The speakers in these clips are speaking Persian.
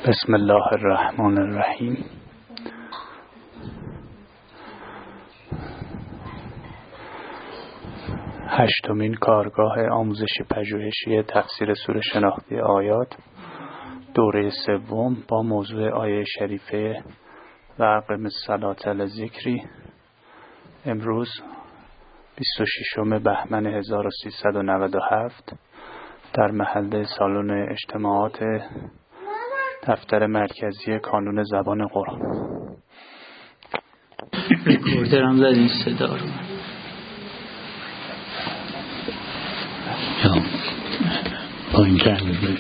بسم الله الرحمن الرحیم. هشتمین کارگاه آموزش پژوهشی تفسیر سوره شناختی آیات، دوره سوم با موضوع آیه شریفه و اقم الصلاة لذکری. امروز 26 بهمن 1397 در محل سالن اجتماعات دفتر مرکزی کانون زبان قرآن. ریکوردرم زد این صدا رو پایین کرده.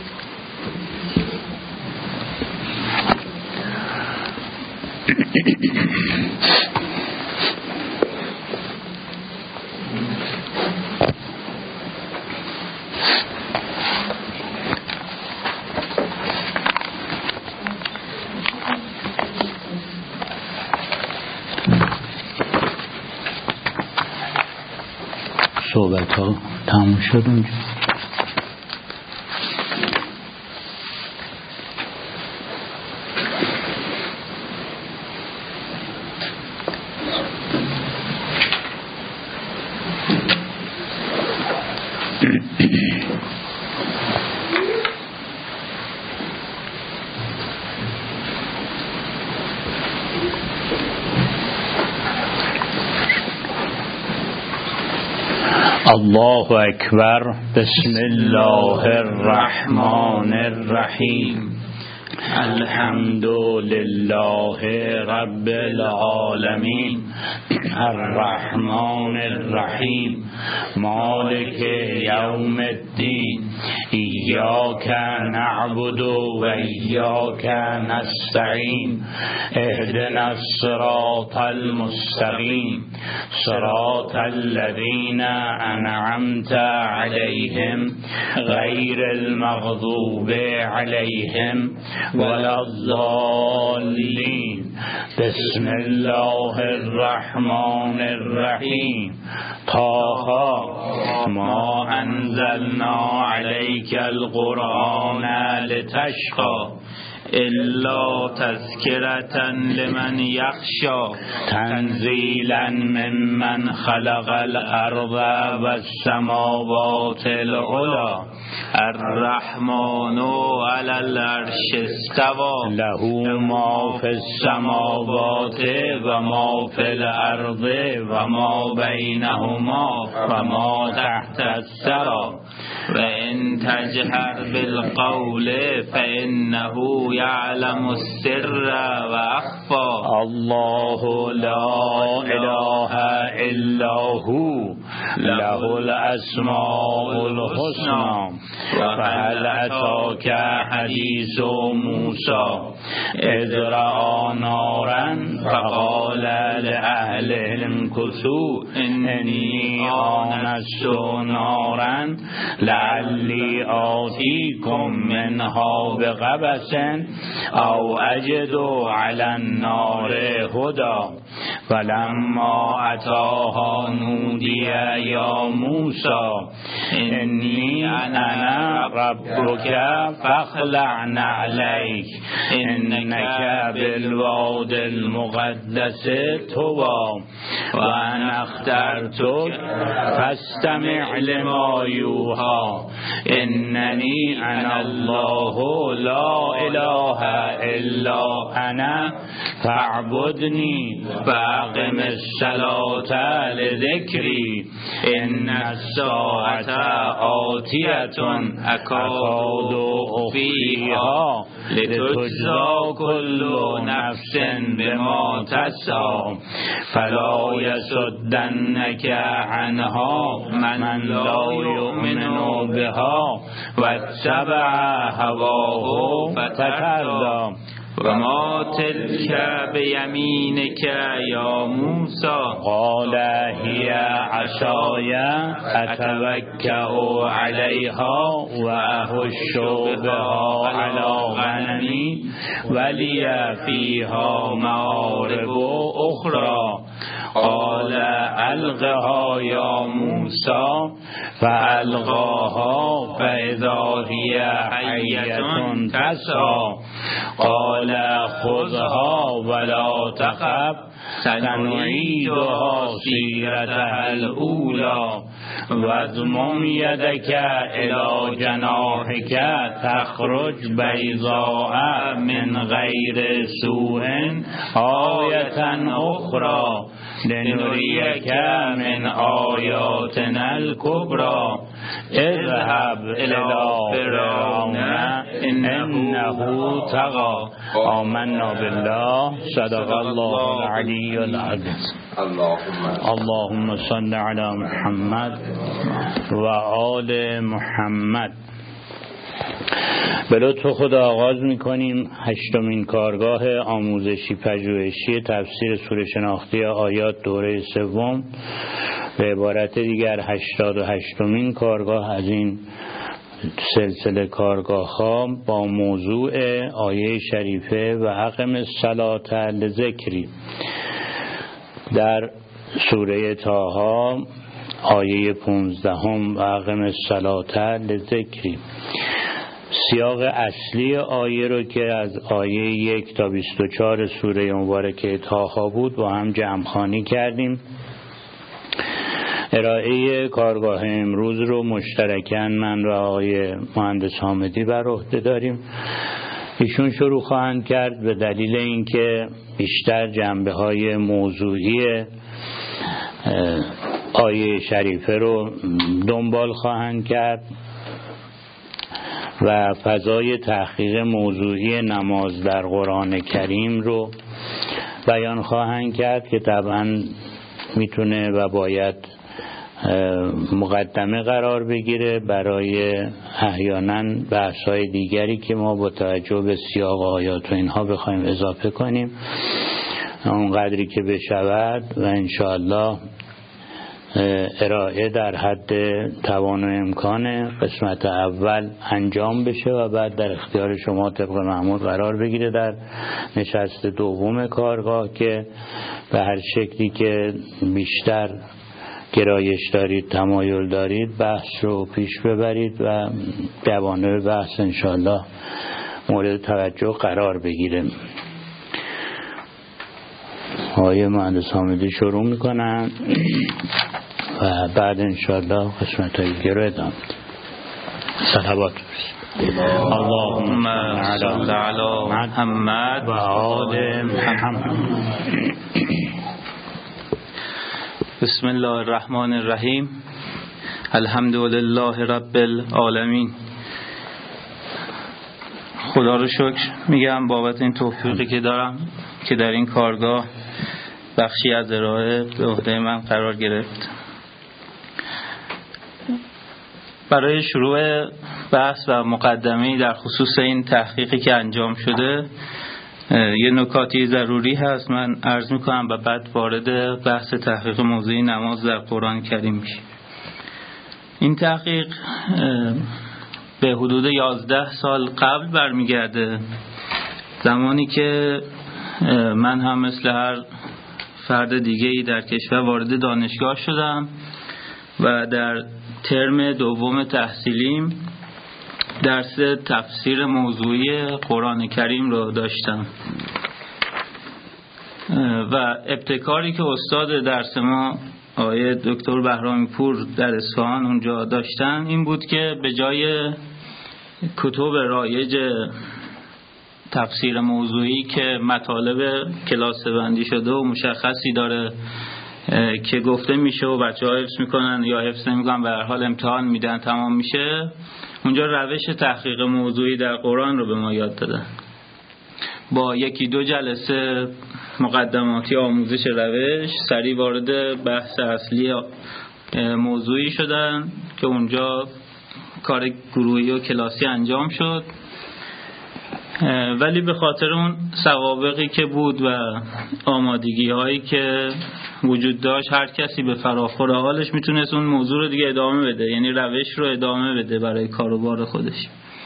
صحبت ها تموم شد اونجا. الله اکبر. بسم الله الرحمن الرحیم. الحمد لله رب العالمین الرحمن الرحیم مالک یوم الدین. ایاک نعبد و ایاک نستعین. اهدنا الصراط المستقیم صراط الذین انعمت علیهم غیر المغضوب علیهم ولا الضالین. بسم الله الرحمن الرحیم. طه ما انزلنا علیک القرآن لتشقى الا تذکرة لمن یخشی تنزیلا ممن خلق الارض والسماوات العلی. الرحمن علی العرش استوى له ما فی السماوات و ما فی الارض و ما بینهما و ما تحت الثری و ان تجهر بالقول فانه یعلم السر و اخفی. الله لا اله الا هو له الاسماء الحسنى. فهل اتاک حدیث موسی اذ رأى نارا فقال لأهلهم امكثوا إني آنست نارا لعلی آتیکم منها بقبس او اجد علی النار هدی. فلما اتاها نودی یا موسی انی انا ربک فاخلع نعلیک انک بالواد المقدس طوی و انا اخترتک فاستمع لما یوحی اننی انا الله لا اله الا انا فاعبدنی فاقم الصلاة لذکری ان الساعة آتیة اکاد اخفیها لتجزا کل نفس بما تسعی فلا یصدنک عنها من لا یؤمن بها واتبع هواه فتردی. و ما تلک بیمینک یا موسی قال هی عصای اتوکأ علیها و اهش بها علی غنمی ولی فیها معارب اخرى. قال القها یا موسی فألقاها فإذا هي حية تسعى قال خذها ولا تخف سنعيدها سیرتها الاولی واضمم یدک الی جناحک تخرج بیضاء من غیر سوء آیة اخرى لنریک من آیاتنا الکبری اذهب الی فرعون انه طغی. آمنا بالله. صدق الله العلی العظیم. اللهم صل علی محمد و آل محمد. به لطف خدا آغاز می‌کنیم 8مین کارگاه آموزشی پژوهشی تفسیر سوره شناختی آیات دوره سوم، به عبارت دیگر 88مین کارگاه از این سلسله کارگاه‌ها با موضوع آیه شریفه و اقم الصلاة لذکری در سوره طه آیه 15 و اقم الصلاة لذکری. سیاق اصلی آیه رو که از آیه 1 تا 24 سوره مبارکه طه بود با هم جمع‌خوانی کردیم. ارائه کارگاه امروز رو مشترکاً من و آقای مهندس حامدی بر عهده داریم. ایشون شروع خواهند کرد به دلیل اینکه بیشتر جنبه‌های موضوعی آیه شریفه رو دنبال خواهند کرد و فضای تحقیق موضوعی نماز در قرآن کریم رو بیان خواهند کرد که طبعاً میتونه و باید مقدمه قرار بگیره برای احیانا بحث‌های دیگری که ما با توجه به سیاق آیات و اینها بخوایم اضافه کنیم اونقدری که بشود و انشاءالله ارائه در حد توان و امکان قسمت اول انجام بشه و بعد در اختیار شما طبق معمول قرار بگیره در نشست دوم کارگاه که به هر شکلی که بیشتر گرایش دارید تمایل دارید بحث رو پیش ببرید و جوانب بحث انشاءالله مورد توجه قرار بگیره. آقای مهندس حامدی شروع میکنن و بعد انشاءالله قسمت های دیگه رو ادامه صلوات اللهم صل علی محمد و آل محمد. بسم الله الرحمن الرحیم. الحمد لله رب العالمین. خدا رو شکر میگم بابت این توفیقی که دارم که در این کارگاه بخشی از ارائه به عهده من قرار گرفت. برای شروع بحث و مقدمه‌ای در خصوص این تحقیقی که انجام شده یه نکاتی ضروری هست من عرض میکنم و بعد وارد بحث تحقیق موضوعی نماز در قرآن کریم میشیم. این تحقیق به حدود 11 سال قبل برمیگرده، زمانی که من هم مثل هر فرد دیگه‌ای در کشور وارد دانشگاه شدم و در ترم دوم تحصیلیم درس تفسیر موضوعی قرآن کریم رو داشتم و ابتکاری که استاد درس ما آقای دکتر بهرامی پور در اصفهان اونجا داشتن این بود که به جای کتب رایج تفسیر موضوعی که مطالب کلاس بندی شده و مشخصی داره که گفته میشه و بچه‌ها حفظ میکنن یا حفظ نمیکنن و به هر حال امتحان میدن تمام میشه، اونجا روش تحقیق موضوعی در قرآن رو به ما یاد دادن. با یکی دو جلسه مقدماتی آموزش روش سریع وارد بحث اصلی موضوعی شدن که اونجا کار گروهی و کلاسی انجام شد، ولی به خاطر اون سوابقی که بود و آمادگی هایی که وجود داشت هر کسی به فراخور حالش میتونست اون موضوع رو دیگه ادامه بده، یعنی روش رو ادامه بده برای کار و بار خودش.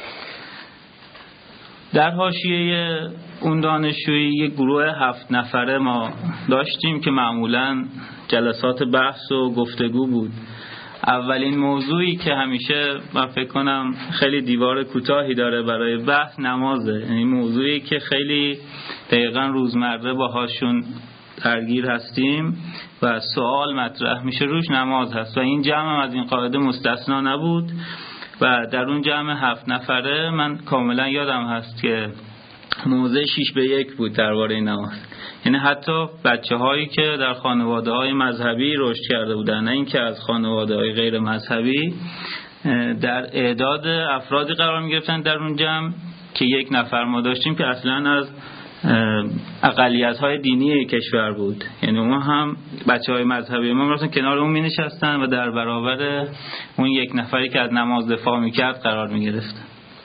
در حاشیه اون دانشجویی یک گروه 7 نفره ما داشتیم که معمولاً جلسات بحث و گفتگو بود. اولین موضوعی که همیشه من فکر کنم خیلی دیوار کوتاهی داره برای بحث نمازه. یعنی موضوعی که خیلی دقیقاً روزمره باهاشون درگیر هستیم و سوال مطرح میشه روش نماز هست و این جمع از این قاعده مستثنا نبود و در اون جمع 7 نفره من کاملا یادم هست که موضع 6-1 بود درباره نماز. یعنی حتی بچه‌هایی که در خانواده‌های مذهبی رشد کرده بودن، نه اینکه از خانواده‌های غیر مذهبی، در اعداد افرادی قرار می‌گرفتن در اون جمع که 1 نفر ما داشتیم که اصلاً از اقلیت‌های دینی کشور بود. یعنی ما هم بچه‌های مذهبی ما رفتن کنار اون می‌نشستن و در برابر اون 1 نفری که از نماز دفاع می‌کرد قرار می‌گرفتن.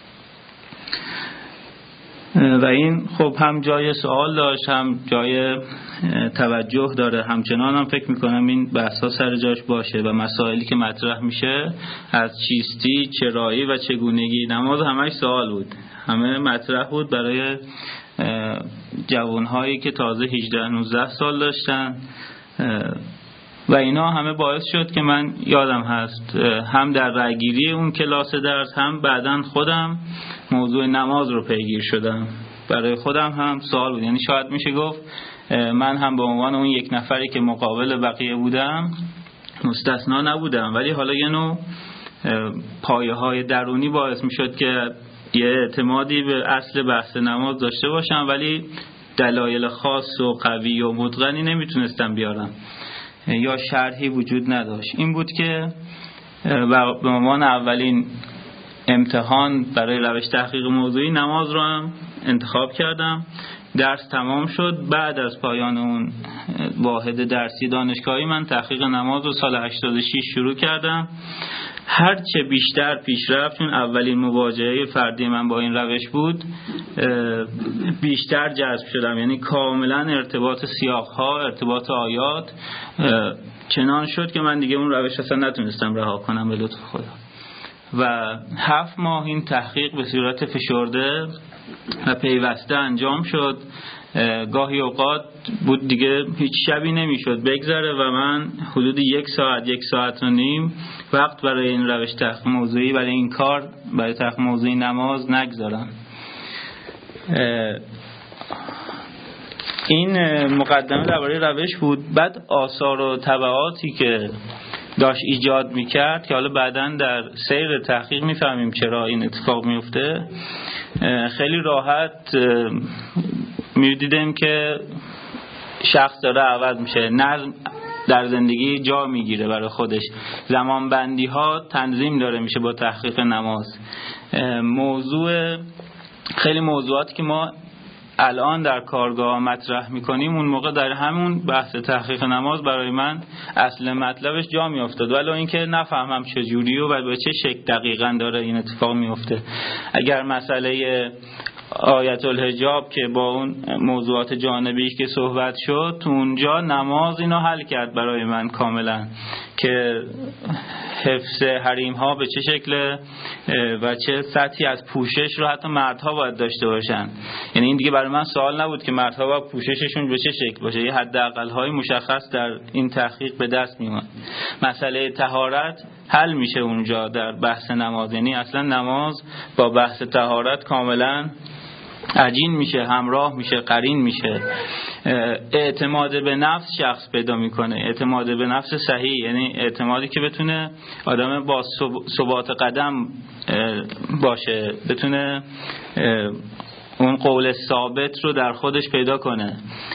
و این خب هم جای سوال داشت، هم جای توجه داره. همچنان هم فکر میکنم این بحثا سر جاش باشه و مسائلی که مطرح میشه از چیستی، چرایی و چگونگی نماز همش سوال بود، همه مطرح بود برای جوانهایی که تازه 18-19 سال داشتن و اینا همه باعث شد که من یادم هست هم در رأیگیری اون کلاس درس هم بعداً خودم موضوع نماز رو پیگیر شدم. برای خودم هم سوال بود. یعنی شاید میشه گفت من هم به عنوان اون 1 نفری که مقابل بقیه بودم مستثنا نبودم، ولی حالا یه نوع پایه‌های درونی باعث میشد که یه اعتمادی به اصل بحث نماز داشته باشم، ولی دلایل خاص و قوی و متقنی نمیتونستم بیارم یا شرحی وجود نداشت. این بود که به عنوان اولین امتحان برای روش تحقیق موضوعی نماز رو هم انتخاب کردم. درس تمام شد. بعد از پایان اون واحد درسی دانشگاهی من تحقیق نماز رو سال 86 شروع کردم. هرچه بیشتر پیشرفت، چون اولین مواجهه فردی من با این روش بود، بیشتر جذب شدم. یعنی کاملا ارتباط سیاق‌ها، ارتباط آیات چنان شد که من دیگه اون روش اصلا نتونستم رها کنم به لطف خدا. و 7 ماه این تحقیق به صورت فشرده و پیوسته انجام شد. گاهی اوقات بود دیگه هیچ شبی نمیشد بگذره و من حدود 1 ساعت 1 ساعت و نیم وقت برای این روش تحقیق موضوعی، برای این کار، برای تحقیق موضوعی نماز نگذارم. این مقدمه درباره روش بود. بعد آثار و تبعاتی که داشت ایجاد میکرد که حالا بعداً در سیر تحقیق میفهمیم چرا این اتفاق میفته. خیلی راحت میدیدیم که شخص داره عوض میشه، نظم در زندگی جا میگیره برای خودش، زمان بندی ها تنظیم داره میشه با تحقیق نماز. خیلی موضوعاتی که ما الان در کارگاه مطرح میکنیم اون موقع در همون بحث تحقیق نماز برای من اصل مطلبش جا میافتاد، ولی اینکه نفهمم چجوری و به چه شکل دقیقاً داره این اتفاق میفته. اگر مسئله آیت الحجاب که با اون موضوعات جانبیش که صحبت شد تو اونجا، نماز اینو حل کرد برای من کاملا که حفظ حریم ها به چه شکل و چه سطحی از پوشش رو حتی مردها باید داشته باشن. یعنی این دیگه برای من سوال نبود که مردها باید پوشششون به چه شکل باشه، یه حداقل های مشخص در این تحقیق به دست میاد. مسئله طهارت حل میشه اونجا در بحث نماز. یعنی اصلا نماز با بحث طهارت کاملا عجین میشه، همراه میشه، قرین میشه. اعتماد به نفس شخص پیدا میکنه، اعتماد به نفس صحیح، یعنی اعتمادی که بتونه آدم با ثبات قدم باشه، بتونه اون قول ثابت رو در خودش پیدا کنه.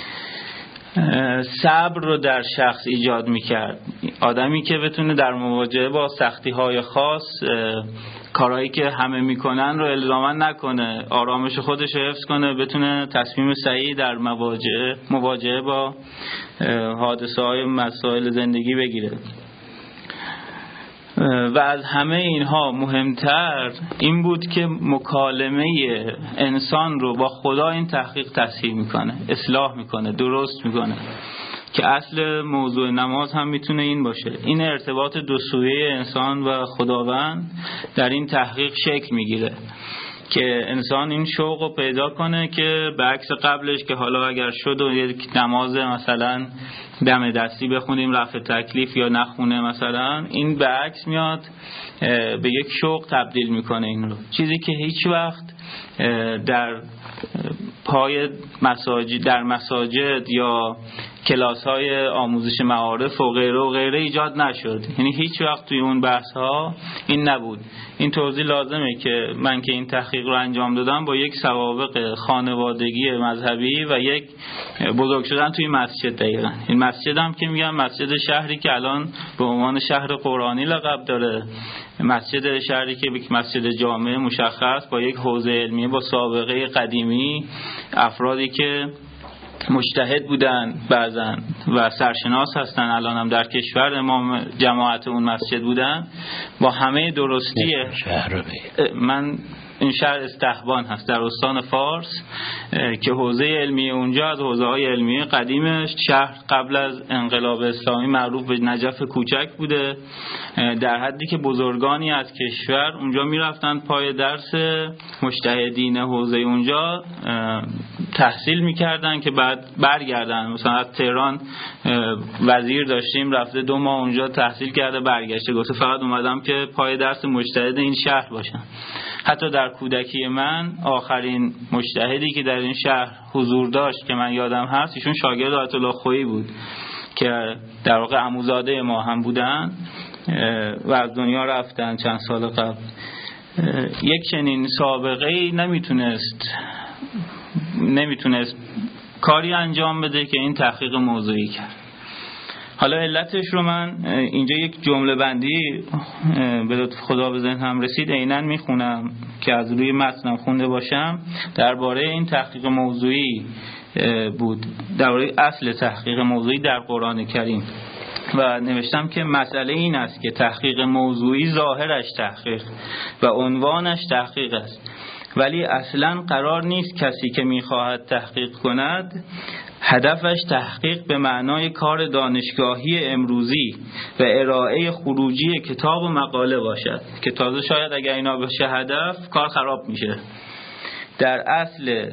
صبر رو در شخص ایجاد میکرد، آدمی که بتونه در مواجهه با سختی های خاص کارهایی که همه میکنن رو الزاما نکنه، آرامش خودش رو حفظ کنه، بتونه تصمیم صحیح در مواجهه با حادثه های مسائل زندگی بگیره. و از همه اینها مهمتر این بود که مکالمه انسان رو با خدا این تحقیق تصحیح میکنه، اصلاح میکنه، درست میکنه، که اصل موضوع نماز هم میتونه این باشه. این ارتباط دو سویه انسان و خداوند در این تحقیق شکل میگیره که انسان این شوق رو پیدا کنه که به عکس قبلش که حالا اگر شد و یک نماز مثلا دم دستی بخونیم رفع تکلیف یا نخونه مثلا، این به عکس میاد به یک شوق تبدیل میکنه این رو، چیزی که هیچ وقت در پای مساجد یا کلاس‌های آموزش معارف و غیره ایجاد نشد. یعنی هیچ وقت توی اون بحث‌ها این نبود. این توضیح لازمه که من که این تحقیق رو انجام دادم با یک سوابق خانوادگی مذهبی و یک بزرگ شدن توی مسجد. دقیقاً این مسجد هم که میگم مسجد شهری که الان به عنوان شهر قرآنی لقب داره، مسجد شهری که مسجد جامع مشخص با یک حوزه علمیه با سابقه قدیمی، افرادی که مجتهد بودن بعضن و سرشناس هستن الان هم در کشور، امام جماعت اون مسجد بودن، با همه درستی. من این شهر استحبان هست در استان فارس که حوزه علمی اونجا از حوزه های علمی قدیمش، شهر قبل از انقلاب اسلامی معروف به نجف کوچک بوده، در حدی که بزرگانی از کشور اونجا میرفتن پای درس مجتهدین حوزه اونجا تحصیل میکردن که بعد برگردن. مثلا از تهران وزیر داشتیم رفته 2 ماه اونجا تحصیل کرده برگشته، گفته فقط اومدم که پای درس مجتهد این شهر باشم. حتی در کودکی من آخرین مجتهدی که در این شهر حضور داشت که من یادم هست ایشون شاگرد آیت الله خویی بود که در واقع عموزاده ما هم بودن و از دنیا رفتن چند سال قبل. یک چنین سابقه‌ای نمیتونست کاری انجام بده که این تحقیق موضوعی کرد. حالا علتش رو من اینجا یک جمله بندی به لطف خدا به ذهنم رسید، عیناً میخونم که از روی متنم خونده باشم. درباره این تحقیق موضوعی بود، درباره اصل تحقیق موضوعی در قرآن کریم، و نوشتم که مسئله این است که تحقیق موضوعی ظاهرش تحقیق و عنوانش تحقیق است، ولی اصلاً قرار نیست کسی که میخواهد تحقیق کند هدفش تحقیق به معنای کار دانشگاهی امروزی و ارائه خروجی کتاب و مقاله باشد که تازه شاید اگر اینا بشه هدف کار خراب میشه. در اصل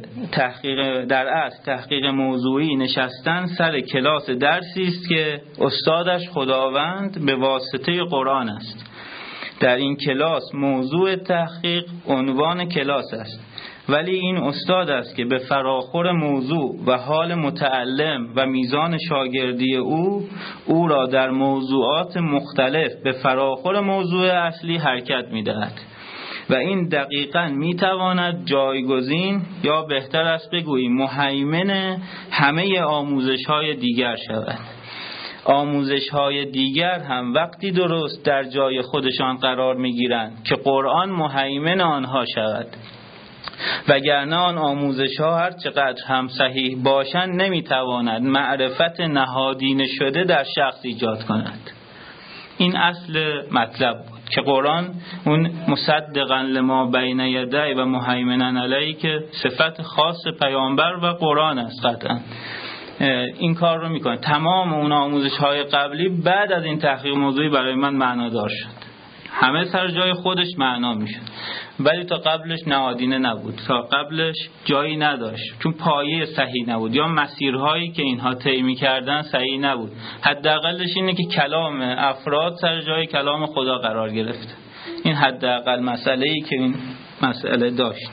تحقیق موضوعی نشستن سر کلاس درسی است که استادش خداوند به واسطه قرآن است. در این کلاس موضوع تحقیق عنوان کلاس است، ولی این استاد است که به فراخور موضوع و حال متعلم و میزان شاگردی او را در موضوعات مختلف به فراخور موضوع اصلی حرکت می‌دهد و این دقیقاً می‌تواند جایگزین یا بهتر است بگوییم مهیمن همه آموزش‌های دیگر شود. آموزش‌های دیگر هم وقتی درست در جای خودشان قرار می‌گیرند که قرآن مهیمن آنها شود، وگرنه آن آموزش‌ها هر چقدر هم صحیح باشند نمی‌تواند معرفت نهادینه شده در شخص ایجاد کند. این اصل مطلب بود که قرآن اون مصدقاً لما بین یدی و مهیمناً علیه که صفت خاص پیامبر و قرآن است قطعاً این کار رو میکنه. تمام اون آموزش‌های قبلی بعد از این تحقیق موضوعی برای من معنادار شد، همه سر جای خودش معنا میشد، ولی تا قبلش نهادینه نبود، تا قبلش جایی نداشت، چون پایه صحیح نبود یا مسیرهایی که اینها طی می‌کردن صحیح نبود. حداقلش اینه که کلام افراد سر جای کلام خدا قرار گرفت. این حداقل مسئله‌ای که این مسئله داشت.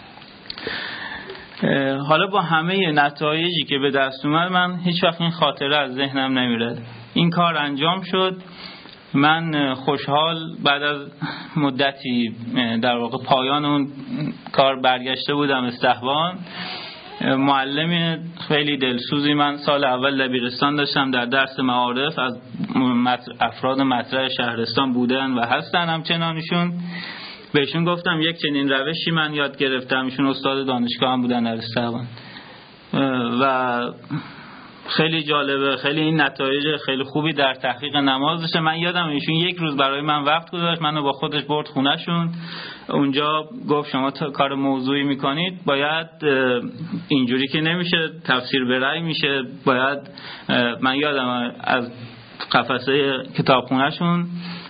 حالا با همه نتایجی که به دست اومد من هیچ وقت این خاطره از ذهنم نمیره. این کار انجام شد، من خوشحال بعد از مدتی در واقع پایان اون کار برگشته بودم استحوان. معلم خیلی دلسوزی من سال اول دبیرستان داشتم، در درس معارف از افراد مطرح شهرستان بودن و هستن همچنانشون. بهشون گفتم یک چنین روشی من یاد گرفتم، ایشون استاد دانشگاه هم بودن در استحوان و خیلی جالبه، خیلی این نتایج خیلی خوبی در تحقیق نماز داشته. من یادم ایشون یک روز برای من وقت گذاشت، منو با خودش برد خونه‌شون، اونجا گفت شما کار موضوعی میکنید، باید اینجوری که نمیشه تفسیر به رأی میشه، باید من یادم از قفسه کتابخونه‌شون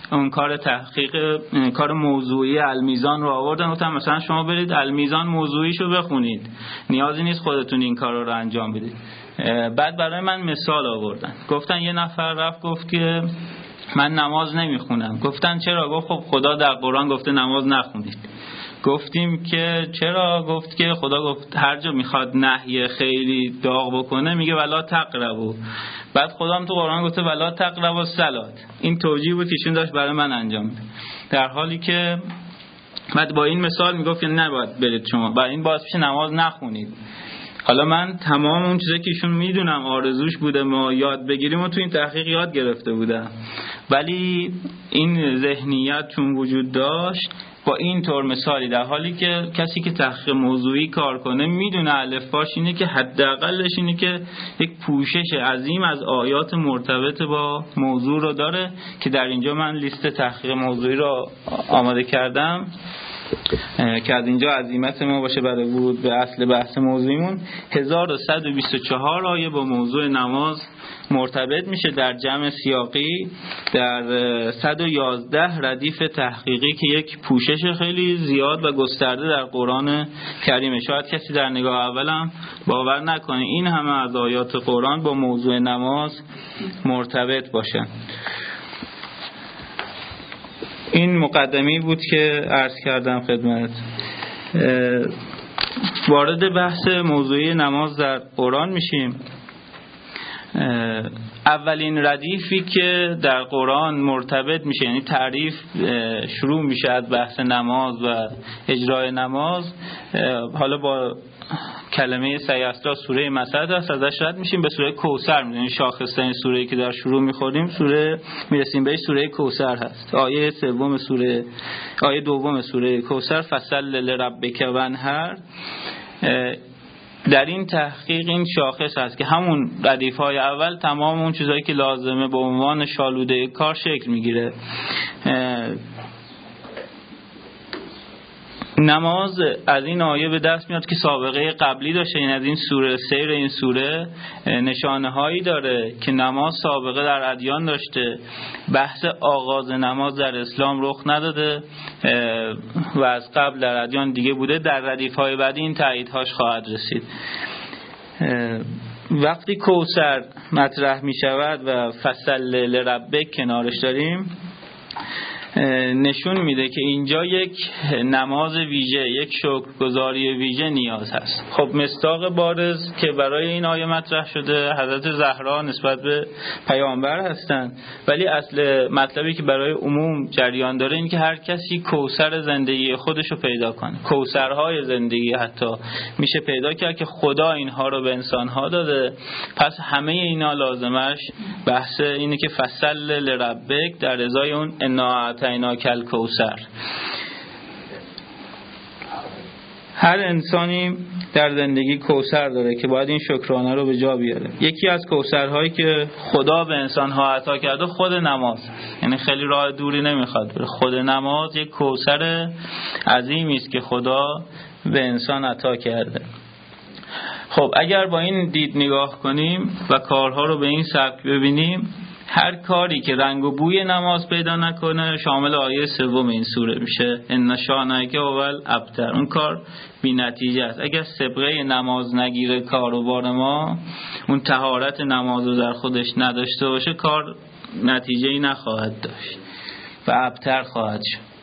اون کار تحقیق کار موضوعی المیزان رو آوردن، گفتم مثلا شما برید المیزان موضوعیشو بخونید، نیازی نیست خودتون این کار رو انجام بدید. بعد برای من مثال آوردن، گفتن یه نفر رفت گفت که من نماز نمیخونم. گفتن چرا؟ گفت خب خدا در قرآن گفته نماز نخونید. گفتیم که چرا؟ گفت که خدا گفت هر جا میخواد نهی خیلی داغ بکنه میگه ولا تقربوا، بعد خدا هم تو قرآن گفته ولا تقربوا الصلاة. این توجیه بود که ایشون داشت برای من انجام میده، در حالی که بعد با این مثال میگفت که نباید برید شما برای این باعث میشه نماز نخونید. حالا من تمام اون چیزایی که ایشون میدونم آرزوش بوده ما یاد بگیریم و تو این تحقیق یاد گرفته بودم، ولی این ذهنیت چون وجود داشت با این طور مثالی، در حالی که کسی که تحقیق موضوعی کار کنه میدونه الفباش اینه که حداقلش اینه که یک پوشش عظیم از آیات مرتبط با موضوع رو داره، که در اینجا من لیست تحقیق موضوعی رو آماده کردم که از اینجا عزیمت ما باشه برای ورود به اصل بحث موضوعیمون. 1124 آیه با موضوع نماز مرتبط میشه در جمع سیاقی، در 111 ردیف تحقیقی که یک پوشش خیلی زیاد و گسترده در قرآن کریمه. شاید کسی در نگاه اولم باور نکنه این همه از آیات قرآن با موضوع نماز مرتبط باشن. این مقدمی بود که عرض کردم خدمت. وارد بحث موضوعی نماز در قرآن میشیم. اولین ردیفی که در قرآن مرتبط میشه، یعنی تعریف شروع میشه از بحث نماز و اجرای نماز، حالا با کلمه سیاستا سوره مسد است، ازش رد میشیم به سوره کوثر، یعنی شاخص‌ترین سوره‌ای که در شروع میخوریم سوره میرسیم بهش سوره کوثر هست. آیه دوم سوره کوثر فصل لربک وانحر. در این تحقیق این شاخص هست که همون ردیف‌های اول تمام اون چیزایی که لازمه به عنوان شالوده کار شکل میگیره. نماز از این آیه به دست میاد که سابقه قبلی داشته، این از این سوره سیر این سوره نشانه هایی داره که نماز سابقه در ادیان داشته. بحث آغاز نماز در اسلام رخ نداده و از قبل در ادیان دیگه بوده. در ردیف های بعدی این تاییدهاش خواهد رسید. وقتی کوثر مطرح می شود و فصل لربک کنارش داریم، نشون میده که اینجا یک نماز ویژه، یک شکرگزاری ویژه نیاز هست. خب مصداق بارز که برای این آیه مطرح شده حضرت زهرا نسبت به پیامبر هستند، ولی اصل مطلبی که برای عموم جریان داره این که هر کسی کوثر زندگی خودش رو پیدا کنه. کوثرهای زندگی حتی میشه پیدا کرد که خدا اینها رو به انسانها داده، پس همه اینا لازمش بحث اینه که فصل لربک در ازای اون انا کل کوثر. هر انسانی در زندگی کوثر داره که باید این شکرانه رو به جا بیاره. یکی از کوثرهایی که خدا به انسانها عطا کرده خود نماز، یعنی خیلی راه دوری نمیخواد بره. خود نماز یک کوثر عظیمی است که خدا به انسان عطا کرده. خب اگر با این دید نگاه کنیم و کارها رو به این سبک ببینیم، هر کاری که رنگ و بوی نماز پیدا نکنه شامل آیه سوم این سوره میشه، ان شانئک هوال ابتر. اون کار بی نتیجه است. اگر سابقه نماز نگیره کار و بار ما، اون طهارت نماز رو در خودش نداشته باشه، کار نتیجه‌ای نخواهد داشت و ابتر خواهد شد.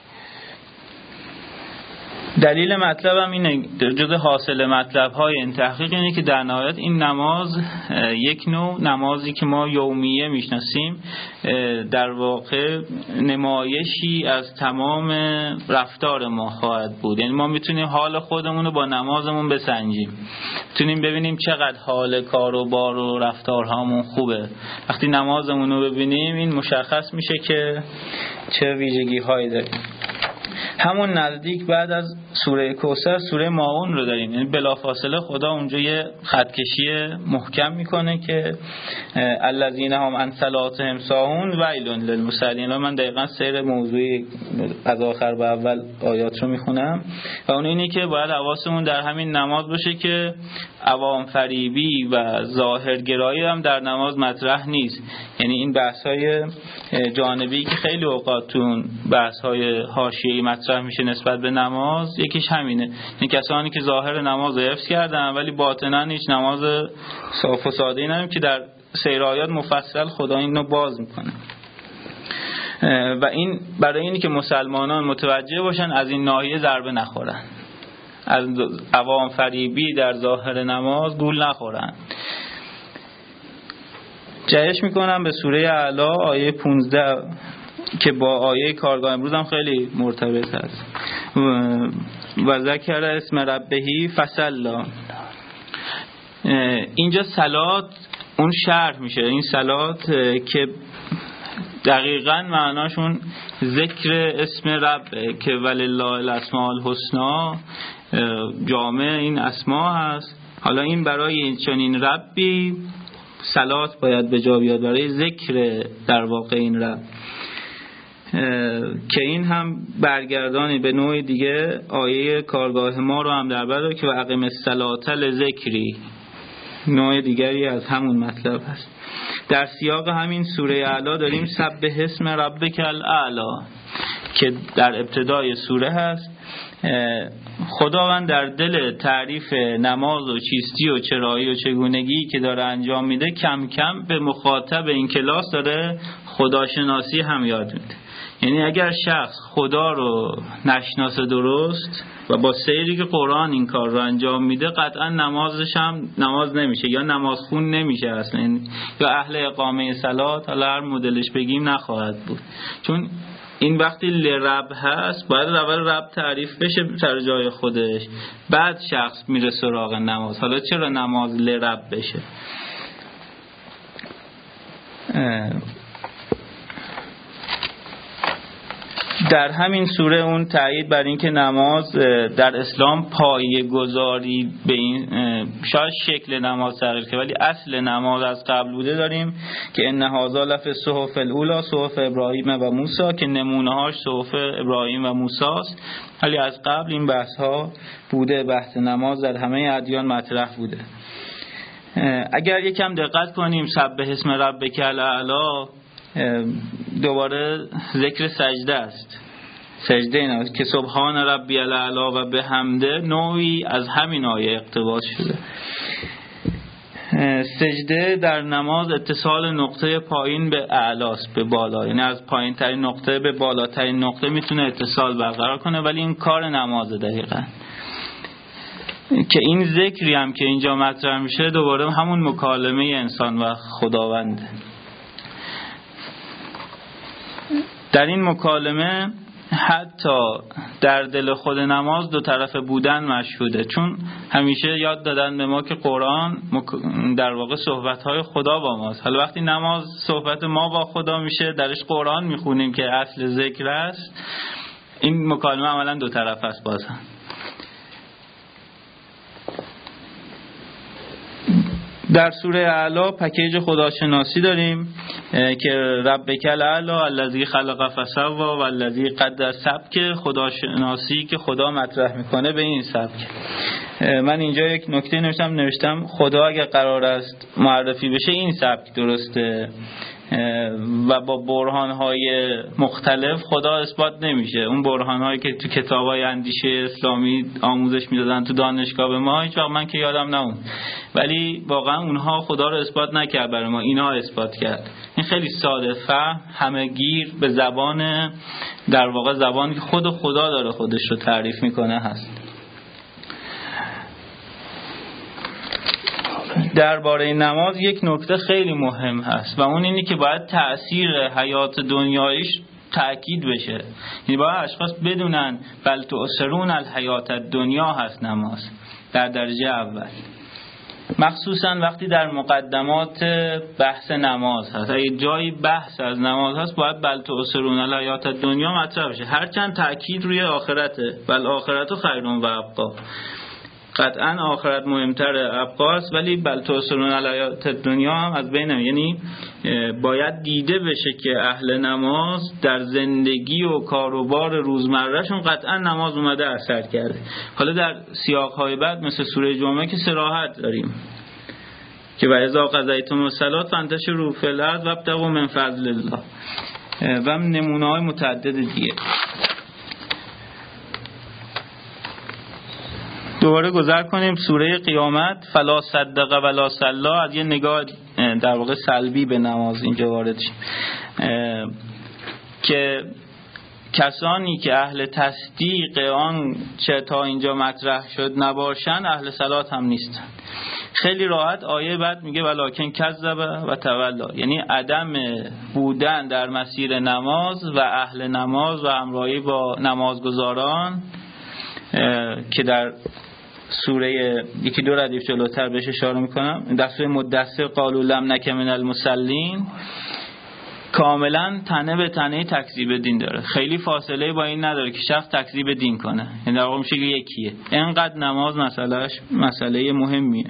دلیل مطلبم اینه، جز حاصل مطلب‌های این تحقیق اینه که در نهایت این نماز یک نوع نمازی که ما یومیه میشناسیم در واقع نمایشی از تمام رفتار ما خواهد بود. یعنی ما میتونیم حال خودمون رو با نمازمون بسنجیم، میتونیم ببینیم چقدر حال کار و بار و رفتارهامون خوبه. وقتی نمازمون رو ببینیم این مشخص میشه که چه ویژگی‌هایی داریم. همون نزدیک بعد از سوره کوثر سوره ماعون رو داریم، یعنی بلافاصله خدا اونجا یه خطکشی محکم میکنه که الذین هم عن صلاتهم ساهون ویل للمصلین. من دقیقاً سیر موضوعی از آخر به اول آیات رو میخونم و اون اینه که باید حواسمون در همین نماز باشه که عوام فریبی و ظاهرگرایی هم در نماز مطرح نیست. یعنی این بحث‌های جانبی که خیلی اوقات تو بحث‌های حاشیه‌ای مطرح میشه نسبت به نماز، یکیش همینه. این کسانی که ظاهر نماز رو حفظ کردن ولی باطناً هیچ نماز صاف و ساده‌ای ندارن که در سیر آیات مفصل خدا اینو باز میکنه. و این برای اینی که مسلمانان متوجه باشن از این ناحیه ضربه نخورن، از عوام فریبی در ظاهر نماز گول نخورن. جهش میکنم به سوره اعلی آیه 15 که با آیه کارگاه امروز هم خیلی مرتبط هست. و ذکر اسم ربهی فصلا. اینجا صلات اون شرح میشه، این صلات که دقیقاً معناشون ذکر اسم رب که ولله الاسماء الحسنا، جامع این اسما هست. حالا این برای چنین ربی صلات باید به جا بیاد، برای ذکر در واقع این رب، که این هم برگردانی به نوع دیگه آیه کارگاه ما رو هم در بر داره که و اقیم الصلاة لذکری، نوع دیگری از همون مطلب هست. در سیاق همین سوره اعلی داریم سبح اسم ربک الاعلی که در ابتدای سوره هست. خداوند در دل تعریف نماز و چیستی و چرایی و چگونگی که داره انجام میده کم کم به مخاطب این کلاس داره خداشناسی هم یاد میده. یعنی اگر شخص خدا رو نشناسه درست و با سیری که قرآن این کار رو انجام میده، قطعا نمازش هم نماز نمیشه یا نماز خون نمیشه اصلا، یا اهل اقامه صلات، حالا هر مدلش بگیم، نخواهد بود. چون این وقتی لرب هست باید اول رب تعریف بشه سر جای خودش، بعد شخص میره سراغ نماز. حالا چرا نماز لرب بشه؟ در همین سوره اون تأیید بر این که نماز در اسلام پایه گذاری به این شاید شکل نماز تغییر که ولی اصل نماز از قبل بوده داریم که ان هذا لفی الصحف الاولی صحف ابراهیم و موسی، که نمونه هاش صحف ابراهیم و موسی است. ولی از قبل این بحث ها بوده، بحث نماز در همه ادیان مطرح بوده. اگر یکم دقت کنیم سبح اسم ربک الاعلی دوباره ذکر سجده است. سجده اینا که سبحان ربی الاعلی و به حمده نوعی از همین آیه اقتباس شده. سجده در نماز اتصال نقطه پایین به اعلاست، به بالا، یعنی از پایین ترین نقطه به بالاترین نقطه میتونه اتصال برقرار کنه، ولی این کار نمازه دقیقاً. که این ذکری هم که اینجا مطرح میشه دوباره همون مکالمه انسان و خداوند. در این مکالمه حتی در دل خود نماز دو طرفه بودن مشهوده، چون همیشه یاد دادن به ما که قرآن در واقع صحبت‌های خدا با ماست. حالا وقتی نماز صحبت ما با خدا میشه، درش قرآن میخونیم که اصل ذکر است، این مکالمه عملا دو طرف است. بازم در سوره اعلی پکیج خداشناسی داریم که ربک الاعلی الذی خلق فسوا و الذی قدر، سبک خداشناسی که خدا مطرح میکنه به این سبک. من اینجا یک نکته نوشتم خدا اگه قرار است معرفی بشه این سبک درسته و با برهان‌های مختلف خدا اثبات نمیشه. اون برهان‌هایی که تو کتاب‌های اندیشه اسلامی آموزش میدادن تو دانشگاه به ما، هیچ وقت من که یادم نمون، ولی واقعا اونها خدا رو اثبات نکرد برای ما، اینا اثبات کرد. این خیلی ساده فهم، همه گیر به زبان، در واقع زبانی که خود خدا داره خودش رو تعریف میکنه هست. درباره نماز یک نکته خیلی مهم هست و اون اینی که باید تأثیر حیات دنیاییش تأکید بشه. یعنی باید اشخاص بدونن بل تؤثرون الحیات الدنیا هست نماز در درجه اول. مخصوصا وقتی در مقدمات بحث نماز هست، اگه جایی بحث از نماز هست باید بل تؤثرون الحیات الدنیا مطرح بشه، هرچند تأکید روی آخرته، بل آخرت خیر و ابقا، قطعا آخرت مهمتر ابقا است، ولی بل تؤثرون الحیات الدنیا هم از بین نمیره. یعنی باید دیده بشه که اهل نماز در زندگی و کاروبار روزمرهشون قطعا نماز اومده اثر کرده. حالا در سیاق‌های بعد مثل سوره جمعه که صراحت داریم که و اذا قضیتم الصلاة فانتشروا فی الارض وابتغوا من فضل الله و نمونه‌های متعدد دیگه. دوباره گذر کنیم سوره قیامت، فلا صدق ولا صلی، از یه نگاه در واقع سلبی به نماز اینجا وارد شیم که کسانی که اهل تصدیق آن چه تا اینجا مطرح شد نباشن اهل صلات هم نیستن. خیلی راحت آیه بعد میگه ولکن کذب و تولا، یعنی عدم بودن در مسیر نماز و اهل نماز و همراهی با نمازگزاران که در سوره یکی دو ردیف جلوتر بهش اشاره میکنم، در سوره مدثر قالوا لم نک من المصلین، کاملا تنه به تنه تکذیب دین داره، خیلی فاصله با این نداره که شخص تکذیب دین کنه، یعنی در واقع میشه که یکیه، اینقدر نماز مسئله مهمیه.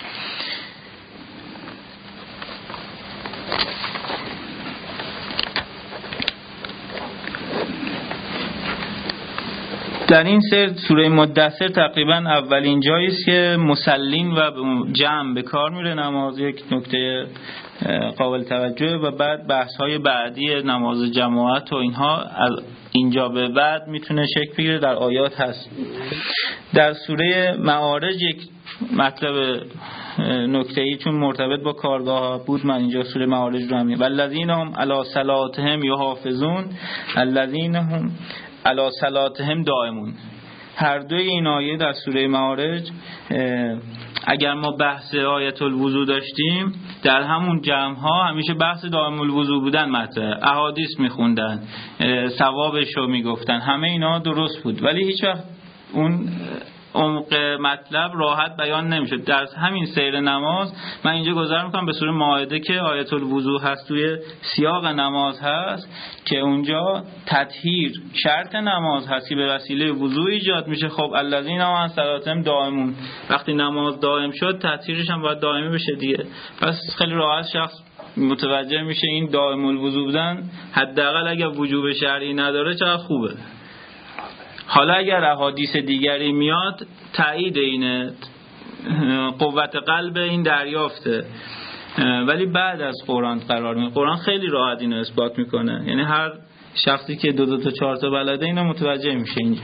در این سوره مدثر تقریبا اولین جایی است که مسلین و جمع به کار میره نماز، یک نکته قابل توجه، و بعد بحث‌های بعدی نماز جماعت و اینها از اینجا به بعد میتونه شکل بگیره، در آیات هست. در سوره معارج یک مطلب نکته‌ای چون مرتبط با کارگاه بود من اینجا سوره معارج رو میگم، والذین هم علی صلاتهم یحافظون الذین هم علی صلاتهم دائمون. هر دوی این آیه در سوره معارج اگر ما بحث آیت الوضو داشتیم در همون جمع ها همیشه بحث دائم الوضو بودن مطرح، احادیث میخوندن، ثوابش رو میگفتن، همه اینا درست بود، ولی هیچ وقت اون عمق مطلب راحت بیان نمیشد. در همین سیر نماز من اینجا گذر میکنم به سوره مائده که آیت الوضو هست، توی سیاق نماز هست که اونجا تطهیر شرط نماز هست که به وسیله وضو ایجاد میشه. خب الذین هم عن صلاتهم دائمون، وقتی نماز دائم شد تطهیرش هم باید دائمی بشه دیگه، پس خیلی راحت شخص متوجه میشه این دائم الوضو بودن حداقل اگر وجوب شرعی نداره چقدر خوبه. حالا اگر احادیث دیگری میاد تایید اینه، قوت قلب این دریافته، ولی بعد از قرآن قرار میگیره. قرآن خیلی راحت اینو اثبات میکنه، یعنی هر شخصی که 2 تا 4 تا بلده اینو متوجه میشه. اینجا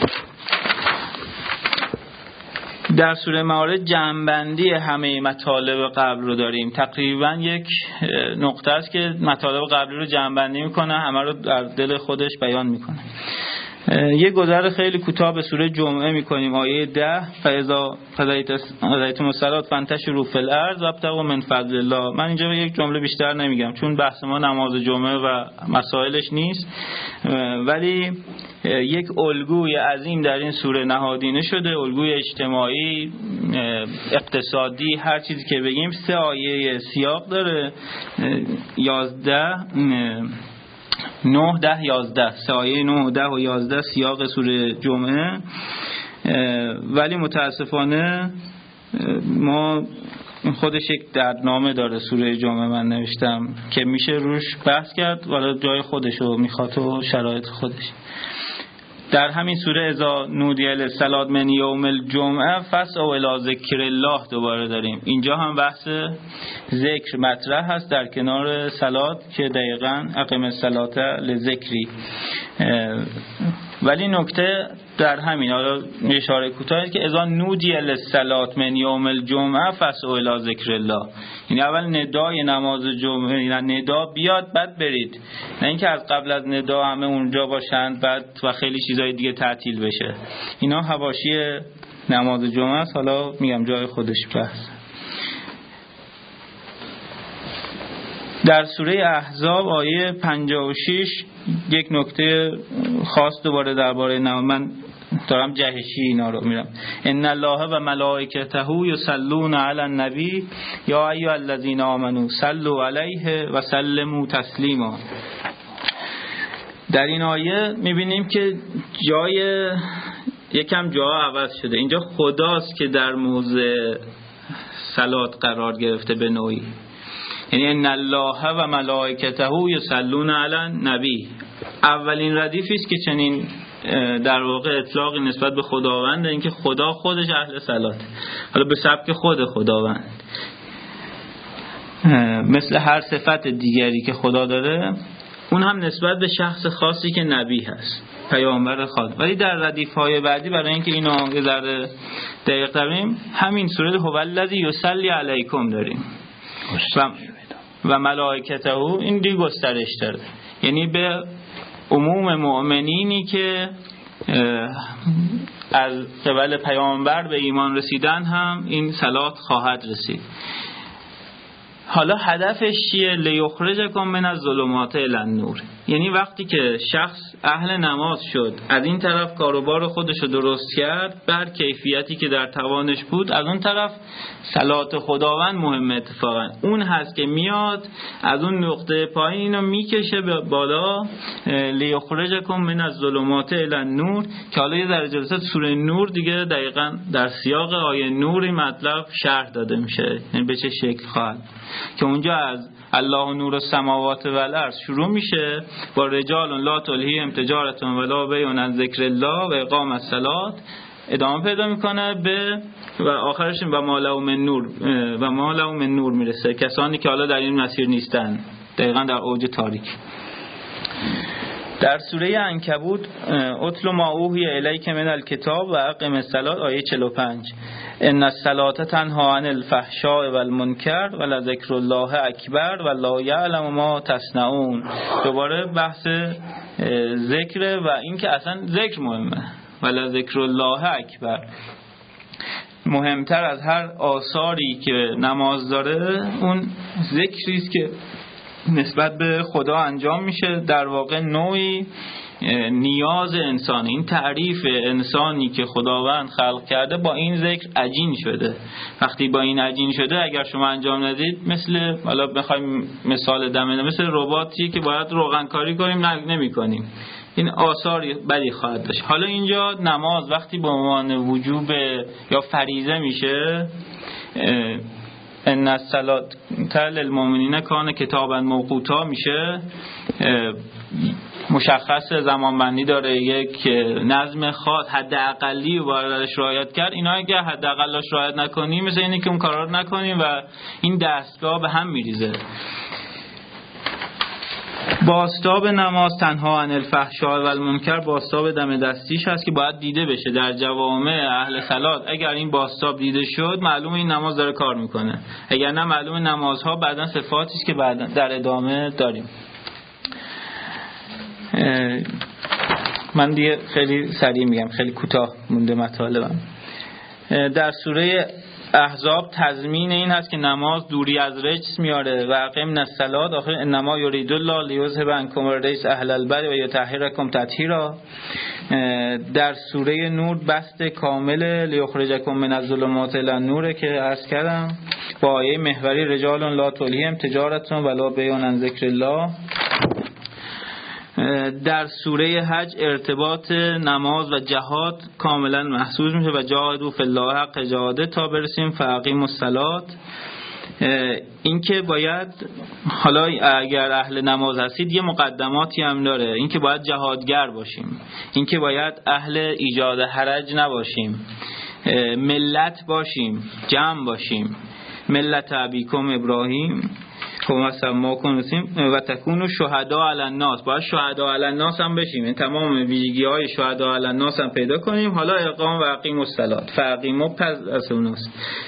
در سوره معارج جمع‌بندی همه مطالب قبل رو داریم، تقریبا یک نقطه است که مطالب قبلی رو جمع‌بندی میکنه، همه رو در دل خودش بیان میکنه. یه گذر خیلی کوتاه به سوره جمعه میکنیم، آیه 10 فاذا قضیتم الصلاة فانتشروا فی الارض وابتغوا من فضل الله. من اینجا یک جمله بیشتر نمیگم چون بحث ما نماز جمعه و مسائلش نیست، ولی یک الگوی عظیم در این سوره نهادینه شده، الگوی اجتماعی، اقتصادی، هر چیزی که بگیم. 3 آیه سیاق داره، 11 9 10 11، 3 آیه 9 10 و 11 سیاق سوره جمعه، ولی متاسفانه ما خودش یک دردنامه داره سوره جمعه، من نوشتم که میشه روش بحث کرد، ولی جای خودش رو میخواد و شرایط خودش. در همین سوره اذا نودی للصلاة من یوم الجمعه فاسعوا الی ذکر الله دوباره داریم. اینجا هم بحث ذکر مطرح هست در کنار صلات که دقیقاً اقیم الصلاة لذکری. ولی نکته در همین، حالا اشاره کوتاهی که اذا نودی للصلاة من یوم الجمعه فاسعوا الی ذکر الله، یعنی اول ندای نماز جمعه، یعنی ندا بیاد بعد برید، نه اینکه از قبل از ندا همه اونجا باشند بعد و خیلی چیزای دیگه تعطیل بشه. اینا حواشی نماز جمعه است، حالا میگم جای خودش بحث. در سوره احزاب آیه 56 یک نکته خاص دوباره درباره نماز، من دارم جهشی اینا رو میرم. ان الله و ملائکته یصلون علی النبی یا ایها الذین آمنوا صلوا علیه و سلموا تسلیما. در این آیه میبینیم که جای یکم جا عوض شده. اینجا خداست که در موضع صلات قرار گرفته به نوعی، یعنی ان الله و ملائکته یصلون علی النبی. اولین ردیفی است که چنین در واقع اطلاقی نسبت به خداوند، اینکه خدا خودش اهل صلات، حالا به سبک خود خداوند، مثل هر صفت دیگری که خدا داره اون هم نسبت به شخص خاصی که نبی هست، پیامبر خدا. ولی در ردیف‌های بعدی برای اینکه اینو یه ذره دقیق تریم، همین سوره هو الذی یصلی علیکم داریم و ملائکته، این دیگه گسترش داره، یعنی به عموم مؤمنینی که از قبل پیامبر به ایمان رسیدن هم این صلات خواهد رسید. حالا هدفش چیه؟ لیخرجکم من الظلمات الی النور. یعنی وقتی که شخص اهل نماز شد، از این طرف کاروبار خودش رو درست کرد بر کیفیتی که در توانش بود، از اون طرف صلات خداوند مهمه. اتفاقا اون هست که میاد از اون نقطه پایین رو میکشه به بالا، لیخرجکم من الظلمات الی النور، که حالا یه در جلسه سوره نور دیگه دقیقاً در سیاق آیه نور این مطلب شرح داده میشه، یعنی به چه شکل خواهد، که اونجا از الله نور السماوات و الارض شروع میشه با رجال لا تلهیهم تجارت ولا بیع عن ذکر الله و اقام الصلاة، ادامه پیدا میکنه به و آخرش و ما لهم من نور و ما لهم من نور میرسه، کسانی که حالا در این مسیر نیستن، دقیقاً در اوج تاریک. در سوره عنکبوت اتل ما اوحی الیک من الکتاب و اقم الصلاة آیه 45 ان الصلاة تنهی عن الفحشاء والمنکر ولذکر الله اکبر والله یعلم ما تصنعون. دوباره بحث ذکر و این که اصلا ذکر مهمه، ولذکر الله اکبر، مهمتر از هر آثاری که نماز داره اون ذکری است که نسبت به خدا انجام میشه، در واقع نوعی نیاز انسانی. این تعریف انسانی که خداوند خلق کرده با این ذکر عجین شده. وقتی با این عجین شده اگر شما انجام ندید، مثل حالا بخوایم مثال دمنه، مثل رباتی که باید روغن کاری کنیم نمی کنیم، این آثار بدی خواهد داشت. حالا اینجا نماز وقتی به عنوان وجوب یا فریضه میشه، ان الصلاة للمؤمنین کان کتابا موقوتا میشه، مشخص زمانبندی داره، یک نظم خاص حد اقلی رو باید رعایت کرد. اینا اگه حد اقلش رعایت نکنیم مثل اینه که اون کارا رو نکنیم و این دستگاه به هم میریزه. بازتاب نماز تنها عن الفحشاء و المنکر، بازتاب دم دستیش هست که باید دیده بشه در جوامع اهل صلات. اگر این بازتاب دیده شد معلومه این نماز داره کار میکنه، اگر نه معلومه نمازها بعدن صفاتی است که بعدن در ادامه داریم. من دیگه خیلی سریع میگم، خیلی کوتاه مونده مطالبم. در سوره احزاب تضمین این هست که نماز دوری از رجس میاره و اقیمنا الصلاة، آخر انما یرید الله لیذهب عنکم الرجس اهل البر و یطهرکم تطهیرا. در سوره نور بسط کامل لیخرجکم من الظلمات الی النور که عرض کردم، با آیه محوری رجال لا تلهیهم تجارت ولا بیع عن ذکر الله. در سوره حج ارتباط نماز و جهاد کاملا محسوس میشه و جاهدوا فی الله حق جهاده تا برسیم فاقیموا الصلاة. این که باید، حالا اگر اهل نماز هستید یه مقدماتی هم داره، این که باید جهادگر باشیم، این که باید اهل ایجاد حرج نباشیم، ملت باشیم، جمع باشیم، ملت ابیکم ابراهیم کما سماکم و تکونوا شهدا علی الناس، باید شهدا علی الناس هم بشیم، این تمام ویژگی‌های شهدا علی الناس هم پیدا کنیم. حالا اقام و اقیم الصلاة، فاقیموا پس اوناست.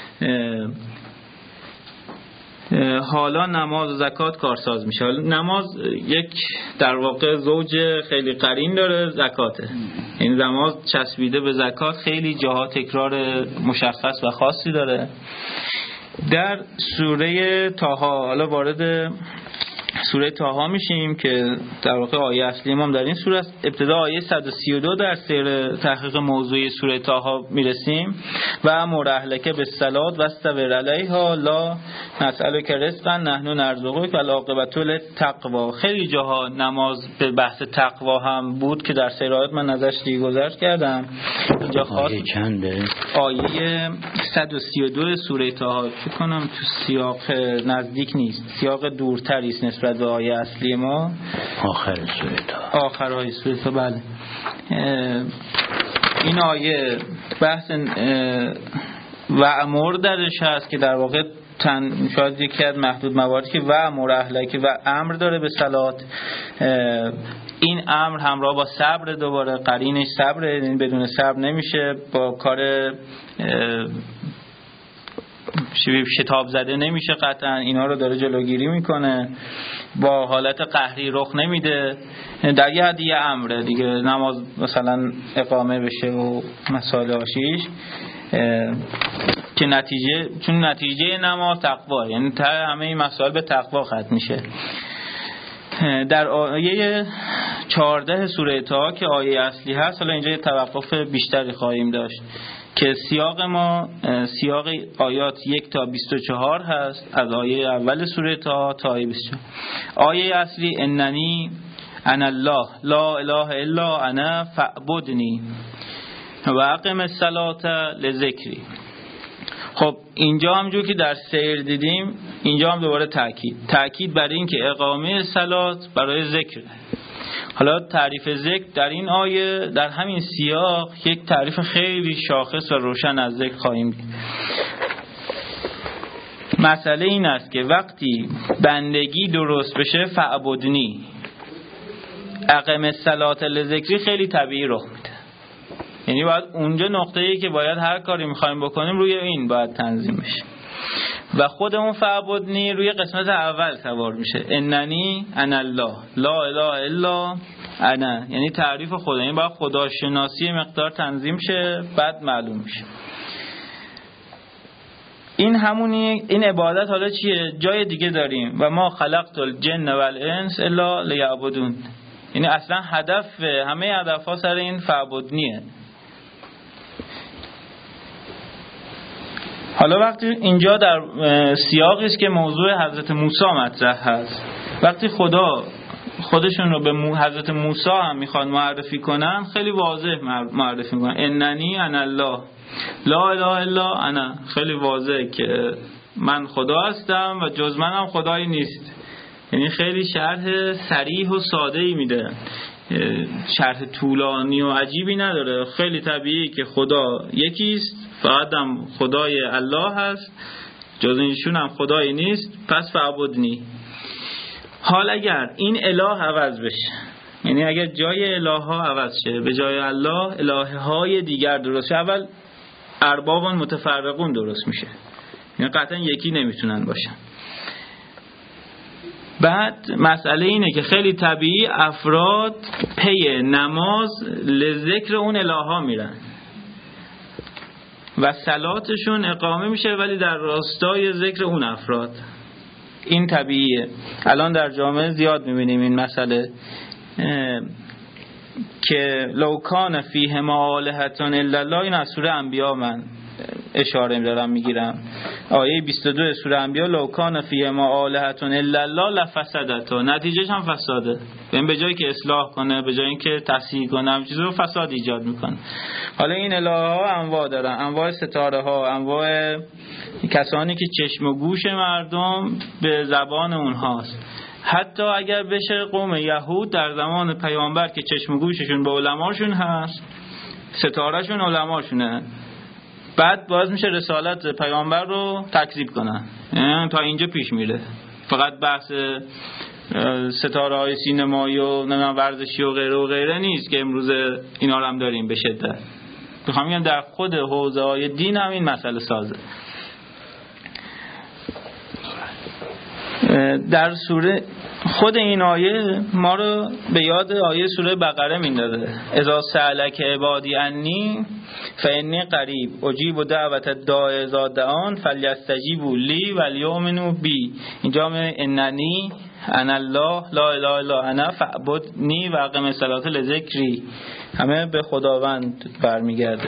حالا نماز و زکات کارساز میشه. نماز یک در واقع زوج خیلی قرین داره، زکاته. این نماز چسبیده به زکات، خیلی جاها تکرار مشخص و خاصی داره. در سوره طه، حالا وارد سوره طه میشیم که در واقع آیه اصلی ما در این سوره است. ابتدا آیه 132 در سیر تحقیق موضوعی سوره طه میرسیم. و امر اهلک بالصلاة واستبر علیها لا نسألک رزقا نحن نرزقک والعاقبة للتقوی. خیلی جاها نماز به بحث تقوا هم بود که در سیر آیات من ازش گذشت کردم. اینجا خاص آیه چنده؟ آیه 132 سوره طه فکر کنم تو سیاق نزدیک نیست، سیاق دورتری است نسبت به آیه اصلی ما. آخر سوره طه، آخر آیه سوره طه. بله این آیه بحث و امر درش هست که در واقع شاید یکی از محدود مواردی که و امر اهلک و امر داره به صلات. این امر همراه با صبر، دوباره قرینش صبره، این بدون صبر نمیشه، با کار شتاب زده نمیشه قطعا، اینا رو داره جلوگیری میکنه، با حالت قهری رخ نمیده. در یه حدی یه امره دیگه، نماز مثلا اقامه بشه و مسائل آشیش که چون نتیجه نماز تقوا، یعنی همه این مسائل به تقوا ختم میشه. در آیه 14 سوره طه که آیه اصلی هست، حالا اینجا یه توقف بیشتری خواهیم داشت که سیاق ما سیاق آیات 1 تا 24 هست، از آیه اول سوره طه تا آیه 24. آیه اصلی اننی انا الله لا اله الا انا فاعبدنی و اقم الصلاة لذکری. خب اینجا همونجور که در سیر دیدیم، اینجا هم دوباره تأکید بر این که اقامه صلات برای ذکر. حالا تعریف ذکر در این آیه، در همین سیاق، یک تعریف خیلی شاخص و روشن از ذکر خواهیم دید. مسئله این است که وقتی بندگی درست بشه، فعبدنی، اقم الصلاة لذکری، خیلی طبیعی رخ میده. یعنی باید اونجا نقطه‌ای که باید هر کاری میخوایم بکنیم روی این باید تنظیم بشه و خودمون فعبدنی روی قسمت اول سوار میشه. اننی انا الله لا اله الا انا، یعنی تعریف خدا، یعنی باید خداشناسی مقدار تنظیم شه، بعد معلوم میشه. این همونی، این عبادت حالا چیه؟ جای دیگه داریم و ما خلقت الجن والانس الا لیعبدون، یعنی اصلا هدف، همه هدف‌ها سر این فعبدنیه. حالا وقتی اینجا در سیاقی است که موضوع حضرت موسی مطرح هست، وقتی خدا خودشون رو به حضرت موسی هم میخوان معرفی کنن، خیلی واضح معرفی میکنن. اننی انا الله لا اله الا انا، خیلی واضح که من خدا هستم و جز منم خدایی نیست. یعنی خیلی شرح صریح و ساده‌ای میده، شرح طولانی و عجیبی نداره. خیلی طبیعی که خدا یکیست، فقط هم خدای الله هست، جز اینشون هم خدایی نیست، پس فعبدنی. حال اگر این اله عوض بشه، یعنی اگر جای اله ها عوض شه، به جای الله اله های دیگر درست شه، اول اربابان متفرقون درست میشه، یعنی قطعا یکی نمیتونن باشن. بعد مسئله اینه که خیلی طبیعی افراد پی نماز لذکر اون اله ها میرن و صلاتشون اقامه میشه، ولی در راستای ذکر اون افراد. این طبیعیه. الان در جامعه زیاد میبینیم این مسئله که لو کان فیهما آلهة الا الله، این از سوره انبیا من اشاره دارم میگیرم، آیه 22 سوره انبیا، لو کان فیهما آلهة الا الله لفسدتا، نتیجهش هم فساده. یعنی به جایی که اصلاح کنه، به جایی که تصحیح کنه، هم چیزی رو فساد ایجاد میکنه. حالا این اله ها انواع دارن، انواع ستاره ها، انواع کسانی که چشم و گوش مردم به زبان اونهاست. حتی اگر بشه قوم یهود در زمان پیامبر که چشم و گوششون به علماشون هست، ستارهشون علماشونه، بعد باز میشه رسالت پیامبر رو تکذیب کنن. تا اینجا پیش میره. فقط بحث ستاره های سینمایی و ورزشی و غیره و غیره نیست که امروز اینا رو هم داریم به شدت. میخوام بگم در خود حوزه های دین هم این مسئله سازه. در سوره خود این آیه ما رو به یاد آیه سوره بقره میندازه. اذا سألک عبادی انی فانی قریب اجیب دعوت الداع اذا دعان فلیستجیبوا لی ولیؤمنوا بی. اینجا اننی انا الله لا اله الا انا فاعبدنی و اقم الصلاة لذکری، همه به خداوند برمیگرده.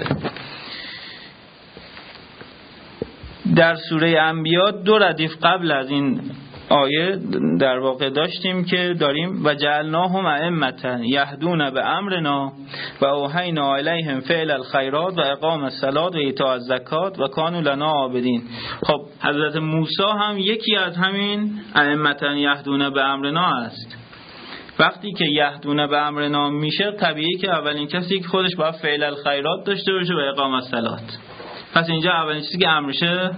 در سوره انبیاء 2 ردیف قبل از این آیه در واقع داشتیم که داریم و جعلناهم ائمة یهدون بامرنا و اوحینا الیهم فعل الخیرات و اقام الصلاة و ایتاء الزکات و کانوا لنا عابدین. خب حضرت موسی هم یکی از همین ائمة یهدون بامرنا است. وقتی که یهدون بامرنا میشه طبیعی که اولین کسی که خودش باید فعل الخیرات داشته باشه و اقام الصلاة. پس اینجا اولین چیزی که امرشه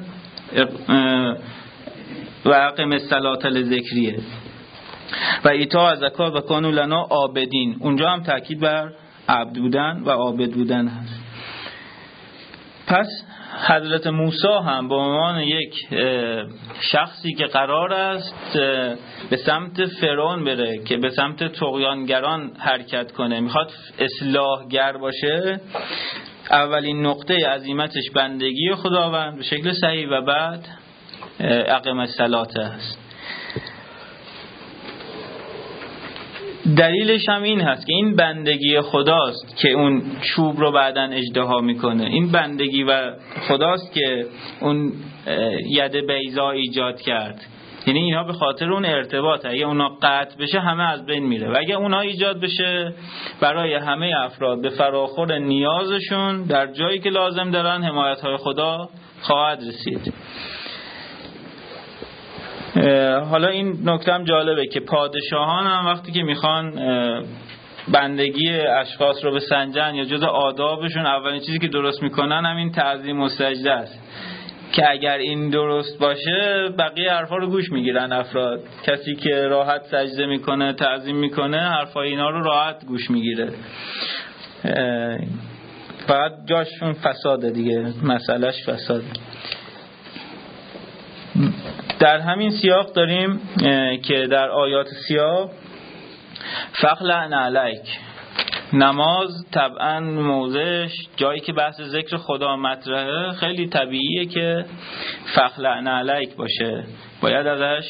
و اقم الصلاة لذکریه و ایتاء الزکات و کانوا لنا عابدین. اونجا هم تاکید بر عبد بودن و عابد بودن هست. پس حضرت موسی هم به عنوان یک شخصی که قرار است به سمت فرعون بره که به سمت طغیانگران حرکت کنه، میخواد اصلاحگر باشه، اولین نقطه عزیمتش بندگی خداوند به شکل صحیح و بعد اقام الصلاة است. دلیلش هم این هست که این بندگی خداست که اون چوب رو بعدن اژدها میکنه. این بندگی و خداست که اون ید بیضا ایجاد کرد. یعنی اینا به خاطر اون ارتباط، اگه اونا قطع بشه همه از بین میره و اگه اونا ایجاد بشه برای همه افراد به فراخور نیازشون در جایی که لازم دارن حمایت های خدا خواهد رسید. حالا این نکته هم جالبه که پادشاهان هم وقتی که میخوان بندگی اشخاص رو بسنجن یا جز آدابشون اولین چیزی که درست میکنن همین تعظیم و سجده است که اگر این درست باشه بقیه حرفا رو گوش میگیرن افراد. کسی که راحت سجده میکنه تعظیم میکنه حرفای اینا رو راحت گوش میگیره. فقط جاشون فساده دیگه، مسئلهش فساده. در همین سیاق داریم که در آیات سیاق فخلعن علیک، نماز طبعا موضعش جایی که بحث ذکر خدا مطرحه خیلی طبیعیه که فخلعن علیک باشه. باید ازش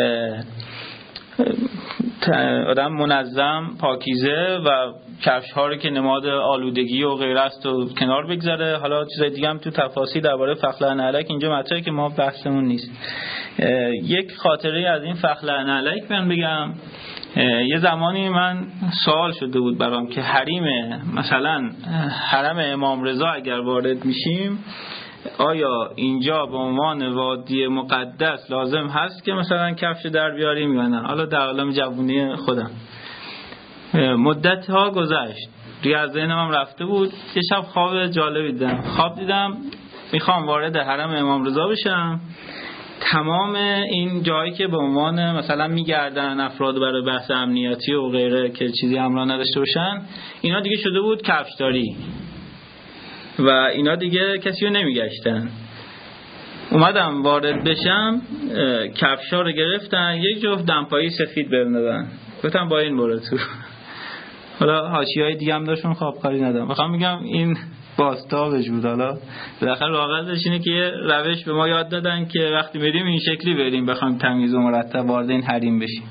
آدم منظم پاکیزه و کفش ها رو که نماد آلودگی و غیره است و کنار بگذاره. حالا چیزای دیگه هم تو تفاصیل درباره فخلعن علیک اینجا مطرحه که ما بحثمون نیست. یک خاطره از این فخلعن علیک من بگم. یه زمانی من سوال شده بود برام که مثلا حرم امام رضا اگر وارد میشیم آیا اینجا به عنوان وادی مقدس لازم هست که مثلا کفش در بیاریم یا نه؟ حالا در عالم جوونی خودم مدت ها گذشت، از ذهنم هم رفته بود. یه شب خواب جالبی دیدم. خواب دیدم میخوام وارد حرم امام رضا بشم، تمام این جایی که به عنوان مثلا میگردن افراد برای بحث امنیتی و غیره که چیزی همراه نداشته باشن، اینا دیگه شده بود کفشداری و اینا دیگه کسی رو نمیگشتن. اومدم وارد بشم، کفشا رو گرفتن، یک جفت دمپایی سفید بهم دادن، گفتم با این برو تو. حالا حاشیه‌های دیگه هم داشتم، خوابکاری ندارم. میخوام میگم این باستابش بود. حالا بالاخره واقعیتش اینه که یه روش به ما یاد دادن که وقتی بریم این شکلی بریم بخوایم تمیز و مرتب وارد این حریم بشیم.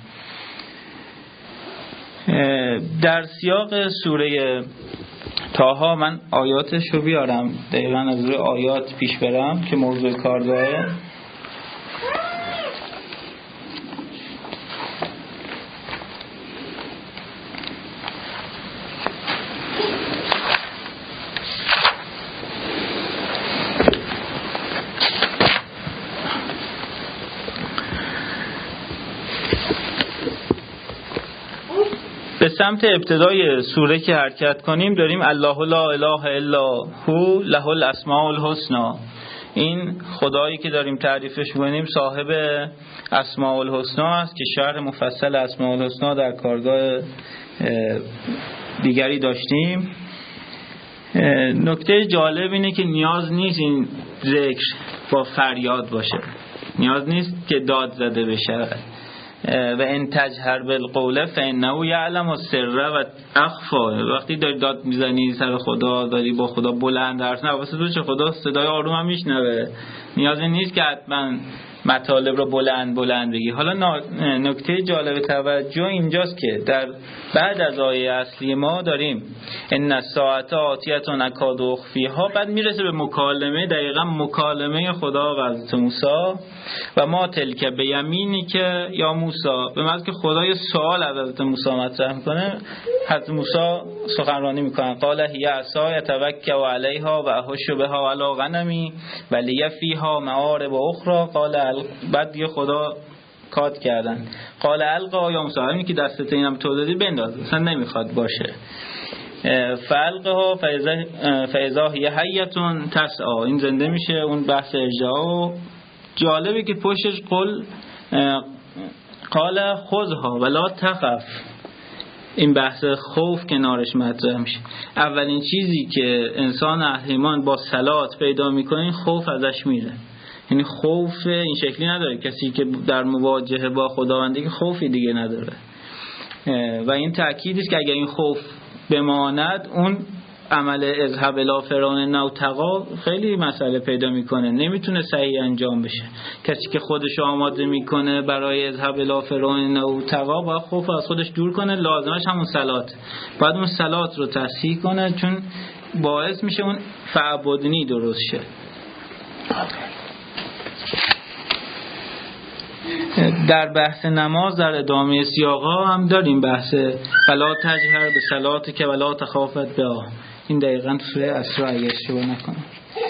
در سیاق سوره طه من آیاتش رو بیارم دقیقاً از روی آیات پیش برم که موضوع کارگاهه. به سمت ابتدای سوره که حرکت کنیم داریم الله لا اله الا هو له الاسماء الحسنی. این خدایی که داریم تعریفش می‌کنیم صاحب اسماء الحسنی است که شرح مفصل اسماء الحسنی در کارگاه دیگری داشتیم. نکته جالب اینه که نیاز نیست این ذکر با فریاد باشه، نیاز نیست که داد زده بشه. و ان تجهر بالقول فانه یعلم السر و اخفا. وقتی داری داد میزنی سر خدا، داری با خدا بلند حرف میزنی، واسه تو چه خدا صدای آروم هم میشنوه، نیازی نیست که حتما مطالب رو بلند بگی. حالا نکته جالب توجه اینجاست که در بعد از آیه اصلی ما داریم ان الساعه آتیه اکاد اخفیها، بعد میرسه به مکالمه، دقیقا مکالمه خدا و حضرت موسی و ما تلک بیمینی که یا موسی، به معنی که خدا یه سوال از حضرت موسی مطرح میکنه، حضرت موسی سخنرانی میکنه قال هی عصای اتوکل علیها و احش بها علی غنمی و لی فیها معارب اخرى. قال بعد دیگه خدا کات کردن قال القا یا موسی، همین که دستت اینم تو دادی بنداز، اصلا نمیخواد باشه. فالقها فاذا هی حیه تسعى، این زنده میشه. اون بحث ارجاع جالبه که پشتش قال خذها ولا تخف، این بحث خوف کنارش مطرح میشه. اولین چیزی که انسان اهل ایمان با صلات پیدا میکنه این خوف ازش میره. یعنی خوف این شکلی نداره، کسی که در مواجهه با خداوندی خوفی دیگه نداره و این تأکیدی است که اگر این خوف بماند اون عمل اذهب الی فرعون انه طغی خیلی مسئله پیدا میکنه، نمیتونه صحیح انجام بشه. کسی که خودش آماده میکنه برای اذهب الی فرعون انه طغی باید خوف از خودش دور کنه، لازمش همون صلات، باید اون صلات رو تصحیح کنه چون باعث میشه اون فعبدنی درست شه. در بحث نماز در ادامه سیاقا هم داریم بحث فلا تجهر به صلات که ولا تخافت بها، این دقیقاً سوره اسراء اگه اشتباه نکنم.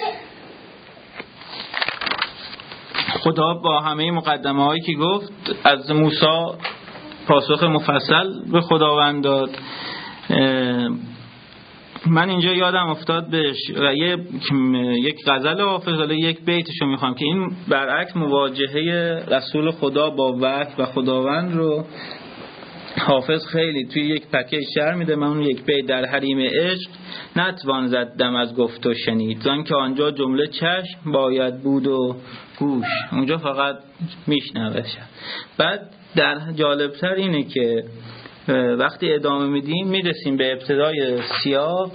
خدا با همه مقدمه هایی که گفت از موسی پاسخ مفصل به خداوند داد. من اینجا یادم افتاد بهش و یک غزل حافظ، حالا یک بیتشو میخوام که این برعکس مواجهه رسول خدا با وحی و خداوند رو حافظ خیلی توی یک پکیج شعر میده. من اون یک بیت در حریم عشق نتوان زد دم از گفت و شنید، زن که آنجا جمله چشم باید بود و گوش، اونجا فقط میشنوه. بعد در جالبتر اینه که وقتی ادامه میدیم میرسیم به ابتدای سیاق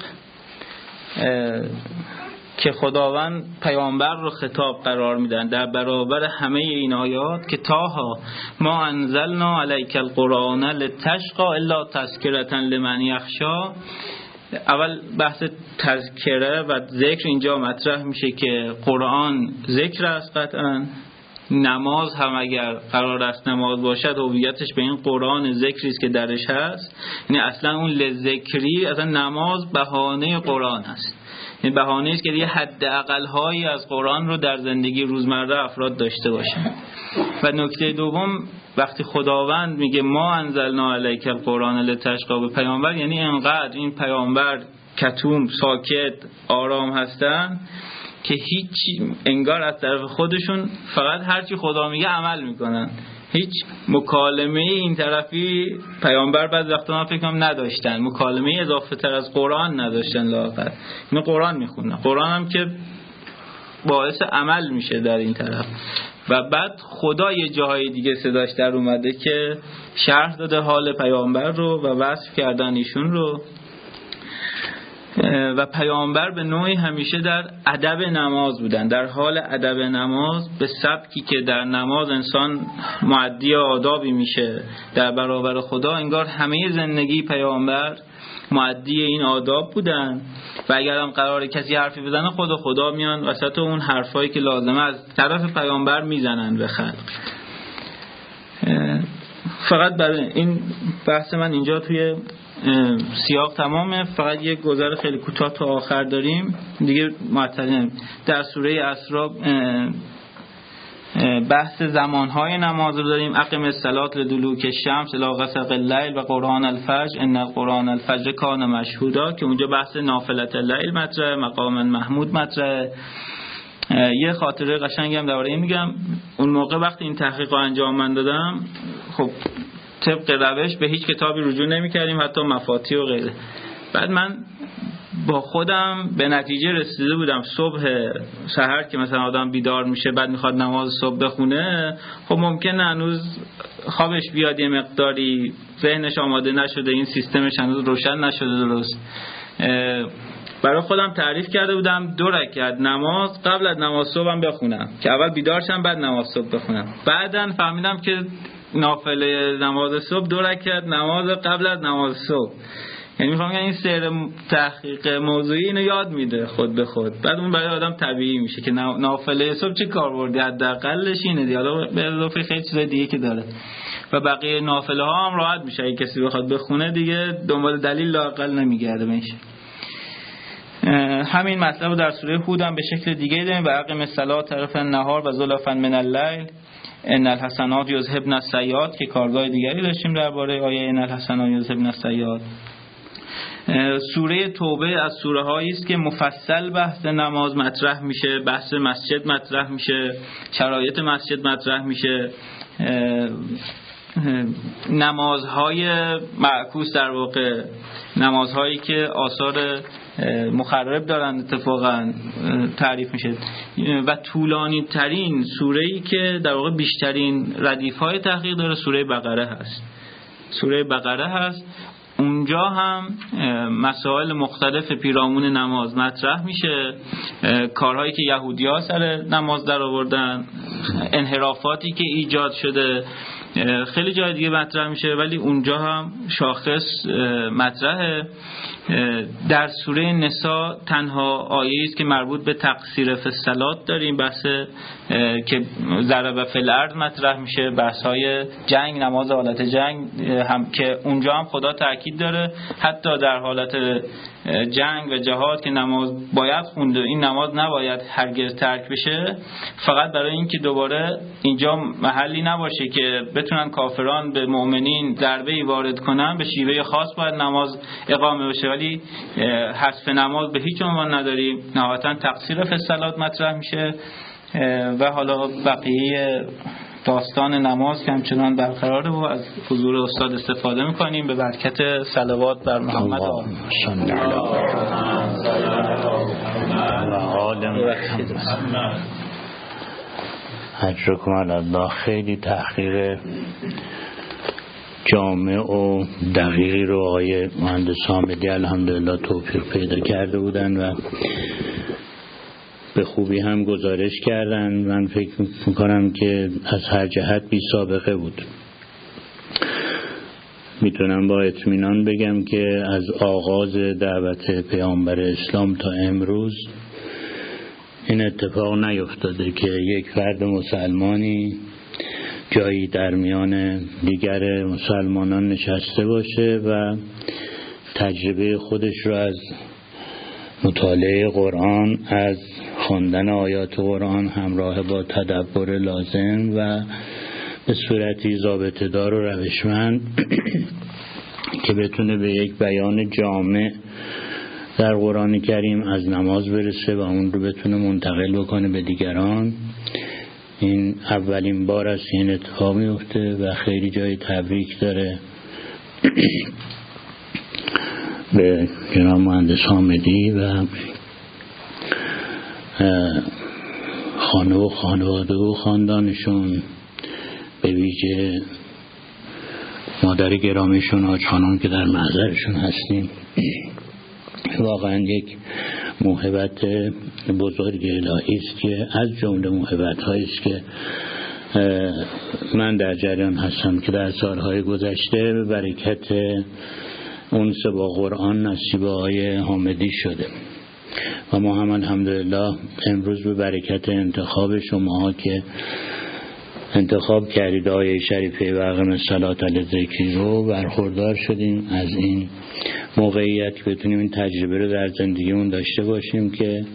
که خداوند پیامبر رو خطاب قرار میدن در برابر همه این آیات که تاها ما انزلنا علیک القرآن لتشقى الا تذکرة لمن یخشی. اول بحث تذکره و ذکر اینجا مطرح میشه که قرآن ذکر است، قطعا نماز هم اگر قرار است نماز باشد هویتش به این قرآن ذکری است که درش هست. یعنی اصلا اون لذکری، اصلا نماز بهانه قرآن است، یعنی بهانه است که یه حداقل هایی از قرآن رو در زندگی روزمره افراد داشته باشن. و نکته دوم وقتی خداوند میگه ما انزلنا علیک القرآن لتشقى به پیامبر، یعنی انقدر این پیامبر کتوم ساکت آرام هستن که هیچ انگار از طرف خودشون فقط هرچی خدا میگه عمل میکنن، هیچ مکالمه این طرفی پیامبر بعضی وقتا من فکر کنم نداشتن، مکالمه اضافه تر از قرآن نداشتن، لااقل اینو قرآن میخونن، قرآن هم که باعث عمل میشه در این طرف. و بعد خدا یه جاهای دیگه صداش در اومده که شرح داده حال پیامبر رو و وصف کردن ایشون رو. و پیامبر به نوعی همیشه در ادب نماز بودن، در حال ادب نماز به سبکی که در نماز انسان مؤدی آدابی میشه در برابر خدا، انگار همه زندگی پیامبر مؤدی این آداب بودن. و اگر هم قراره کسی حرفی بزنه خدا میان وسط اون حرفایی که لازمه از طرف پیامبر میزنن به خلق. فقط برای این بحث من اینجا توی سیاق تمامه. فقط یک گذر خیلی کوتاه تا آخر داریم دیگه معطلیم. در سوره اسراء بحث زمانهای نماز رو داریم. اقم الصلاة لدلوک الشمس الی غسق اللیل و قرآن الفجر ان القرآن الفجر کان مشهودا، که اونجا بحث نافلة اللیل مطرحه، مقام محمود مطرحه. یه خاطره قشنگم درباره این میگم. اون موقع وقتی این تحقیق رو انجام من دادم، خب طبق روش به هیچ کتابی رجوع نمی کردیم، حتی مفاتی و غیره. بعد من با خودم به نتیجه رسیده بودم صبح سحر که مثلا آدم بیدار میشه بعد میخواد نماز صبح بخونه، خب ممکنه هنوز خوابش بیاد یه مقداری، ذهنش آماده نشده، این سیستمش هنوز روشن نشده درست. برای خودم تعریف کرده بودم 2 رکعت نماز قبل از نماز صبحم بخونم که اول بیدار شم بعد نماز صبح بخونم. بعدن فهمیدم که نافله نماز صبح 2 رکعت نماز قبل از نماز صبح. یعنی میخوام این سیر تحقیق موضوعی اینو یاد میده خود به خود. بعد اون برای آدم طبیعی میشه که نافله صبح چه کاربردی حداقلش اینه دیگه، حالا به اضافه خیلی چیزای دیگه که داره و بقیه نافله ها هم راحت میشه اگه کسی بخواد بخونه دیگه دنبال دلیل لااقل نمیگرده بهش. همین مطلب رو در سوره هود هم به شکل دیگه داریم: و اقیم الصلاة طرف النهار و زلفا من اللیل ان الحسنات یذهبن السیئات، که کارگاه دیگری داشتیم درباره آیه ان الحسنات یذهبن السیئات. سوره توبه از سوره هایی است که مفصل بحث نماز مطرح میشه، بحث مسجد مطرح میشه، شرایط مسجد مطرح میشه، نمازهای معکوس در واقع، نمازهایی که آثار مخرب دارن اتفاقا تعریف میشه. و طولانی ترین سوره‌ای که در واقع بیشترین ردیف‌های تحقیق داره سوره بقره هست. سوره بقره هست، اونجا هم مسائل مختلف پیرامون نماز مطرح میشه، کارهایی که یهودی‌ها سر نماز در آوردن، انحرافاتی که ایجاد شده، خیلی جای دیگه مطرح میشه، ولی اونجا هم شاخص مطرحه. در سوره نساء تنها آیه‌ای است که مربوط به تقصیر فی الصلاة داریم، بحث که ضرب فی الارض مطرح میشه، بحث‌های جنگ، نماز حالت جنگ هم که اونجا هم خدا تاکید داره حتی در حالت جنگ و جهاد که نماز باید خونده، این نماز نباید هرگز ترک بشه، فقط برای اینکه دوباره اینجا محلی نباشه که بتونن کافران به مؤمنین ضربه‌ای وارد کنن، به شیوه خاص باید نماز اقامه بشه، ولی حذف نماز به هیچ عنوان نداریم. نهایتاً تقصیر فی الصلاة مطرح میشه و حالا بقیه داستان نماز که همچنان برقراره و از حضور استاد استفاده میکنیم به برکت صلوات بر محمد اجرکم الله. خیلی تحقیق جامع و دقیقی رو آقای مهندس حامدی الحمدلله توفیق پیدا کرده بودن و به خوبی هم گزارش کردن. من فکر میکنم که از هر جهت بی سابقه بود. میتونم با اطمینان بگم که از آغاز دعوت پیامبر اسلام تا امروز این اتفاق نیفتاده که یک فرد مسلمانی جایی در میان دیگر مسلمانان نشسته باشه و تجربه خودش رو از مطالعه قرآن، از خواندن آیات قرآن همراه با تدبر لازم و به صورتی ضابطه دار و روشمند که بتونه به یک بیان جامع در قرآن کریم از نماز برسه و اون رو بتونه منتقل بکنه به دیگران. این اولین بار است این اتفاق میفته و خیلی جای تبریک داره به جناب مهندس حامدی و خانه و خانواده و خاندانشون، به ویژه مادر گرامیشون حاج خانم که در محضرشون هستیم. واقعا یک موهبت بزرگ الهی است که از جمله موهبت هایی است که من در جریان هستم که در سالهای گذشته به برکت اون با قرآن نصیب آقای حامدی شده و ما هم الحمدلله امروز به برکت انتخاب شما که انتخاب کردید آیه شریفه و اقیم الصلاة علی ذکری رو برخوردار شدیم از این موقعیت که بتونیم این تجربه رو در زندگیمون داشته باشیم که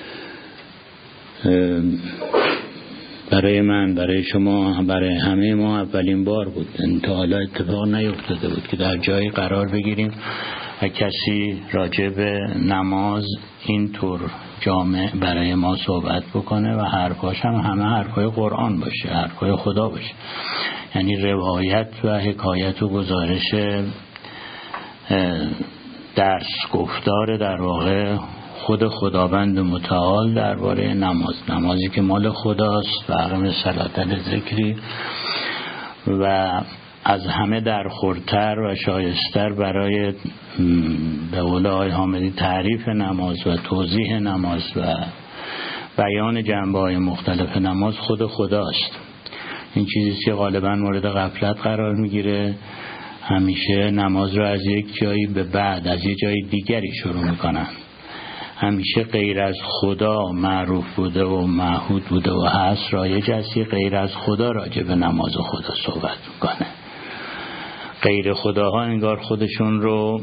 برای من، برای شما، برای همه ما اولین بار بود. تا حالا اتفاق نیفتاده بود که در جایی قرار بگیریم و کسی راجع به نماز اینطور جامع برای ما صحبت بکنه و حرفاش هم همه حرفای قرآن باشه، حرفای خدا باشه، یعنی روایت و حکایت و گزارش درس گفتار در واقع خود خداوند متعال درباره نمازی که مال خداست و حرم صلاتل ذکری و از همه درخورتر و شایستر برای به قول آقای حامدی تعریف نماز و توضیح نماز و بیان جنبه‌های مختلف نماز خود خداست. این چیزی که غالبا مورد غفلت قرار میگیره. همیشه نماز رو از یک جایی به بعد از یک جای دیگری شروع میکنن. همیشه غیر از خدا معروف بوده و معهود بوده و هست، رایج است غیر از خدا راجع به نماز خدا صحبت میکنه. غیر خداها انگار خودشون رو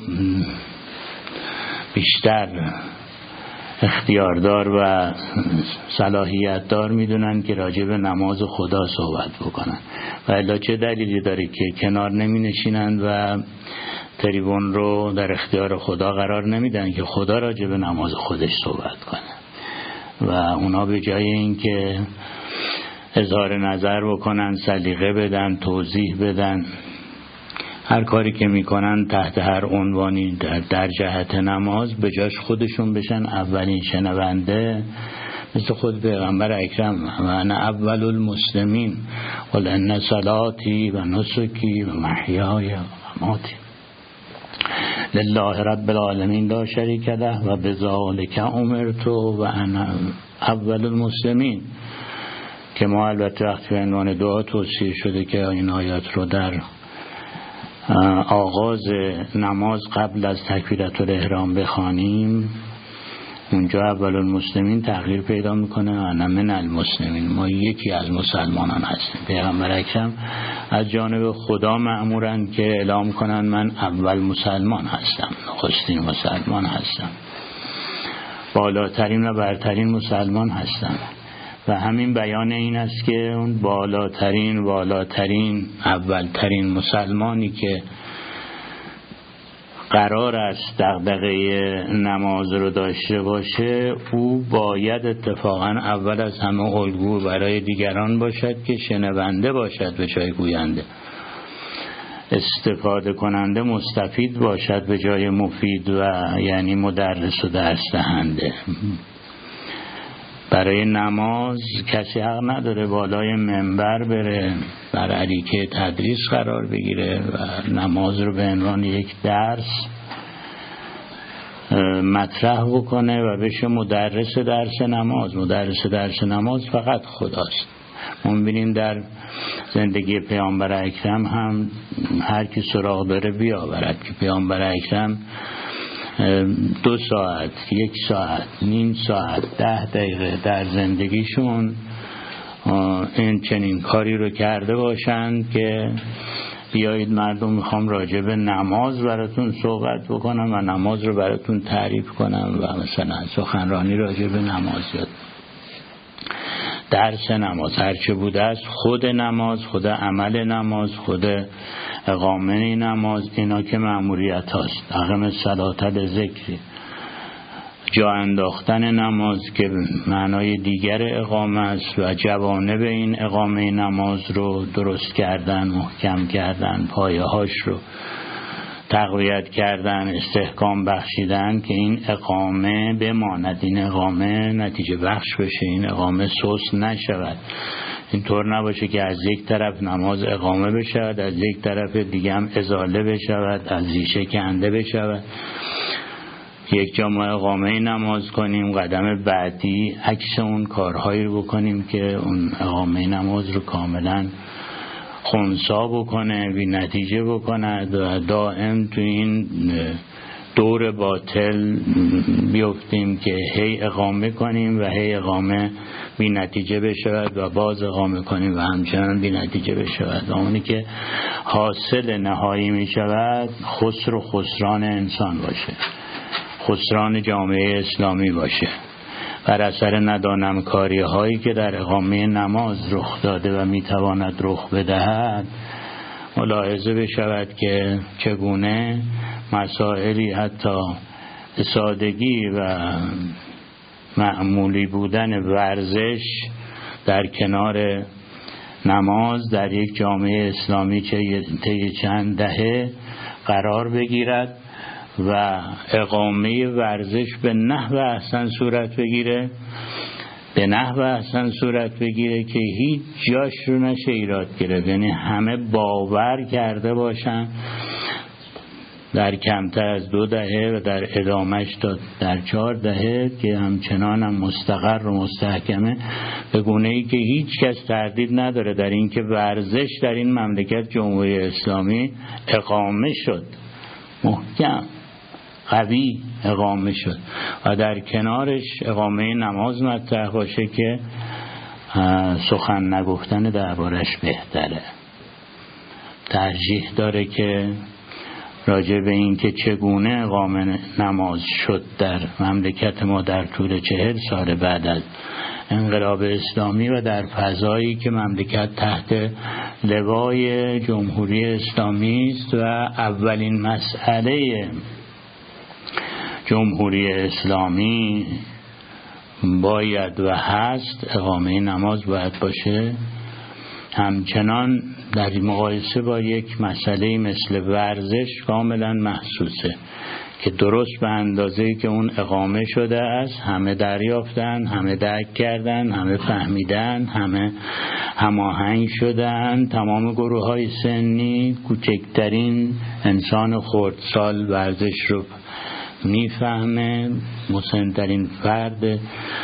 بیشتر اختیاردار و صلاحیت دار میدونن که راجع به نماز خدا صحبت بکنن و الا چه دلیلی داره که کنار نمی نشینن و تریبون رو در اختیار خدا قرار نمیدن که خدا راجع به نماز خودش صحبت کنه و اونا به جای این که اظهار نظر بکنن، سلیقه بدن، توضیح بدن، هر کاری که میکنن تحت هر عنوانی در جهت نماز، به جاش خودشون بشن اولین شنونده، مثل خود پیغمبر اکرم و انا اول المسلمین قل ان صلاتی و نسکی و محیای و مماتی لله رب العالمین لا شریک له و بذالک امرت و انا اول المسلمین، که ما البته وقتی به عنوان دعا توصیه شده که این آیات رو در آغاز نماز قبل از تکبیرت الاحرام بخوانیم، اونجا اول المسلمین تغییر پیدا میکنه انا من المسلمین، ما یکی از مسلمانان هستیم. پیغمبر اکرم از جانب خدا مأمورن که اعلام کنن من اول مسلمان هستم، نخستین مسلمان هستم، بالاترین و برترین مسلمان هستم. و همین بیان این است که اون بالاترین اولترین مسلمانی که قرار است دغدغه نماز رو داشته باشه، او باید اتفاقا اول از همه الگو برای دیگران باشد که شنونده باشد به جای گوینده، استفاده کننده مستفید باشد به جای مفید و یعنی مدرس و درس دهنده. برای نماز کسی حق نداره بالای منبر بره بر اریکه تدریس قرار بگیره و نماز رو به عنوان یک درس مطرح بکنه و بشه مدرس درس نماز. مدرس درس نماز فقط خداست. ما می‌بینیم در زندگی پیامبر اکرم هم هر کی سراغ داره بیاورد که پیامبر اکرم 2 ساعت، 1 ساعت، نیم ساعت، 10 دقیقه در زندگیشون این چنین کاری رو کرده باشند که بیایید مردم میخوام راجع به نماز براتون صحبت بکنم و نماز رو براتون تعریف کنم و مثلا سخنرانی راجع به نماز یاد، درس نماز، هرچه بوده است، خود نماز، خود عمل نماز، خود اقامه نماز، اینا که مأموریت هاست. اقام صلاتل ذکری، جا انداختن نماز که معنای دیگر اقامه است و جوانب این اقامه نماز رو درست کردن، محکم کردن، پایه هاش رو تقویت کردن، استحکام بخشیدن که این اقامه بماند، این اقامه نتیجه بخش بشه، این اقامه سست نشود. اینطور نباشه که از یک طرف نماز اقامه بشود، از یک طرف دیگه هم ازاله بشود، از ریشه کنده بشود. یک جا ما اقامه نماز کنیم، قدم بعدی عکس اون کارهایی رو بکنیم که اون اقامه نماز رو کاملا خنثی بکنه، بی نتیجه بکنه و دائم تو این دور باطل بیفتیم که هی اقامه کنیم و هی اقامه بی نتیجه بشود و باز اقامه کنیم و همچنان بی نتیجه بشود و اونی که حاصل نهایی می شود خسر و خسران انسان باشه، خسران جامعه اسلامی باشه. بر اثر ندانم کاری هایی که در اقامه نماز رخ داده و می تواند رخ بدهد ملاحظه بشود که چگونه مسائلی حتی سادگی و معمولی بودن ورزش در کنار نماز در یک جامعه اسلامی طی چند دهه قرار بگیرد و اقامه ورزش به نحو احسن صورت بگیره که هیچ جاش رو نشه ایراد گرفت. یعنی همه باور کرده باشن در کمتر از 2 دهه و در ادامهش تا در 4 دهه که همچنان هم مستقر و مستحکمه، به گونه‌ای که هیچ کس تردید نداره در این که ورزش در این مملکت جمهوری اسلامی اقامه شد، محکم قوی اقامه شد و در کنارش اقامه نماز مطرح باشه که سخن نگفتن دربارش بهتره. ترجیح داره که راجع به این که چگونه اقامه نماز شد در مملکت ما در طول 40 سال بعد از انقلاب اسلامی و در فضایی که مملکت تحت لوای جمهوری اسلامی است و اولین مسئله جمهوری اسلامی باید و هست اقامه نماز باید باشه، همچنان در مقایسه با یک مسئله مثل ورزش کاملا محسوسه که درست به اندازه‌ای که اون اقامه شده است همه دریافتن، همه درک کردن، همه فهمیدن، همه هماهنگ شدن. تمام گروه‌های سنی، کوچکترین انسان خردسال ورزش رو میفهمه، مسن‌ترین فرد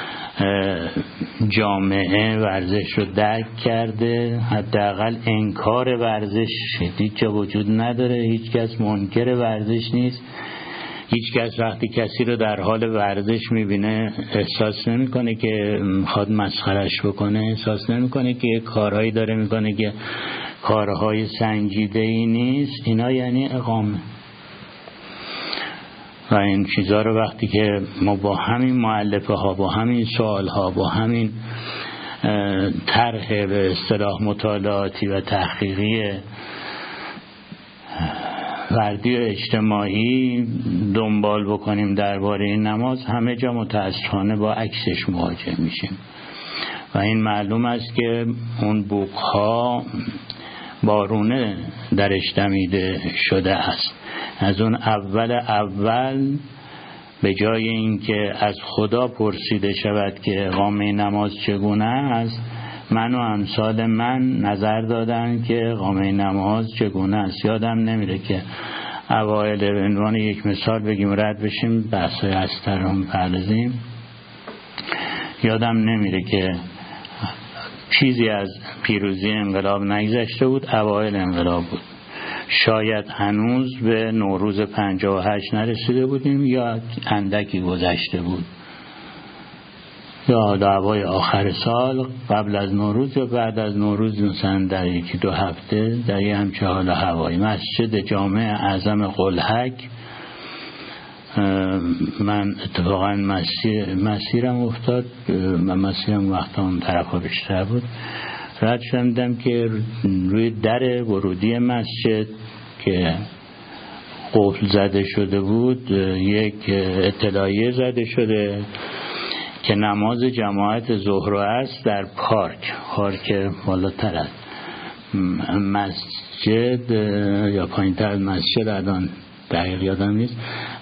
جامعه ورزش رو درک کرده، حداقل انکار ورزش هیچ جا وجود نداره، هیچ کس منکر ورزش نیست. هیچ کس وقتی کسی رو در حال ورزش میبینه احساس نمیکنه که میخواد مسخرش بکنه، احساس نمیکنه که کارهایی داره میکنه که کارهای سنجیده‌ای نیست. اینا یعنی اقامه. و این چیزها رو وقتی که ما با همین مؤلفه ها، با همین سوال ها، با همین طرح به اصطلاح مطالعاتی و تحقیقی فردی و اجتماعی دنبال بکنیم درباره این نماز، همه جا متاسفانه با عکسش مواجه میشیم و این معلوم است که اون بوقها بارونه درش دمیده شده است. از اون اول به جای اینکه از خدا پرسیده شود که اقامه نماز چگونه است، من و امثال من نظر دادن که اقامه نماز چگونه است. یادم نمیره که اوایل به عنوان یک مثال بگیم رد بشیم بحثای هستر رو پردازیم، یادم نمیره که چیزی از پیروزی انقلاب نگذشته بود، اوایل انقلاب بود. شاید هنوز به نوروز 58 نرسیده بودیم یا اندکی گذشته بود، یا دعوای آخر سال قبل از نوروز یا بعد از نوروز، مثلا در 1-2 هفته در یه همچه حال هوایی مسجد جامع اعظم قلحک. من اتفاقا مسیرم افتاد و مسیرم وقتا اون طرف بیشتر بود، رد شدم که روی در ورودی مسجد که قفل زده شده بود یک اطلاعیه زده شده که نماز جماعت ظهر و عصر در پارک بالاتر از مسجد یا پایین‌تر از مسجد، الان دقیق یادم نیست،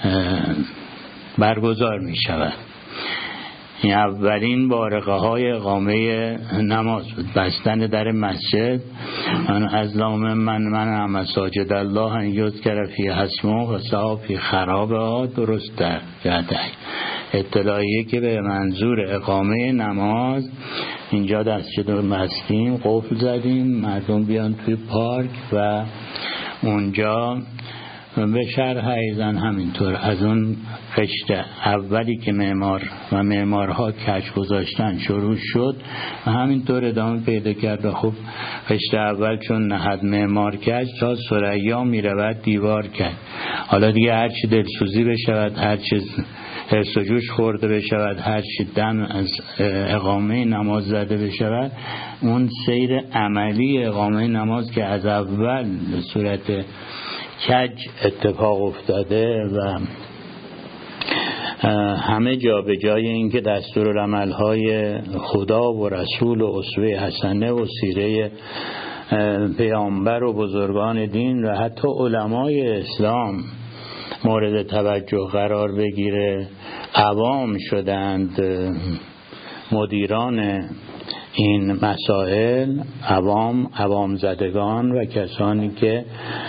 برگزار می شود. این اولین بارقه های اقامه نماز بود، بستن در مسجد. من از لام من مساجد الله ان یذکر فیها اسمه و سعی فی خرابها، درست در جهت اطلاعیه که به منظور اقامه نماز اینجا مسجد رو بستیم، قفل زدیم، مردم بیان توی پارک و اونجا به شرح ایزن همینطور از اون خشت اولی که معمارها کج گذاشتن شروع شد و همینطور ادامه پیدا کرد. و خب خشت اول چون نهد معمار کج تا ثریا میرود دیوار کرد. حالا دیگه هرچی دلسوزی بشود، هرچی حرص و جوش خورده بشود، هرچی دم از اقامه نماز زده بشود، اون سیر عملی اقامه نماز که از اول به صورت کج اتفاق افتاده و همه جا به جای اینکه دستورالعمل‌های خدا و رسول و اسوه حسنه و سیره پیامبر و بزرگان دین و حتی علمای اسلام مورد توجه قرار بگیره. عوام شدند مدیران این مسائل، عوام زدگان و کسانی که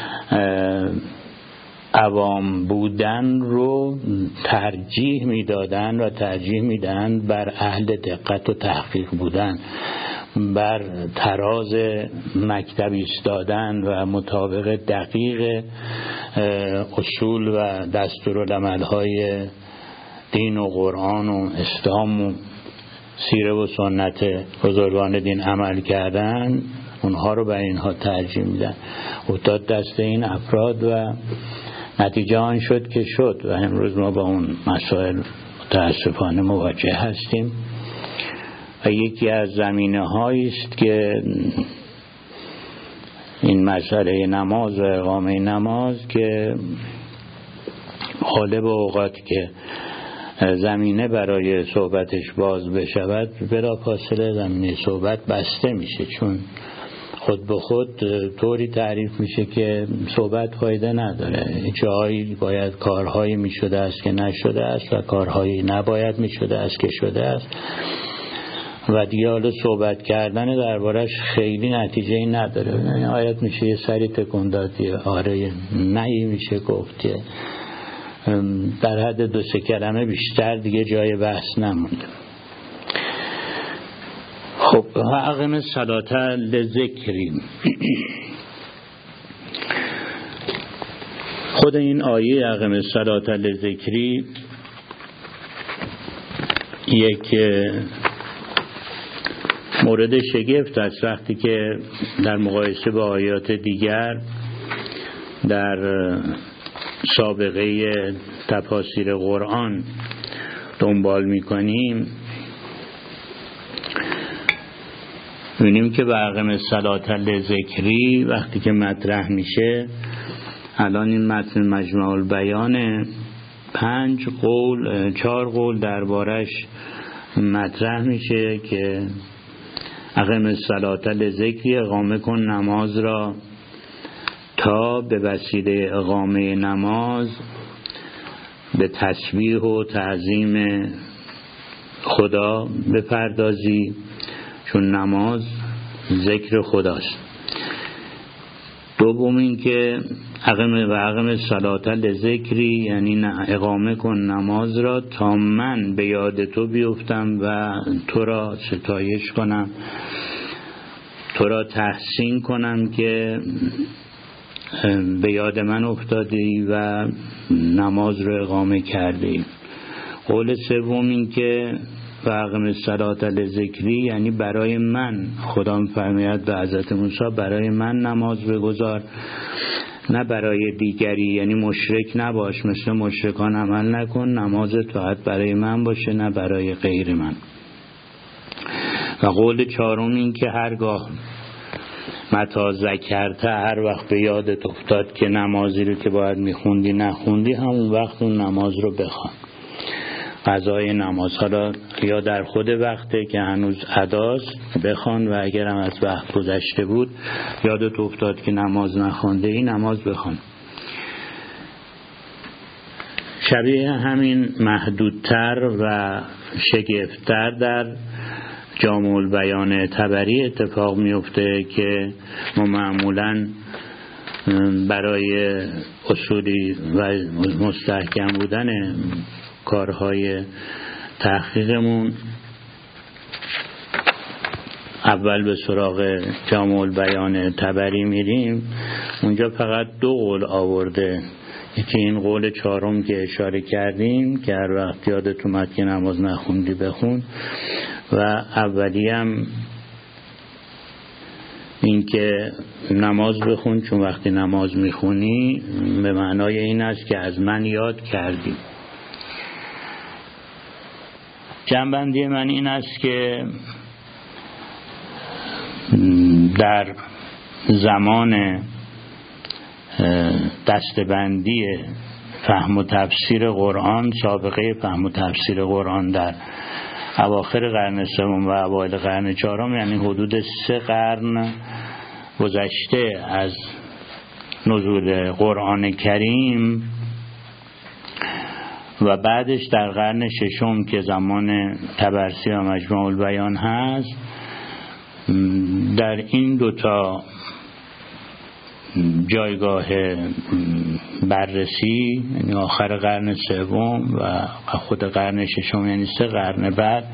عوام بودن رو ترجیح میدادن و ترجیح میدن بر اهل دقت و تحقیق بودن، بر تراز مکتب ایستادن و مطابق دقیق اصول و دستورالعمل‌های دین و قرآن و اسلام و سیره و سنت بزرگان دین عمل کردن، اونها رو بر اینها ترجیح میدن. افتاد دست این افراد و نتیجه آن شد که شد و امروز ما با اون مسائل متاسفانه مواجه هستیم و یکی از زمینه‌هایی است که این مسئله نماز و اقامه نماز که غالب اوقات که زمینه برای صحبتش باز بشود بلافاصله زمینه صحبت بسته میشه، چون خود به خود طوری تعریف میشه که صحبت فایده نداره. جایی باید کارهایی میشده است که نشده است و کارهایی نباید میشده است که شده است و دیگه حالا صحبت کردن دربارش خیلی نتیجه ای نداره. نهایت میشه یه سری تکون داد، آره نهی میشه گفت، در حد 2-3 کلمه بیشتر دیگه جای بحث نمونده. خب اقم الصلاة لذکری، خود این آیه اقم الصلاة لذکری یک مورد شگفت است وقتی که در مقایسه با آیات دیگر در سابقه تفاسیر قرآن دنبال می‌کنیم. می‌بینیم که اقم الصلاة لذکری وقتی که مطرح میشه، الان این متن مجمع البیان 4 قول دربارش مطرح میشه که اقم الصلاة لذکری، اقامه کن نماز را تا به وسیله اقامه نماز به تسبیح و تعظیم خدا بپردازی، چون نماز ذکر خداست. دوم این که اقم الصلاة لذکری یعنی اقامه کن نماز را تا من به یاد تو بیفتم و تو را ستایش کنم، تو را تحسین کنم که به یاد من افتادی و نماز رو اقامه کردی. قول سوم این که اقم الصلاة لذکری یعنی برای من، خدا می‌فرماید به حضرت موسی برای من نماز بگذار، نه برای دیگری، یعنی مشرک نباش، مثل مشرکان عمل نکن، نمازت فقط برای من باشه نه برای غیر من. و قول چهارم این که هرگاه متا ذکرت، هر وقت به یادت افتاد که نمازی رو که باید میخوندی نخوندی، همون وقت اون نماز رو بخوان. قضای نماز حالا یا در خود وقته که هنوز اداست بخوان و اگر هم از وقت گذشته بود یادت افتاد که نماز نخونده ای، نماز بخوان. شبیه همین محدودتر و شگفت‌تر در جامع البیان طبری اتفاق میفته که ما معمولاً برای اصولی و مستحکم بودن کارهای تحقیقمون اول به سراغ جامع البیان طبری میریم. اونجا فقط 2 قول آورده، یکی این قول چهارم که اشاره کردیم که هر وقت یادت اومد که نماز نخوندی بخون، و اولیم این که نماز بخون چون وقتی نماز میخونی به معنای این است که از من یاد کردی. جنبندی من این است که در زمان دستبندی فهم و تفسیر قرآن، سابقه فهم و تفسیر قرآن در اواخر قرن سوم و اوایل قرن چهارم، یعنی حدود 3 قرن گذشته از نزول قرآن کریم، و بعدش در قرن ششم که زمان طبرسی و مجموع البیان هست، در این دوتا جایگاه بررسی، یعنی آخر قرن سوم و خود قرن ششم، یعنی 3 قرن بعد،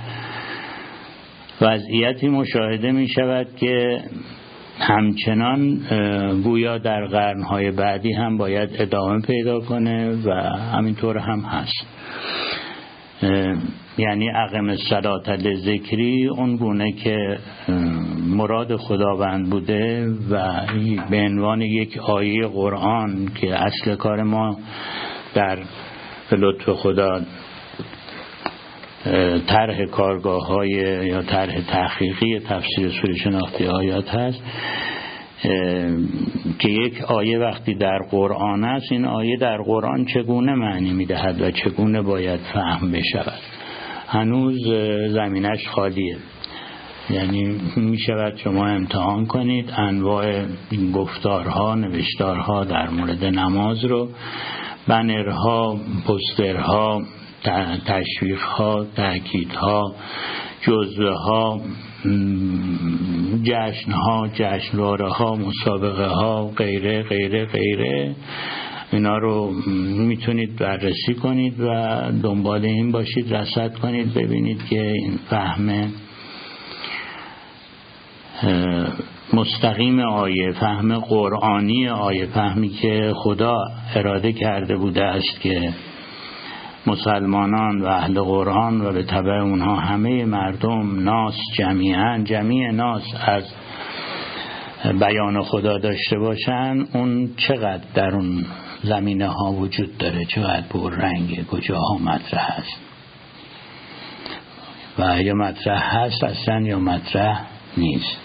وضعیتی مشاهده می شود که همچنان گویا در قرنهای بعدی هم باید ادامه پیدا کنه و همینطور هم هست. یعنی اقم الصلاة لذکری اون گونه که مراد خداوند بوده و به عنوان یک آیه قرآن که اصل کار ما در لطف خدا طرح کارگاه‌های یا طرح تحقیقی تفسیر سوره شناختی آیات هست که یک آیه وقتی در قرآن است، این آیه در قرآن چگونه معنی می‌دهد و چگونه باید فهم بشود. هنوز زمینش خالیه. یعنی می شود شما امتحان کنید انواع گفتارها، نوشتارها در مورد نماز رو، بنرها، پوسترها، تشویقها، تأکیدها، جزوه‌ها، جشنها، جشنواره‌ها، مسابقه ها، غیره غیره غیره، اینا رو میتونید بررسی کنید و دنبال این باشید، رصد کنید، ببینید که این فهم مستقیم آیه، فهم قرآنی آیه، فهمی که خدا اراده کرده بوده است که مسلمانان و اهل قرآن و به تبع اونها همه مردم، ناس جمیعا، جمیع ناس از بیان خدا داشته باشن، اون چقدر در اون زمینه ها وجود داره، چقدر پررنگه، کجاها مطرح هست و یا مطرح هست اصلا یا مطرح نیست.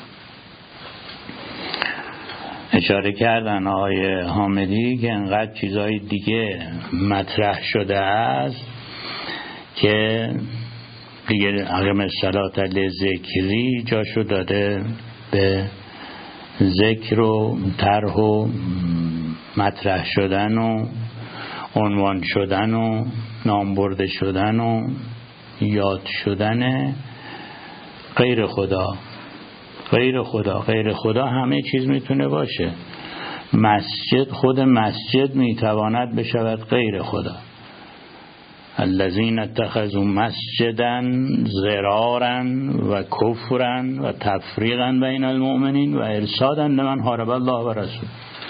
اشاره کردن آقای حامدی که انقدر چیزهای دیگه مطرح شده است که دیگه اقم الصلاة لذکری جاشو داده به ذکر و طرح و مطرح شدن و عنوان شدن و نام برده شدن و یاد شدن غیر خدا. غیر خدا، غیر خدا همه چیز میتونه باشه. مسجد، خود مسجد میتواند بشود غیر خدا. الذین اتخذوا مسجدا ضرارا و کفرا و تفریقا بین المؤمنین و ارصادا لمن حارب الله و رسول.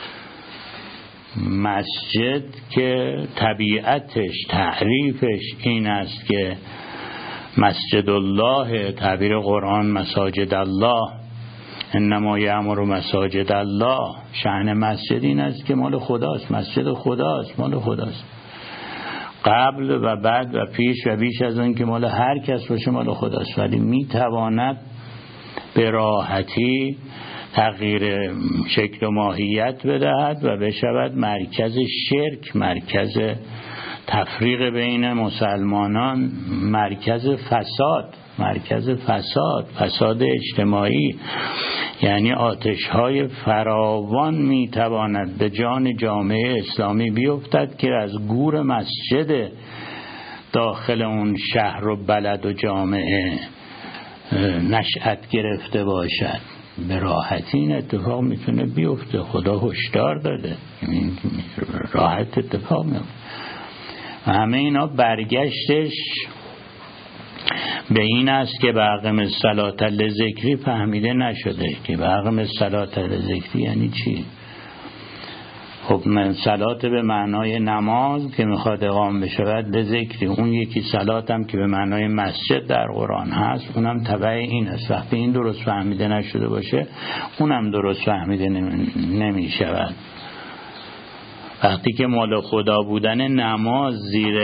مسجد که طبیعتش، تعریفش این است که مسجد الله، تعبیر قرآن مساجد الله، انما یأمر مساجد الله، شأن مسجد این است که مال خداست، مسجد خداست، مال خداست. قبل و بعد و پیش و بیش از اون که مال هر کس باشه مال خداست، ولی میتواند به راحتی تغییر شکل و ماهیت بدهد و بشود مرکز شرک، مرکز تفریق بین مسلمانان، مرکز فساد اجتماعی. یعنی آتش‌های فراوان میتواند به جان جامعه اسلامی بیفتد که از گور مسجد داخل اون شهر و بلد و جامعه نشأت گرفته باشد. به راحتی این اتفاق میتونه بیفته، خدا هشدار داده، راحت اتفاق میفته. و همه اینا برگشتش به این است که به اقم الصلاة لذکری فهمیده نشده. که به اقم الصلاة لذکری یعنی چی؟ خب صلات به معنای نماز که میخواد اقام بشود لذکری، اون یکی صلات هم که به معنای مسجد در قرآن هست، اونم تبع این است. وقتی این درست فهمیده نشده باشه اونم درست فهمیده نمیشود. وقتی که مال خدا بودن نماز زیر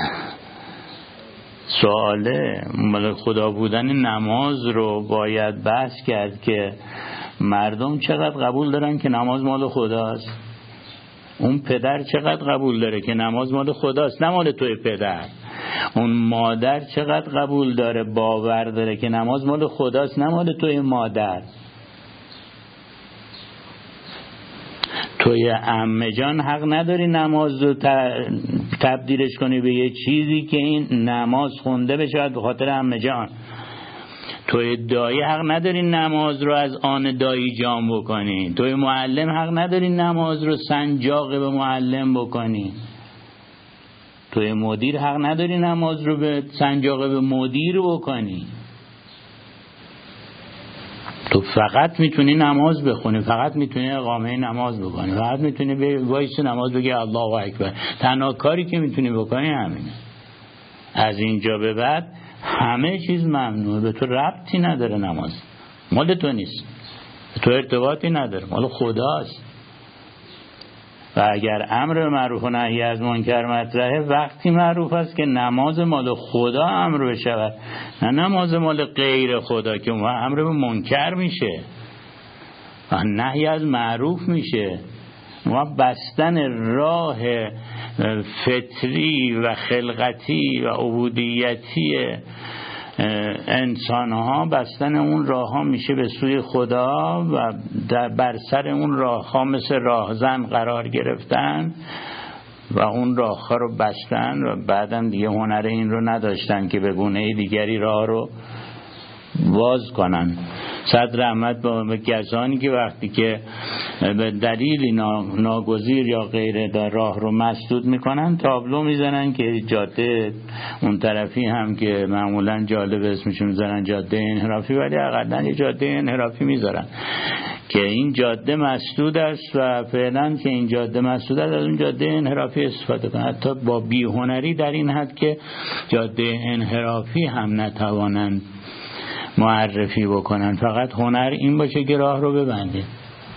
سواله، مال خدا بودن نماز رو باید بحث کرد که مردم چقدر قبول دارن که نماز مال خداست. اون پدر چقدر قبول داره که نماز مال خداست، نه مال توی پدر. اون مادر چقدر قبول داره، باور داره که نماز مال خداست، نه مال توی مادر. توی عمه جان حق نداری نماز رو تبدیلش کنی به یه چیزی که این نماز خونده بشه به خاطر عمه جان. توی دایی حق نداری نماز رو از آن دایی جان بکنی. توی معلم حق نداری نماز رو سنجاق به معلم بکنی. توی مدیر حق نداری نماز رو به سنجاق به مدیر بکنی. تو فقط میتونی نماز بخونی، فقط میتونی اقامه نماز بکنی، فقط میتونی وایس نماز بگی الله اکبر. تنها کاری که میتونی بکنی همینه. از اینجا به بعد همه چیز ممنوعه. به تو ربطی نداره، نماز مال تو نیست، به تو ارتباطی نداره، مال خداست. و اگر امر معروف و نهی از منکر مطرحه، وقتی معروف است که نماز مال خدا امر بشود، نه نماز مال غیر خدا که امر به منکر میشه و نهی از معروف میشه. ما بستن راه فطری و خلقتی و عبودیتی انسان ها، بستن اون راه ها میشه به سوی خدا و بر سر اون راه ها مثل راهزن قرار گرفتن و اون راه ها رو بستن و بعدم دیگه هنر این رو نداشتن که به گونه دیگری راه رو باز کنن. صد رحمت به کسانی که وقتی که به دلیلی ناگزیر یا غیره در راه رو مسدود میکنن، تابلو میزنن که جاده اون طرفی هم که معمولا جالب اسمشون میذارن جاده انحرافی، ولی اقلا یه جاده انحرافی میذارن که این جاده مسدود است و فعلا که این جاده مسدود است از اون جاده انحرافی استفاده کنن. حتی با بیهنری در این حد که جاده انحرافی هم نتوانند معرفی بکنن. فقط هنر این باشه که راه رو ببنده.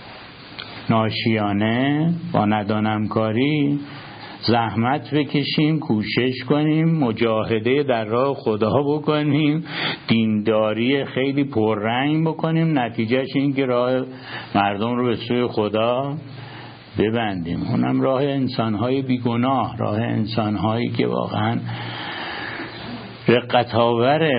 ناشیانه با ندانم کاری زحمت بکشیم، کوشش کنیم، مجاهده در راه خدا بکنیم، دینداری خیلی پررنگ بکنیم، نتیجهش این که راه مردم رو به سوی خدا ببندیم. اونم راه انسانهای بیگناه، راه انسانهایی که واقعا رقت آور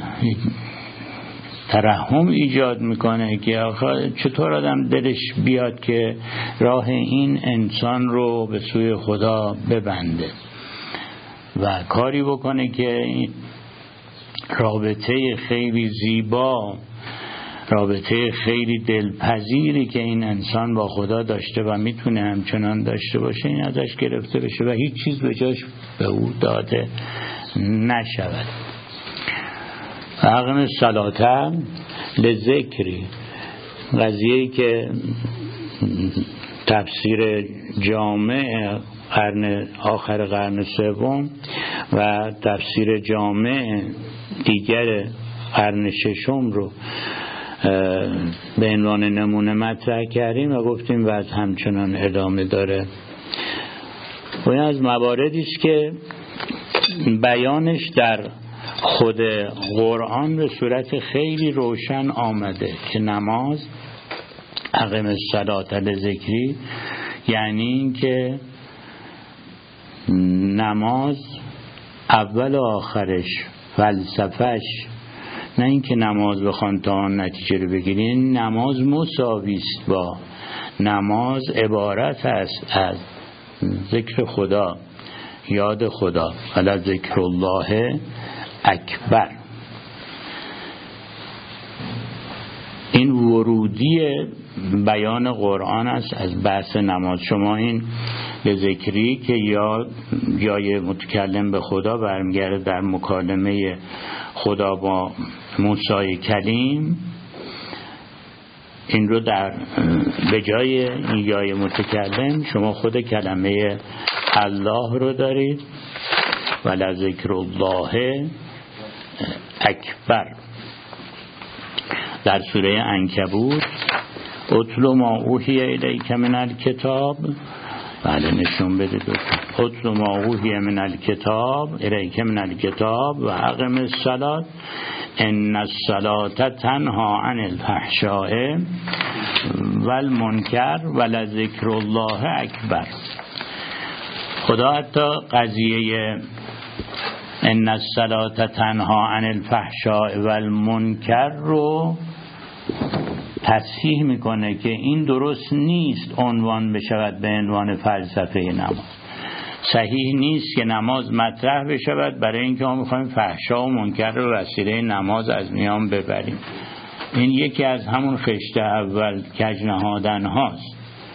ترحم ایجاد میکنه که آخه چطور آدم دلش بیاد که راه این انسان رو به سوی خدا ببنده و کاری بکنه که رابطه خیلی زیبا، رابطه خیلی دلپذیری که این انسان با خدا داشته و میتونه همچنان داشته باشه، این ازش گرفته بشه و هیچ چیز به جاش به او داده نشود. اقم الصلاة لذکری، قضیه‌ای که تفسیر جامع آخر قرن سوم و تفسیر جامع دیگر قرن ششم رو به عنوان نمونه مطرح کردیم و گفتیم و همچنان ادامه داره. و این از مواردی است که بیانش در خود قرآن به صورت خیلی روشن آمده که نماز اقم الصلاة لذکری یعنی این که نماز اول و آخرش فلسفهش نه این که نماز بخوان تا آن نتیجه رو بگیرین، نماز مساوی است با نماز، عبارت است از ذکر خدا، یاد خدا، الا ذکر الله اکبر. این ورودی بیان قرآن است از بحث نماز. شما این به ذکری که یا متکلم به خدا برمیگرده در مکالمه خدا با موسی کلیم، این رو در به جای این یای متکلم شما خود کلمه الله رو دارید و لذکر الله اکبر. در سوره عنکبوت اتل ما اوحی الیک من الکتاب، بله نشون بدید اتل ما اوحی من الکتاب الیک من الکتاب و اقم الصلاة ان الصلاة تنها عن الفحشاء والمنکر ولذکر الله اکبر. خدا حتی قضیه ان الصلاة تنها عن الفحشاء والمنکر رو تصحیح میکنه که این درست نیست عنوان بشود به عنوان فلسفه نماز. صحیح نیست که نماز مطرح بشود برای اینکه ما میخوایم فحشا و منکر رو وسیله نماز از میان ببریم. این یکی از همون خشت اول کج نهادن هاست.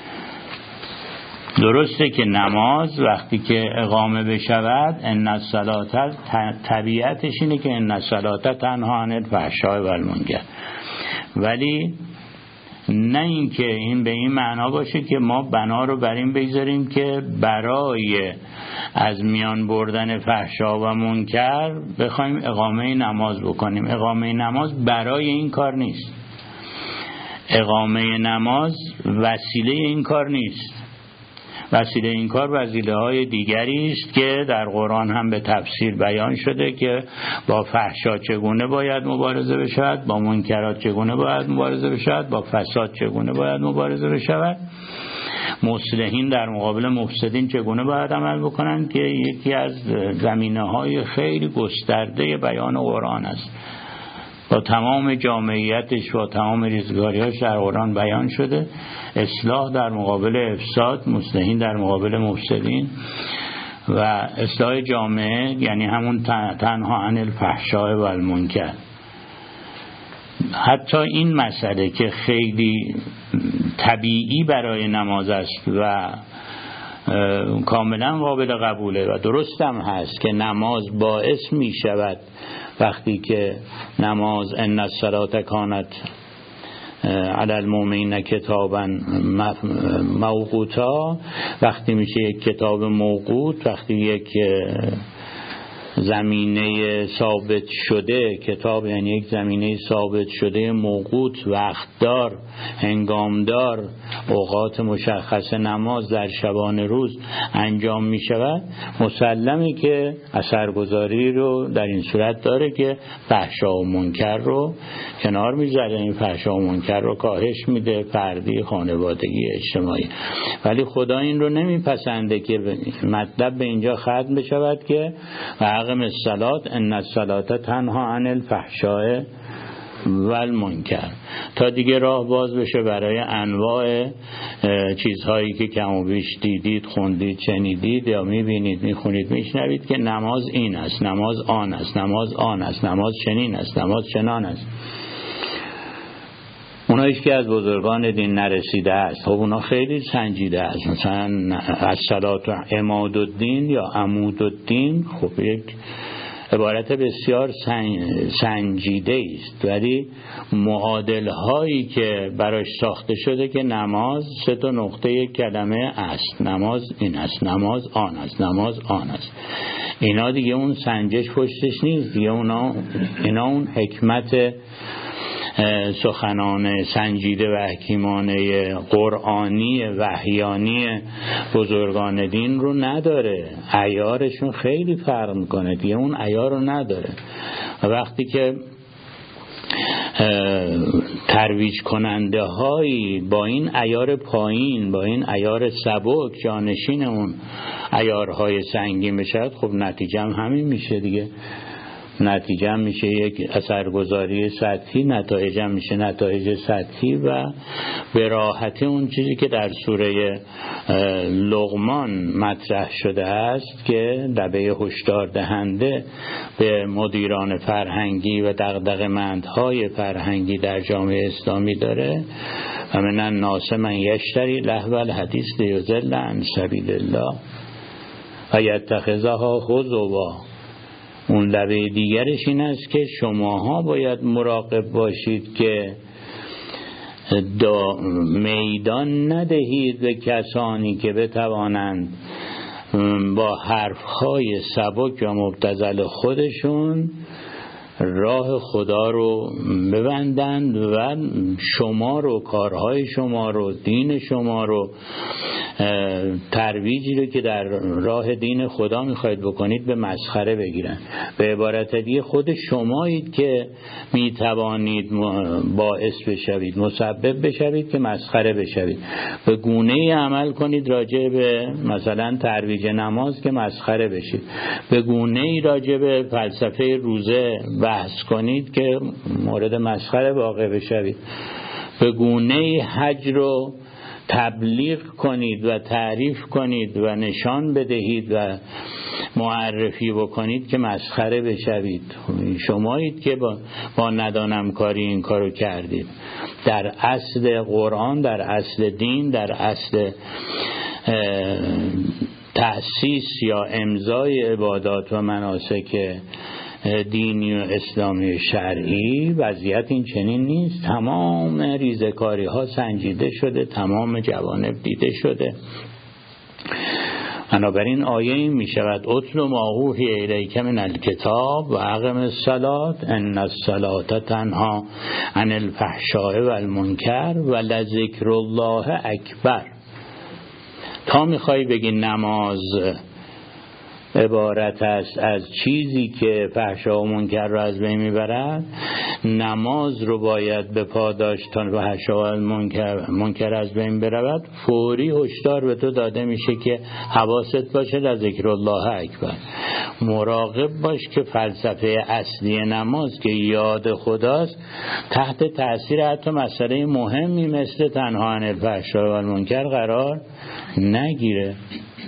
درسته که نماز وقتی که اقامه بشود ان الصلاة، طبیعتش اینه که ان الصلاة تنها عن الفحشاء و المنکر، ولی نه اینکه این به این معنا باشه که ما بنا رو بر این بگذاریم که برای از میان بردن فحشا و منکر بخوایم اقامه نماز بکنیم. اقامه نماز برای این کار نیست. اقامه نماز وسیله این کار نیست. وسیله این کار وسیله های دیگری است که در قرآن هم به تفسیر بیان شده که با فحشا چگونه باید مبارزه بشود، با منکرات چگونه باید مبارزه بشود، با فساد چگونه باید مبارزه بشود، مصلحین در مقابل مفسدین چگونه باید عمل بکنند، که یکی از زمینه‌های خیلی گسترده بیان قرآن است. با تمام جامعیتش، با تمام ریزگاری‌هاش در قرآن بیان شده. اصلاح در مقابل افساد، مصلحین در مقابل مفسدین، و اصلاح جامعه یعنی همون تنها عن الفحشاء و المنکر. حتی این مسئله که خیلی طبیعی برای نماز است و کاملا قابل قبوله و درستم هست که نماز باعث می شود وقتی که نماز ان الصلاة کانت علی المؤمنین کتابا موقوتا، وقتی میشه یک کتاب موقوت، وقتی یک زمینه ثابت شده، کتاب یعنی یک زمینه ثابت شده موقوت، وقتدار، هنگامدار، اوقات مشخص نماز در شبانه روز انجام می شود، مسلمه که اثرگذاری رو در این صورت داره که فحشا و منکر رو کنار میذاره، این فحشا و منکر رو کاهش میده، فردی، خانوادگی، اجتماعی. ولی خدا این رو نمیپسنده که مطلب به اینجا ختم بشود که اقم الصلاة ان الصلاة تنها عن الفحشاء و المنکر، تا دیگه راه باز بشه برای انواع چیزهایی که کم و بیش دیدید، خوندید، شنیدید یا میبینید، میخونید، میشنوید که نماز این است، نماز آن است، نماز آن است، نماز چنین است، نماز چنان است. اونایش که از بزرگان دین نرسیده است، خب اونا خیلی سنجیده است. مثلا الصلاة عماد الدین یا عمود الدین، خب یک عبارت بسیار سنجیده است، ولی معادل هایی که براش ساخته شده که نماز 3 نقطه یک کلمه است، نماز این است، نماز آن است، نماز آن است. اینا دیگه اون سنجش پشتش نیست دیگه، اینا اون حکمت سخنان سنجیده و حکیمانه قرآنی وحیانی بزرگان دین رو نداره. عیارشون خیلی فرق میکنه دیگه، اون عیار رو نداره. و وقتی که ترویج کننده هایی با این عیار پایین، با این عیار سبک جانشین اون عیارهای سنگین بشد، خب نتیجه هم همین میشه دیگه. نتیجه هم میشه یک اثرگذاری سطحی، نتایج هم میشه نتایج سطحی و به راحتی اون چیزی که در سوره لقمان مطرح شده است که لبه هشدار دهنده به مدیران فرهنگی و دغدغه‌مندهای فرهنگی در جامعه اسلامی داره، و من الناس من یشتری لهو الحدیث لیضل عن سبیل الله و یتخذها هزوا. اون لبه دیگرش این است که شماها باید مراقب باشید که میدان ندهید به کسانی که بتوانند با حرفهای سبک و مبتذل خودشون راه خدا رو ببندند و شما رو، کارهای شما رو، دین شما رو، ترویجی رو که در راه دین خدا میخواید بکنید به مسخره بگیرن. به عبارت دیگه خود شمایید که میتوانید باعث بشوید، مسبب بشوید که مسخره بشوید. به گونه‌ای عمل کنید راجع به مثلا ترویج نماز که مسخره بشید، به گونه‌ای راجع به فلسفه روزه بحث کنید که مورد مسخره واقع بشوید. به گونه حج رو تبلیغ کنید و تعریف کنید و نشان بدهید و معرفی بکنید که مسخره بشوید. شمایید که با ندانم کاری این کارو کردید. در اصل قرآن، در اصل دین، در اصل تأسیس یا امضای عبادات و مناسک دینی و اسلامی شرعی وضعیت این چنین نیست. تمام ریزکاری ها سنجیده شده، تمام جوانب دیده شده. بنابراین آیه این می شود اتل ما اوحی الیک من الکتاب و اقم الصلاة ان الصلاة تنها عن الفحشاء و المنکر و لذکر الله اکبر. تا میخوای بگی نماز عبارت است از چیزی که فحشا و منکر رو از بین میبرد، نماز رو باید به پا داشت تا فحشا و منکر از بین برود، فوری هشدار به تو داده میشه که حواست باشه لذکر الله اکبر. مراقب باش که فلسفه اصلی نماز که یاد خداست تحت تأثیر حتی مسئله مهمی مثل تنها عن الفحشاء و المنکر قرار نگیره.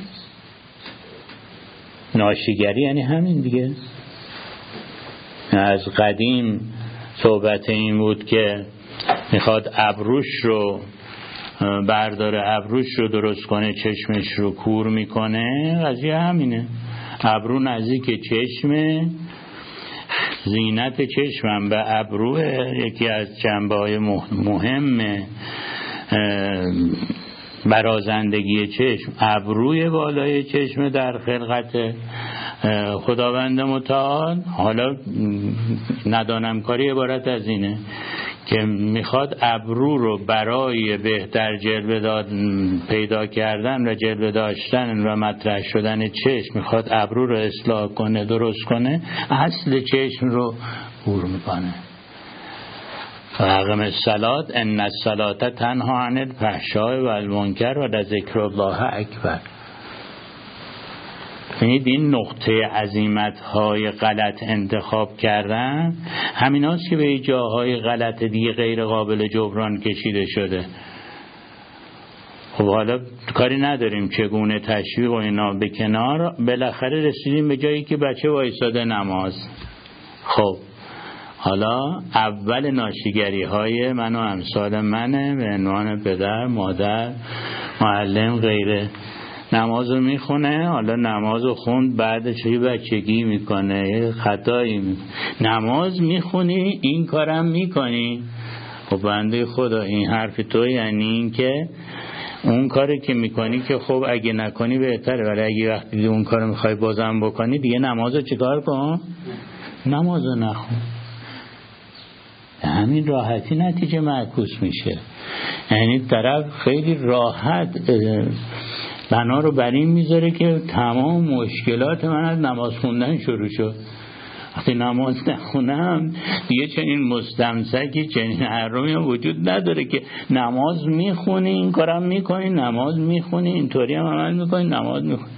ناشیگری یعنی همین دیگه. از قدیم صحبت این بود که میخواد ابروش رو برداره، ابروش رو درست کنه، چشمش رو کور میکنه. قضیه همینه. ابرو نزدیک چشمه، زینت چشمم به ابروه. یکی از جنبه‌های مهم برازندگی چشم ابروی بالای چشم در خلقت خداوند متعال. حالا ندانم کاری عبارت از اینه که میخواد ابرو رو برای بهتر جلوه پیدا کردن و جلوه داشتن و مطرح شدن چشم میخواد ابرو رو اصلاح کنه، درست کنه، اصل چشم رو کور میکنه. اقم الصلاة ان الصلاة تنها عن الفحشاء و المنکر و لذکر الله اکبر. این نقطه عزیمت‌های غلط انتخاب کردن همیناست که به جاهای غلط دیگه غیر قابل جبران کشیده شده. خب حالا کاری نداریم چگونه تشویق و اینا به کنار، بالاخره رسیدیم به جایی که بچه وایساده نماز. خب حالا اول ناشیگری های من و امثال منه به عنوان پدر، مادر، معلم غیره. نماز رو میخونه، حالا نماز رو خوند بعدش یه بچگی میکنه، خطایی میکنه. نماز میخونی این کارم میکنی. خب بنده خدا این حرف تو یعنی این که اون کاری که میکنی که خب اگه نکنی بهتره، ولی اگه وقتی اون کارو میخوای بازم بکنی دیگه نماز رو چیکار کن؟ نماز رو نخون. همین راحتی نتیجه معکوس میشه. یعنی طرف خیلی راحت بنا رو بر این میذاره که تمام مشکلات من از نماز خوندن شروع شد. وقتی نماز نخونم دیگه چنین مستمسکی، چنین حرمی وجود نداره که نماز میخونی این کارم میکنی، نماز میخونی اینطوری هم عمل میکنی، نماز میخونی.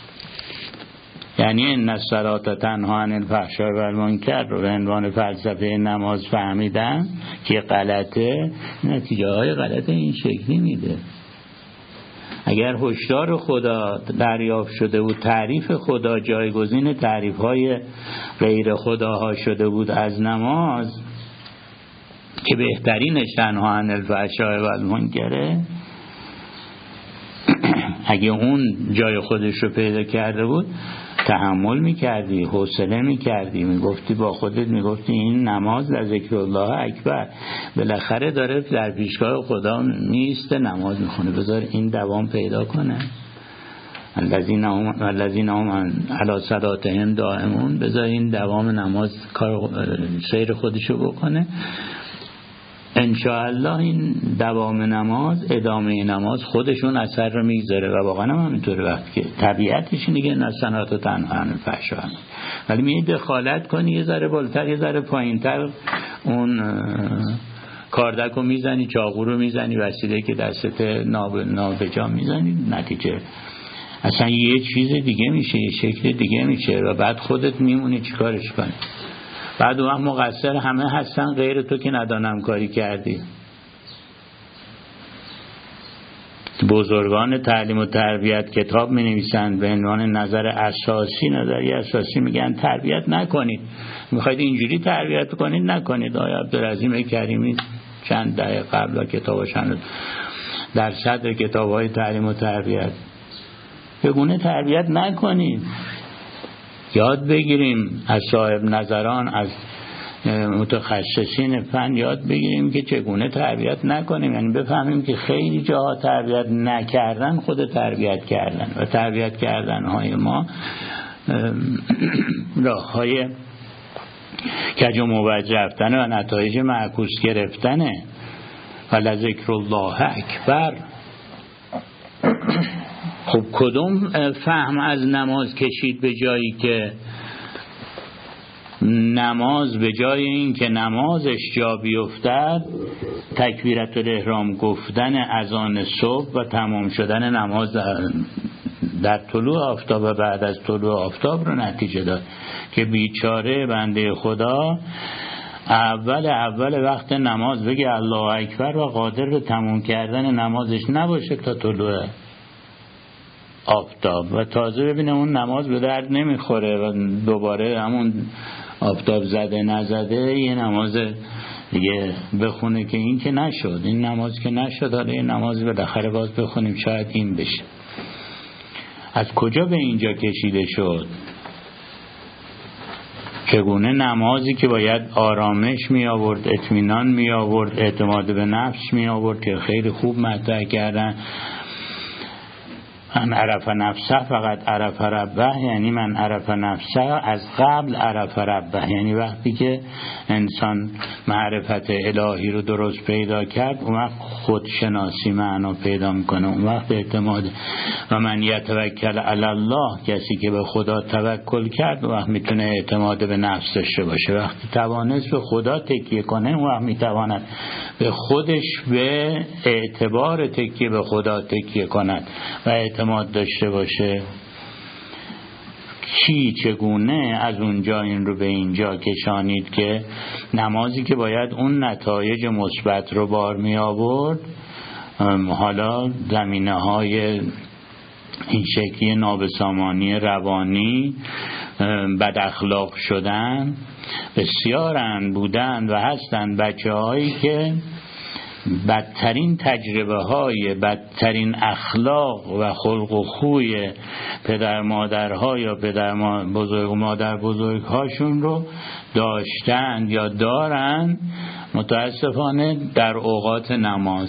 یعنی ان الصلاة تنها عن الفحشاء و المنکر رو به عنوان فلسفه نماز فهمیدن که غلطه، نتیجه های غلط این شکلی میده. اگر هشدار خدا دریافت شده بود، تعریف خدا جایگزین تعریف های غیر خداها شده بود از نماز که بهترینش تنها عن الفحشاء و المنکره، اگه اون جای خودش رو پیدا کرده بود تحمل میکردی، حوصله میکردی، میگفتی با خودت، میگفتی این نماز لذکر الله اکبر، بالاخره داره در پیشگاه خدا میسته نماز میخونه، بذار این دوام پیدا کنه. الذین هم علی صلاتهم دائمون، بذار این دوام نماز کار سیر خودشو بکنه. انشاءالله این دوام نماز، ادامه نماز خودشون اثر رو میگذاره و واقعا هم همینطوره. وقتی که طبیعتش دیگه نسنات و تنها عن الفحشاء، ولی می دخالت کنی یه ذره بالاتر یه ذره پایینتر اون کاردک رو میزنی، چاقو رو میزنی، وسیله که دستت نابجا میزنی، نتیجه اصلا یه چیز دیگه میشه، یه شکل دیگه میشه و بعد خودت میمونی چیکارش کنی. بعد اون مقصر همه هستن غیر تو که ندانم کاری کردی. بزرگان تعلیم و تربیت کتاب می نویسند به عنوان نظری اساسی میگن تربیت نکنید. میخواید اینجوری تربیت کنید نکنید. آقای عبدالعظیم کریمی چند دهه قبل کتابشون در صدر کتاب‌های تعلیم و تربیت بگونه تربیت نکنید. یاد بگیریم از صاحب نظران، از متخصصین فن یاد بگیریم که چگونه تربیت نکنیم. یعنی بفهمیم که خیلی جاها تربیت نکردن خود تربیت کردن و تربیت کردن های ما راه های کج و موج رفتن و نتایج معکوس گرفتنه. و لذکر الله اکبر. خب کدوم فهم از نماز کشید به جایی که نماز به جای این که نمازش جا بیفتد تکبیرت الاحرام گفتن اذان صبح و تمام شدن نماز در طلوع آفتاب و بعد از طلوع آفتاب رو نتیجه داد که بیچاره بنده خدا اول وقت نماز بگه الله اکبر و قادر به تمام کردن نمازش نباشه تا طلوع آفتاب و تازه ببینه اون نماز به درد نمیخوره و دوباره همون آفتاب زده نزده یه نماز دیگه بخونه که این که نشد، این نماز که نشد، حالا این نماز بالاخره باز بخونیم شاید این بشه. از کجا به اینجا کشیده شد؟ چگونه نمازی که باید آرامش می آورد، اطمینان می آورد، اعتماد به نفس می آورد که خیلی خوب مطرح کردن. من عرف نفسه فقط عرف ربه، یعنی من عرف نفسه از قبل عرف ربه، یعنی وقتی که انسان معرفت الهی رو درست پیدا کرد اون وقت خودشناسی معنا پیدا میکنه، اون وقت اعتماد. و من یتوکل علی الله، کسی که به خدا توکل کرد اون وقت میتونه اعتماد به نفس داشته باشه. وقتی توانست به خدا تکیه کنه اون وقت میتواند به خودش به اعتبار تکیه به خدا تکیه کند و اعتماد داشته باشه. کی چگونه از اونجا این رو به اینجا کشانید که نمازی که باید اون نتایج مثبت رو بار می آورد حالا زمینه های این شکلی نابسامانی روانی، بد اخلاق شدن بسیارند بودند و هستند بچه هایی که بدترین تجربه های بدترین اخلاق و خلق و خوی پدر مادرها یا مادر بزرگ هاشون رو داشتند یا دارند متاسفانه در اوقات نماز.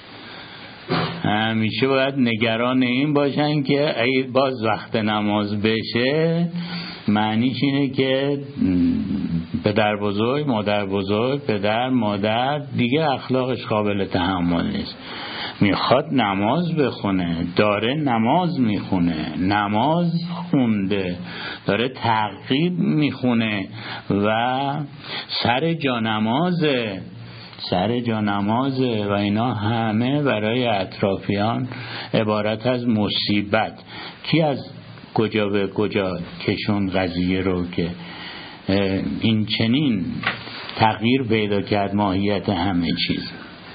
همیشه باید نگران این باشن که ای باز وقت نماز بشه معنیش اینه که پدر بزرگ، مادر بزرگ، پدر، مادر دیگه اخلاقش قابل تحمل نیست. میخواد نماز بخونه، داره نماز میخونه، نماز خونده، داره تعقیب میخونه و سر جا نمازه و اینا همه برای اطرافیان عبارت از مصیبت. کی از کجا به کجا کشون قضیه رو که این چنین تغییر پیدا کرد ماهیت همه چیز.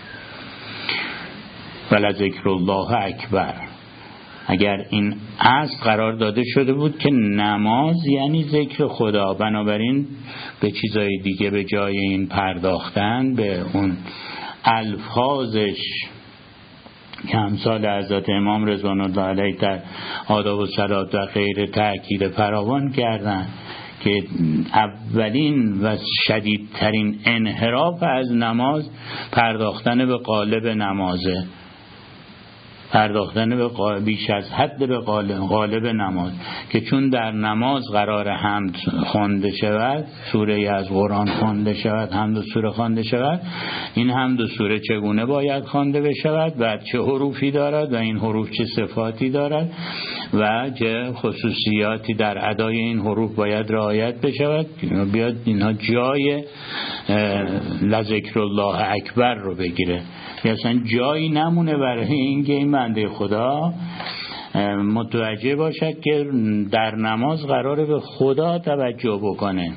ولذکر الله اکبر. اگر این اصل قرار داده شده بود که نماز یعنی ذکر خدا، بنابراین به چیزای دیگه به جای این پرداختن به اون الفاظش که امثال حضرت امام رضوان الله علیه در آداب الصلات و غیر تأکید فراوان کردن که اولین و شدیدترین انحراف از نماز پرداختن به قالب نمازه، پرداختن به بیش از حد به قالب نماز، که چون در نماز قرار حمد خوانده شود، سوره از قرآن خوانده شود، حمد و سوره خوانده شود، این حمد و سوره چگونه باید خوانده بشود، بعد چه حروفی دارد و این حروف چه صفاتی دارد و چه خصوصیاتی در ادای این حروف باید رعایت بشود، بیاد اینها جای لذکر الله اکبر رو بگیره. اصلا جایی نمونه برای اینکه این بنده خدا متوجه باشد که در نماز قراره به خدا توجه بکنه.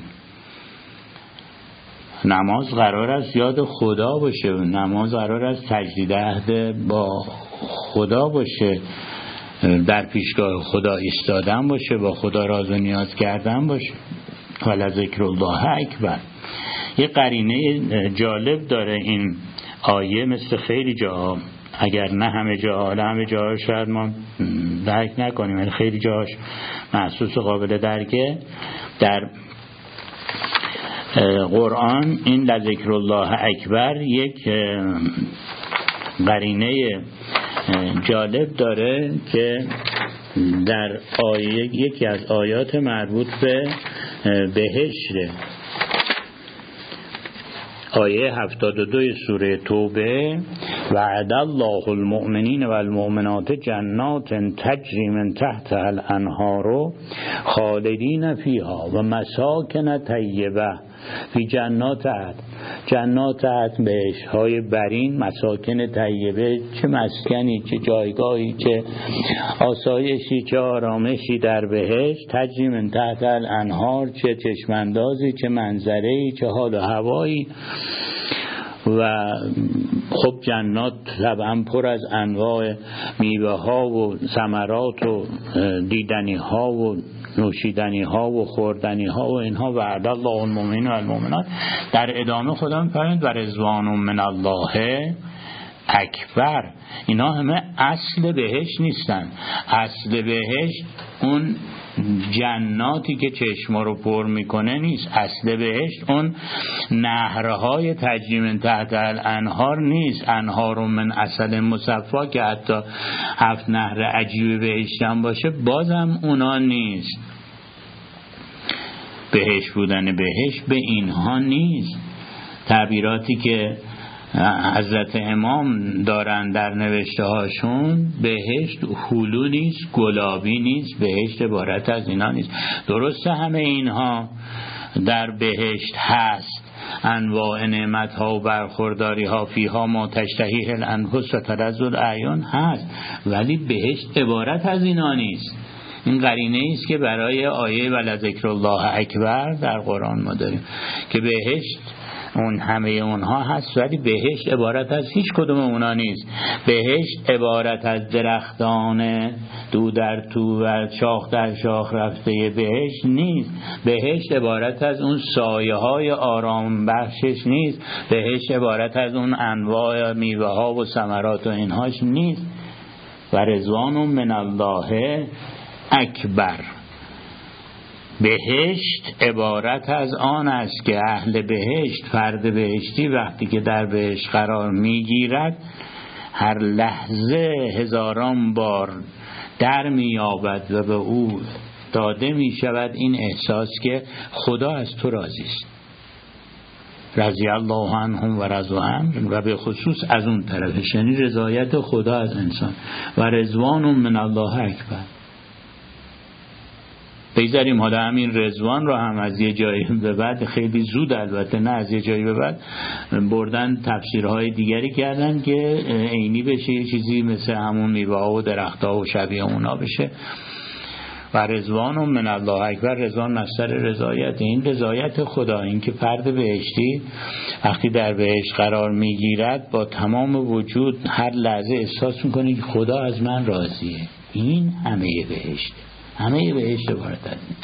نماز قرار است یاد خدا باشه، نماز قرار است تجدید عهد با خدا باشه، در پیشگاه خدا ایستادن باشه، با خدا راز و نیاز کردن باشه. ولذکر الله اکبر. یه قرینه جالب داره این آیه، مثل خیلی جاها، اگر نه همه جاها، همه جاها شاید ما درک نکنیم، ولی خیلی جاهاش محسوس و قابل درکه. در قرآن این لذکر الله اکبر یک قرینه جالب داره که در یکی از آیات مربوط به بهشت، آیه 72 سوره توبه: وعد الله المؤمنین والمؤمنات جنات تجری من تحتها الانهار خالدین فیها و مساکن طیبه فی جنات عدن. جنات عدن بهشت‌های برین، مساکن طیبه، چه مسکنی، چه جایگاهی، چه آسایشی، چه آرامشی در بهشت. تجری من تحت الانهار، چه چشماندازی، چه منظره‌ای، چه حال و هوایی. و خب جنات طبعا پر از انواع میوه ها و ثمرات و دیدنی ها و نوشیدنی ها و خوردنی ها و اینها. وعد الله المؤمنین و المؤمنات. در ادامه خدا می‌فرماید و رضوان من الله اکبر. اینا همه اصل بهشت نیستن. اصل بهشت اون جناتی که چشما رو پر میکنه نیست. اصل بهشت اون نهرهای تجری من تحت الانهار نیست. انهار من عسل مصفا که حتی 7 نهر عجیب بهشت هم باشه، بازم اونا نیست. بهشت بودن بهشت به اینها نیست. تعبیراتی که حضرت امام دارن در نوشته هاشون، بهشت هلو نیست، گلابی نیست، بهشت عبارت از اینا نیست. درسته همه اینها در بهشت هست، انواع نعمت ها و برخورداری ها، فیها ما تشتهیه الانفس و تلذ الاعیان هست، ولی بهشت عبارت از اینا نیست. این قرینه است که برای آیه ولذکر الله اکبر در قرآن ما داریم که بهشت اون همه اونها هست، ولی بهشت عبارت از هیچ کدوم اونا نیست. بهشت عبارت از درختان دو در تو و شاخ در شاخ رفته بهشت نیست. بهشت عبارت از اون سایه های آرام بخشش نیست. بهشت عبارت از اون انواع میوه ها و ثمرات و اینهاش نیست. و رضوان من الله اکبر. بهشت عبارت از آن است که اهل بهشت، فرد بهشتی وقتی که در بهشت قرار میگیرد، هر لحظه هزاران بار در میابد و به او داده میشود این احساس که خدا از تو راضی است. رضی الله عنهم و رضوا عنه. و به خصوص از اون طرفش، یعنی رضایت خدا از انسان. و رضوان من الله اکبر. بگذاریم حالا همین رضوان رو هم از یه جایی به بعد، خیلی زود البته، نه از یه جایی به بعد، بردن تفسیرهای دیگری کردن که عینی بشه، یه چیزی مثل همون میوه ها و درخت ها و شبیه اونا بشه. و رضوان من الله اکبر. رضوان مصدر رضایت، این رضایت خدا، این که فرد بهشتی وقتی در بهشت قرار میگیرد با تمام وجود هر لحظه احساس میکنه که خدا از من راضیه. این همه بهشت، همه بهشت عبارت از این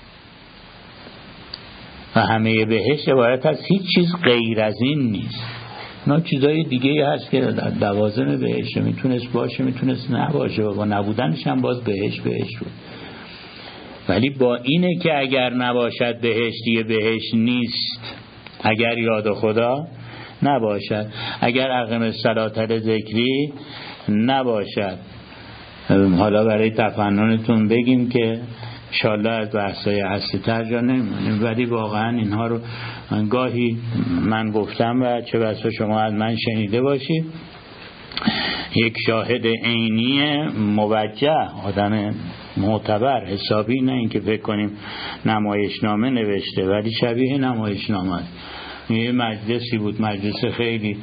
و همه بهشت عبارت از هیچ چیز غیر از این نیست. نه چیزای دیگه هست که در لوازم بهشت میتونست باشه، میتونست نباشه، و با نبودنش هم باز بهشت بود. ولی با اینه که اگر نباشد بهشتی، بهشت نیست. اگر یاد خدا نباشد، اگر اقیم الصلاة ذکری نباشد. حالا برای تفننتون بگیم که انشالله از بحثای هستی تر جا نمیمونیم، ولی واقعا اینها رو گاهی من گفتم و چه بسا شما از من شنیده باشید. یک شاهد عینی موجه، آدم معتبر حسابی، نه اینکه فکر کنیم نمایشنامه نوشته، ولی شبیه نمایشنامه است. یه مجلسی بود، مجلس خیلی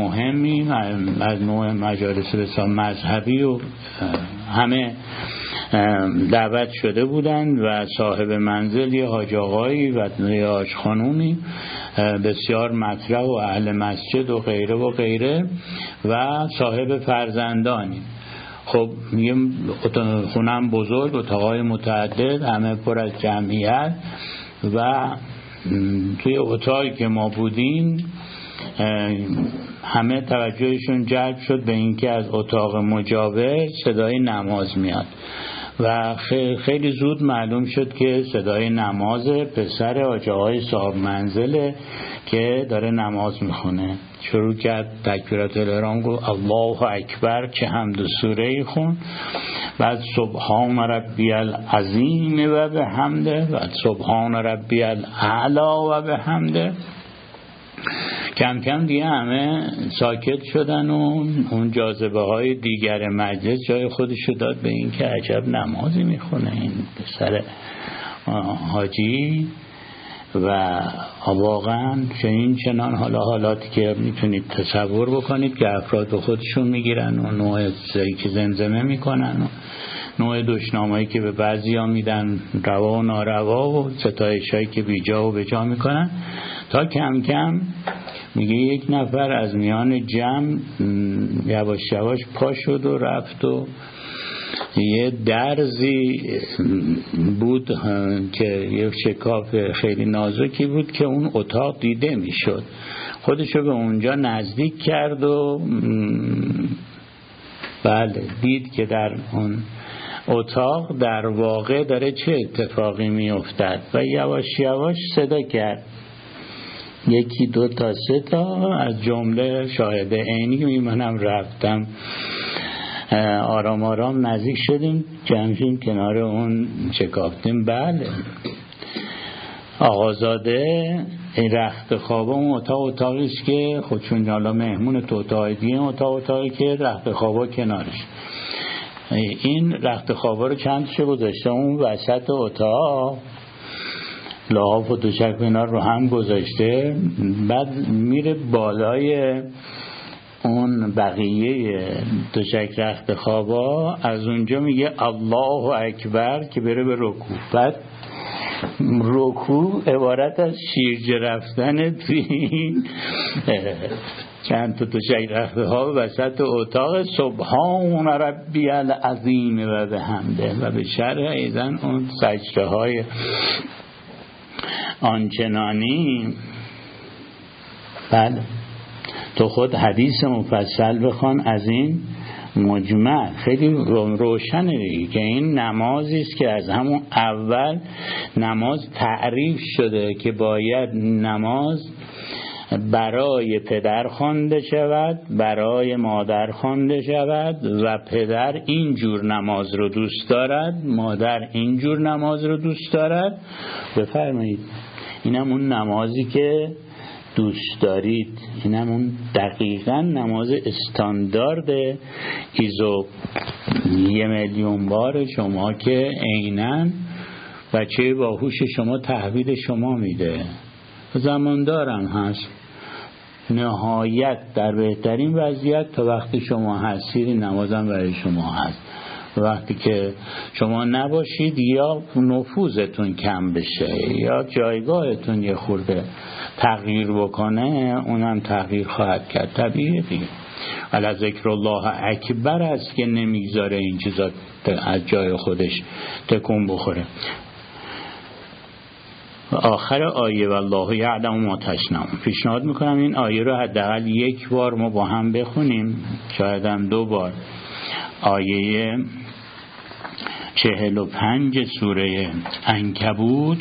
مهمی از نوع مجالس بسیار مذهبی و همه دعوت شده بودند و صاحب منزل یه حاج آقایی و یه حاج خانومی بسیار مطرح و اهل مسجد و غیره و غیره و صاحب فرزندانی. خب یه خونم بزرگ، اتاقای متعدد، همه پر از جمعیت و توی اتاقی که ما بودیم همه توجهشون جلب شد به اینکه از اتاق مجاور صدای نماز میاد و خیلی زود معلوم شد که صدای نماز پسر حاج آقای صاحب منزله که داره نماز میخونه. شروع کرد تکبیرات الاحرام، گفت الله اکبر که حمد و سوره خون، بعد سبحان ربی العظیم و بحمده و سبحان ربی الاعلا و بحمده. کم کم دیگه همه ساکت شدن و اون جاذبه های دیگر مجلس جای خودشو داد به این که عجب نمازی میخونه این پسر حاجی. و واقعا چنان حالاتی که میتونید تصور بکنید که افراد به خودشون میگیرن و نوع چیزایی که زمزمه میکنن و نوع دشنامایی که به بعضی ها میدن روا و ناروا و ستایشایی که بیجا و بجا میکنن، تا کم کم میگه یک نفر از میان جمع یواش یواش پا شد و رفت و یه درزی بود که یه شکاف خیلی نازکی بود که اون اتاق دیده میشد، خودشو به اونجا نزدیک کرد و بله دید که در اون اتاق در واقع داره چه اتفاقی میافتد و یواش یواش صدا کرد، یکی دو تا سه تا از جمله شاهد عینی. منم رفتم آرام آرام نزدیک شدیم، جمعیم کنار اون چکافتیم. بله آقازاده این رخت خوابه اون اتاقی است که خودشون حالا مهمون تو اتاقی دیگه، اتاقی که رخت خوابه کنارش، این رخت خوابه رو چند شو گذاشته اون وسط اتاق، لحاف و دوشک اینا رو هم گذاشته، بعد میره بالای اون بقیه دوشک رخت خوابا، از اونجا میگه الله اکبر که بره به رکوع. بعد رکوع عبارت از شیرجه رفتن توی چند تا دوشک رخت خواب وسط اتاق، سبحان ربی العظیم و بحمده و به شرح ایزن اون سجده های آنچنانی. بله تو خود حدیث مفصل بخوان از این مجمع، خیلی روشنه دیگه که این نمازی است که از همون اول نماز تعریف شده که باید نماز برای پدر خوانده شود، برای مادر خوانده شود و پدر اینجور نماز رو دوست دارد، مادر اینجور نماز رو دوست دارد. بفرمایید اینم اون نمازی که دوست دارید، اینم اون دقیقاً نماز استاندارد ایزو 1,000,000 بار شما که عیناً بچه باهوش شما تحویل شما میده. زماندارم هست نهایت در بهترین وضعیت تا وقتی شما هستید نمازم برای شما هست، وقتی که شما نباشید یا نفوذتون کم بشه یا جایگاهتون یه خورده تغییر بکنه، اونم تغییر خواهد کرد، طبیعیه دیگه. علی ذکر الله اکبر است که نمیگذاره این چیزا از جای خودش تکون بخوره. آخر آیه والله یعلم ما تصنعون، پیشنهاد میکنم این آیه رو حداقل یک بار ما با هم بخونیم، شاید هم 2 بار. آیه 45 سوره عنکبوت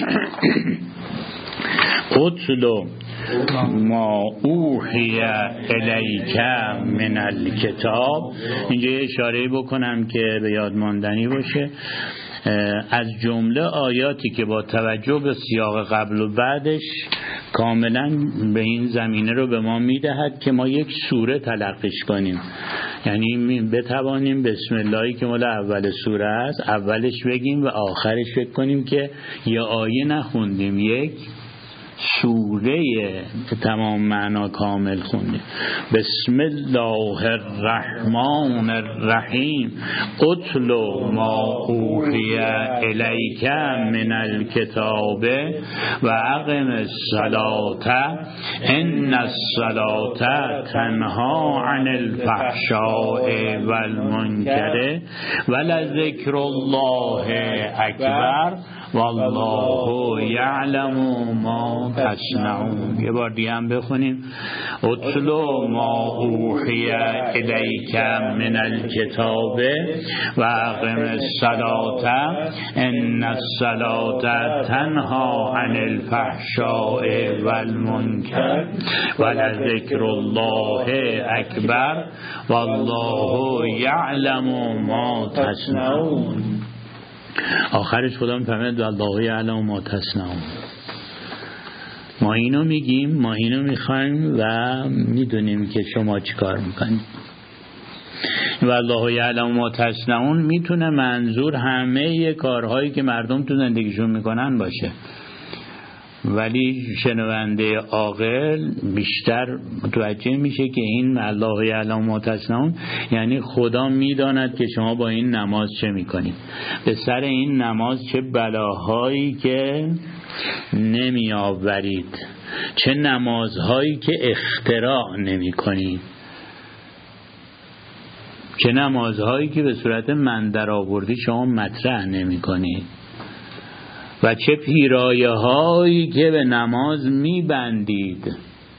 اتلو ما اوحی الیک من الکتاب. اینجا اشاره بکنم که به یاد ماندنی باشه، از جمله آیاتی که با توجه به سیاق قبل و بعدش کاملا به این زمینه رو به ما میدهد که ما یک سوره تلقیش کنیم، یعنی بتوانیم بسم اللهی که مال اول سوره است اولش بگیم و آخرش فکر کنیم که یه آیه نخوندیم، یک سوره تمام معنا کامل خوندیم. بسم الله الرحمن الرحیم اتل ما اوحی الیک من الکتاب و اقم الصلاة ان الصلاة تنها عن الفحشاء والمنکر ولذکر الله اکبر والله یعلم ما تصنعون. یه بار دیگه هم بخونیم. اتلو ما اوحی الیک من الکتاب و اقم الصلاة ان الصلاة تنها عن الفحشاء والمنکر ولذکر الله اکبر والله یعلم ما تصنعون. آخرش خدا میفهمد والله یعلم ما تصنعون. ما اینو میگیم، ما اینو میخوایم و میدونیم که شما چی کار میکنید. والله یعلم ما تصنعون میتونه منظور همه کارهایی که مردم تو زندگیشون میکنن باشه، ولی شنونده عاقل بیشتر متوجه میشه که این الله یعلم ما تصنعون یعنی خدا میداند که شما با این نماز چه میکنید، به سر این نماز چه بلاهایی که نمی آورید، چه نمازهایی که اختراع نمی کنید، چه نمازهایی که به صورت من در آوردی شما مطرح نمی کنید و چه پیرایه هایی که به نماز می بندید.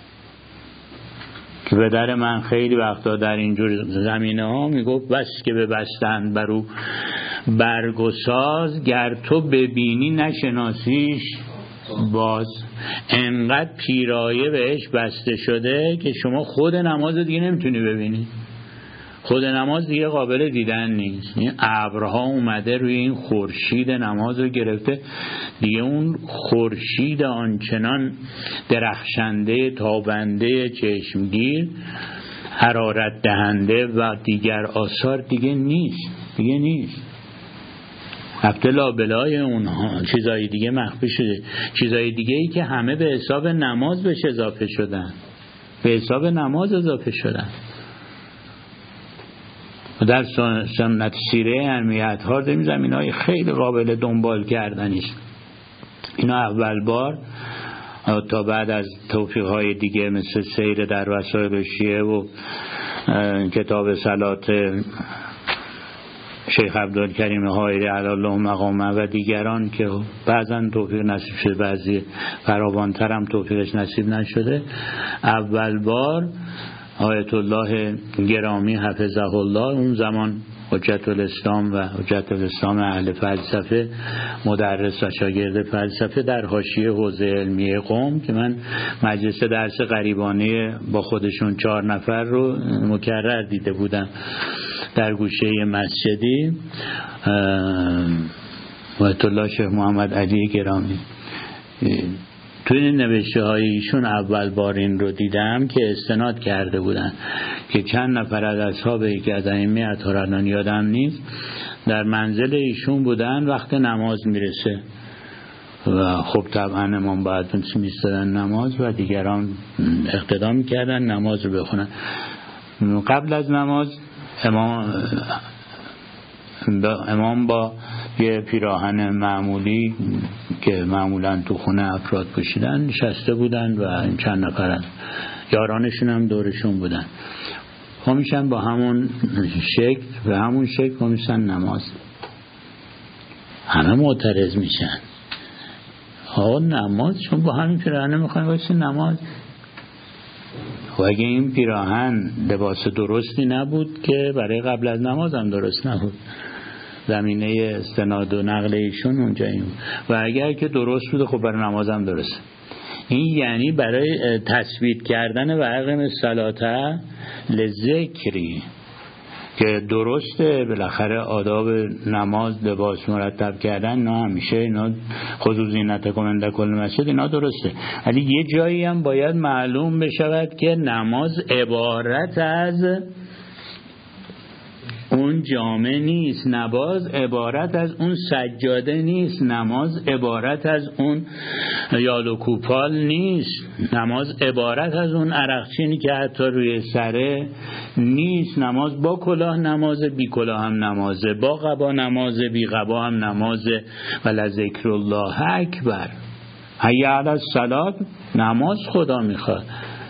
که پدر من خیلی وقتا در اینجور زمینه ها می گفت بس که ببستند برو برگ و ساز، گر تو ببینی نشناسیش باز. انقدر پیرایه بهش بسته شده که شما خود نماز دیگه نمیتونی ببینی، خود نماز دیگه قابل دیدن نیست. این ابرها اومده روی این خورشید نماز رو گرفته، دیگه اون خورشید آنچنان درخشنده تابنده چشمگیر حرارت دهنده و دیگر آثار دیگه نیست. رفته لابلای اونها چیزای دیگه مخفی شده، چیزای دیگه ای که همه به حساب نماز بهش اضافه شدن، به حساب نماز اضافه شدن. در سنت سیره اهمیت ها داریم، زمین های خیلی قابل دنبال کردنیست. اینا اول بار تا بعد از توفیق های دیگه مثل سیر در وسایل شیعه و کتاب صلات شیخ عبدالکریم حائری علی الله مقامه و دیگران که بعضا توفیق نصیب شده، بعضی فراوانتر هم توفیقش نصیب نشده، اول بار آیت الله گرامی حفظه الله، اون زمان حجت الاسلام و حجت الاسلام اهل فلسفه، مدرس و شاگرد فلسفه در حاشیه حوزه علمی قم که من مجلس درس غریبانه با خودشون 4 نفر رو مکرر دیده بودم در گوشه مسجدی، آیت الله شیخ محمد علی گرامی. توی این نوشته های ایشون اول بار این رو دیدم که استناد کرده بودن که چند نفر از اصحاب که از ائمه اطهارالله یادم نیست در منزل ایشون بودن، وقت نماز میرسه و خب طبعا امام باید میستدن نماز و دیگران اقتدا میکردن نماز رو بخونن. قبل از نماز امام با یه پیراهن معمولی که معمولا تو خونه افراد پوشیدن نشسته بودن و چند نفر از یارانشون هم دورشون بودن، میشن با همون شکل میشن نماز. همه معترض میشن، نماز چون با همین پیراهن میخواین باشین نماز. و اگه این پیراهن لباس درستی نبود که برای قبل از نماز هم درست نبود، زمینه استناد و نقل ایشون اونجا این، و اگر که درست بود خب برای نماز هم درست. این یعنی برای تثبیت کردن و اقم الصلاة لذکری که درسته، بالاخره آداب نماز لباس مرتب کردن نه همیشه اینا خذوا زینتکم عند کل مسجد اینا درسته، ولی یه جایی هم باید معلوم بشود که نماز عبارت از اون اون جامه نیست، نماز عبارت از اون سجاده نیست، نماز عبارت از اون یال و کوپال نیست، نماز عبارت از اون عرقچینی که حتی روی سره نیست. نماز با کلاه نمازه، بی کلاه هم نمازه، با قبا نمازه، بی قبا هم نمازه. ولذکر الله اکبر. حی علی الصلاة، نماز خدا میخواد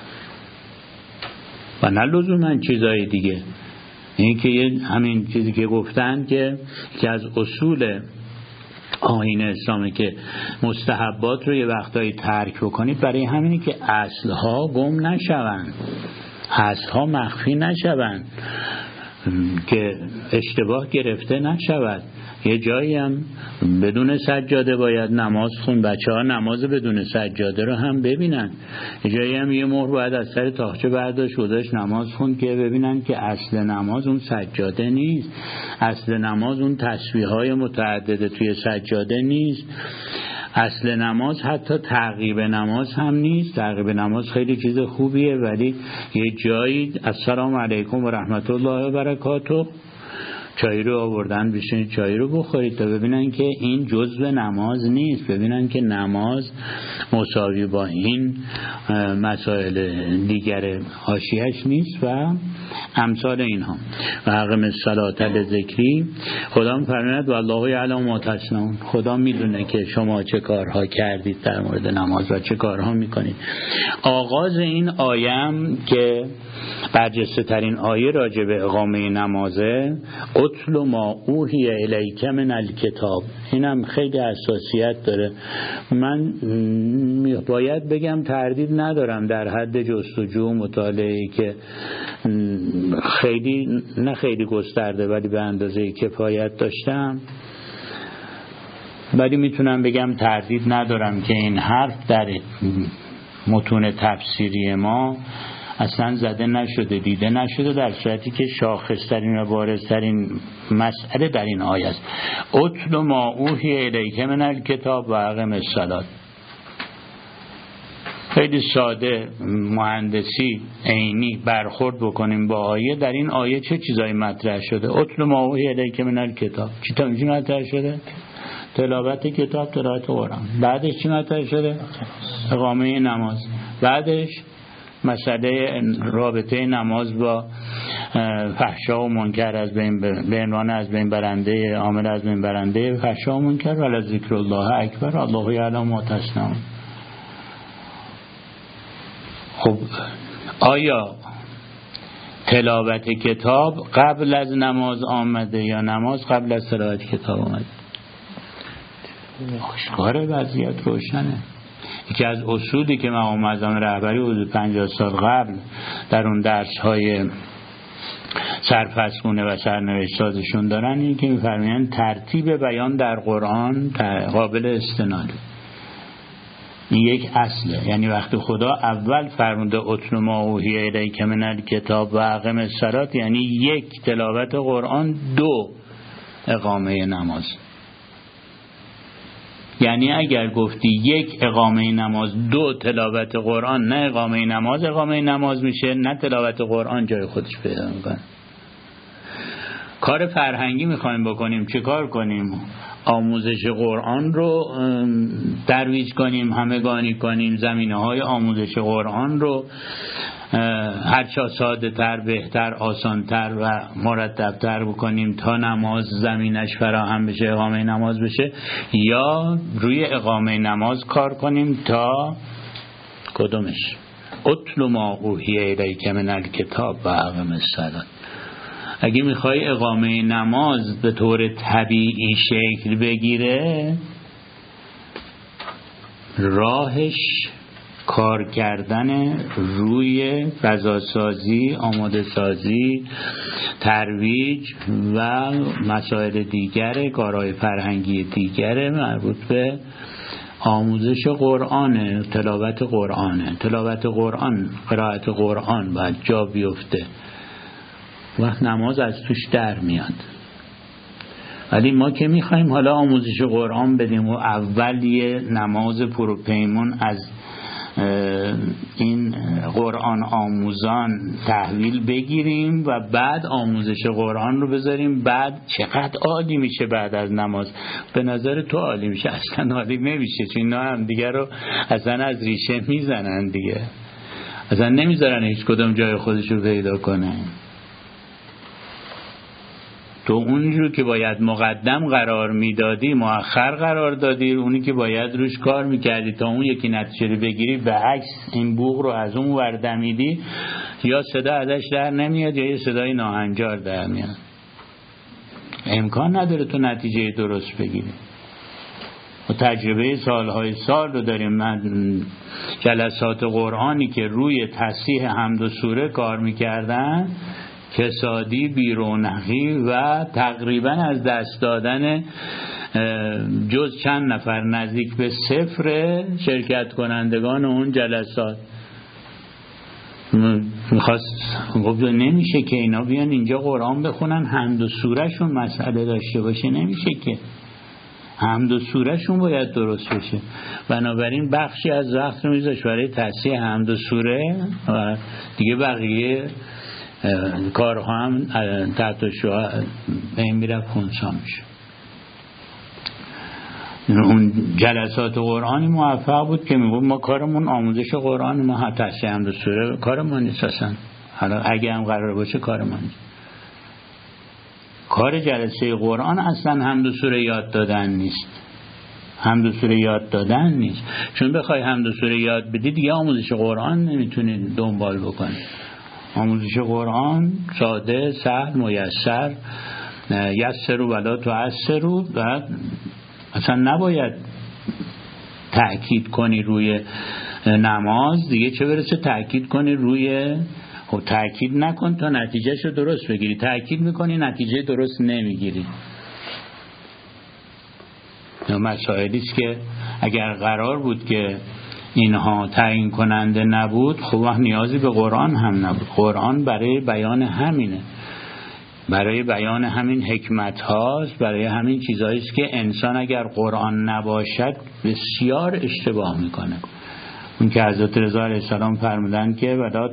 و نه لزوما چیزای دیگه. این که همین چیزی که گفتن که از اصول آیین اسلامه که مستحبات رو یه وقتایی ترک بکنید، برای همینی که اصلها گم نشوند، اصلها مخفی نشوند، که اشتباه گرفته نشود. یه جایی هم بدون سجاده باید نماز خون، بچه ها نماز بدون سجاده رو هم ببینن. یه جایی هم یه مهر باید از سر تاقچه برداشت گذاشت نماز خون که ببینن که اصل نماز اون سجاده نیست، اصل نماز اون تسبیح های متعدده توی سجاده نیست، اصل نماز حتی تعقیب نماز هم نیست. تعقیب نماز خیلی چیز خوبیه، ولی یه جایی السلام علیکم و رحمت الله و برکاته، چای رو آوردن بشینید چای رو بخورید تا ببینن که این جزء نماز نیست، ببینن که نماز مساوی با این مسائل دیگر حاشیه‌اش نیست و امثال اینها. و اقم الصلاة لذکری، خدا می‌فرماید والله یعلم ما تصنعون، خدا میدونه که شما چه کارها کردید در مورد نماز و چه کارها میکنید. آغاز این آیم که برجسته ترین آیه راجع به اقامه نمازه، اتل ما اوحی الیک من الکتاب، اینم خیلی حساسیت داره. من باید بگم تردید ندارم در حد جستجو و مطالعه‌ای که خیلی نه خیلی گسترده ولی به اندازه کفایت داشتم، ولی میتونم بگم تردید ندارم که این حرف در متون تفسیری ما اصلا زده نشده، دیده نشده، در صورتی که شاخصترین و بارزترین مسئله در این آیه است. اتل ما اوحی الیک من الکتاب و اقم الصلاة. خیلی ساده مهندسی عینی برخورد بکنیم با آیه. در این آیه چه چیزایی مطرح شده؟ اتل ما اوحی الیک من الکتاب، چی مطرح شده؟ تلاوت کتاب، تلاوت قرآن. بعدش چی مطرح شده؟ اقامه نماز. بعدش مسئله رابطه نماز با فحشا و منکر از بین به عنوان از بین برنده، عامل از بین برنده فحشا و منکر. ولذکر الله اکبر، الله یعلم ما تصنعون. خب آیا تلاوت کتاب قبل از نماز آمده یا نماز قبل از تلاوت کتاب آمده؟ آشکار وضعیت روشنه. یکی از اصولی که مقام معظم رهبری حدود 50 سال قبل در اون درس‌های سرفصلونه و سرنوشتاتشون دارن، این که می‌فرمایند ترتیب بیان در قرآن قابل استناده. این یک اصله. یعنی وقتی خدا اول فرموده اتل ما اوحی الیک من الکتاب و اقم الصلاة، یعنی یک تلاوت قرآن، دو اقامه نماز. یعنی اگر گفتی یک اقامه نماز، دو تلاوت قرآن، نه اقامه نماز میشه، نه تلاوت قرآن جای خودش پیدا میکنه. کار فرهنگی میخوایم بکنیم، چه کار کنیم؟ آموزش قرآن رو ترویج کنیم، همگانی کنیم، زمینه‌های آموزش قرآن رو هرچه ساده تر، بهتر، آسانتر و مرتبتر بکنیم تا نماز زمینش فراهم بشه، اقامه نماز بشه، یا روی اقامه نماز کار کنیم تا کدومش؟ اتل ما اوحی الیک من الکتاب و اقم الصلاة. اگه میخوای اقامه نماز به طور طبیعی شکل بگیره، راهش کار کردن روی فضاسازی، آماده سازی، ترویج و مسائل دیگر، کارهای فرهنگی دیگر مربوط به آموزش قرآن، تلاوت قرآن، قرائت قرآن باید جا بیفته، وقت نماز از توش در میاد. ولی ما که میخوایم حالا آموزش قرآن بدیم و اول یه نماز پروپیمون از این قرآن آموزان تحویل بگیریم و بعد آموزش قرآن رو بذاریم بعد. چقدر عالی میشه بعد از نماز. به نظر تو عالی میشه؟ اصلا عالی نمیشه، چون اینا هم دیگه رو اصلا از ریشه میزنن دیگه، اصلا نمیذارن هیچ کدوم جای خودش رو پیدا کنه. تو اونجور که باید مقدم قرار میدادی مؤخر قرار دادی، اونی که باید روش کار میکردی تا اون یکی نتیجه رو بگیری به عکس این بوق رو از اون ور دمیدی، یا صدا ازش در نمیاد یا یه صدای ناهنجار در میاد. امکان نداره تو نتیجه درست بگیری. و تجربه سالهای سال رو داریم. من جلسات قرآنی که روی تصحیح حمد و سوره کار میکردن، کسادی، بیرونقی و تقریبا از دست دادن جز چند نفر نزدیک به 0 شرکت کنندگان اون جلسات. گفت نمیشه که اینا بیان اینجا قرآن بخونن حمد و سوره شون مسئله داشته باشه، نمیشه که حمد و سوره شون باید درست بشه. بنابراین بخشی از وقت رو میذاش برای تصحیح حمد و سوره و دیگه بقیه کارها هم تحت شعاع به این میرفت خونسا میشه. اون جلسات قرآنی موفق بود که میگفت ما کارمون آموزش قرآن، ما تصحیح حمد و سوره کارمون نیست اصلا. حالا اگه هم قرار باشه کارمون نیست. کار جلسه قرآن اصلا حمد و سوره یاد دادن نیست. حمد و سوره یاد دادن نیست. چون بخوای حمد و سوره یاد بدی دیگه آموزش قرآن نمیتونی دنبال بکنی. آموزش قرآن ساده، سهل، میسر، یسروا ولا تعسروا، و اصلا نباید تأکید کنی روی نماز دیگه، چه برسه تأکید کنی روی تأکید نکن تا نتیجهشو درست بگیری. تأکید میکنی نتیجه درست نمیگیری. مسائلی است که اگر قرار بود که اینها تعیین کننده نبود، خب نیازی به قرآن هم نبود. قرآن برای بیان همینه، برای بیان همین حکمت هاست، برای همین چیزهایی است که انسان اگر قرآن نباشد بسیار اشتباه میکنه. اون که حضرت رضا علیه السلام فرمودن که ولا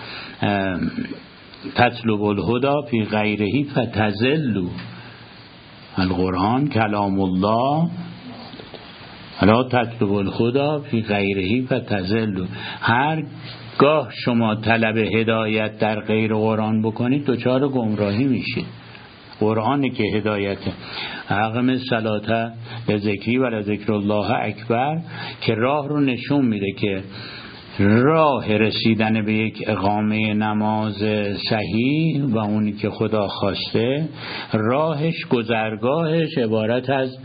تطلب الهدى فی غیره فتضلوا، القرآن کلام الله ولا تطلب الهدى فی غیره فتضلوا. هر گاه شما طلب هدایت در غیر قرآن بکنید دچار گمراهی میشید. قرآن که هدایته، اقم الصلاة لذکری و لذکر الله اکبر، که راه رو نشون میده که راه رسیدن به یک اقامه نماز صحیح و اونی که خدا خواسته، راهش، گذرگاهش عبارت از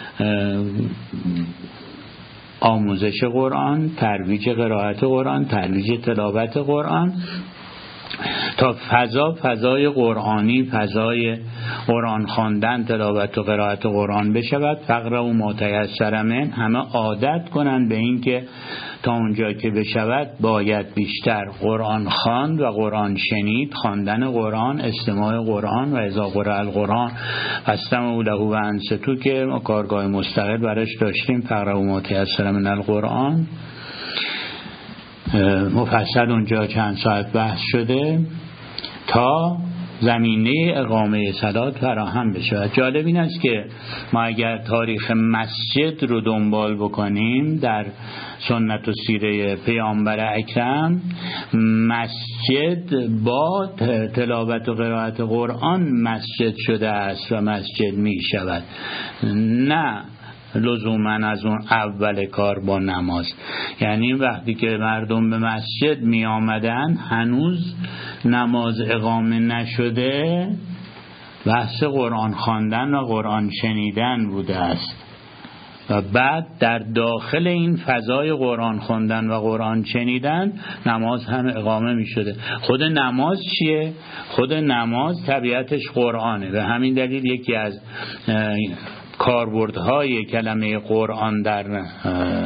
آموزش قرآن، ترویج قرائت قرآن، ترویج تلاوت قرآن، تا فضای قرآنی، فضای قرآن خواندن، تلاوت و قرائت قرآن بشود. فقرأوا ما تیسر منه، همه عادت کنن به این که تا اونجا که بشود باید بیشتر قرآن خواند و قرآن شنید. خواندن قرآن، استماع قرآن، و اذا قرئ القرآن فاستمعوا له و انصتوا که ما کارگاه مستقل براش داشتیم. فقرأوا ما تیسر من القرآن مفصل اونجا چند ساعت بحث شده تا زمینه اقامه صلات فراهم بشه. جالب این است که ما اگر تاریخ مسجد رو دنبال بکنیم در سنت و سیره پیامبر اکرم، مسجد با تلاوت و قرائت قرآن مسجد شده است و مسجد می شود، نه لزوما از اون اول کار با نماز. یعنی وقتی که مردم به مسجد می آمدن هنوز نماز اقامه نشده، بحث قرآن خواندن و قرآن شنیدن بوده است و بعد در داخل این فضای قرآن خواندن و قرآن شنیدن نماز هم اقامه می شده. خود نماز چیه؟ خود نماز طبیعتش قرآنه. به همین دلیل یکی از کاربردهای کلمه قرآن در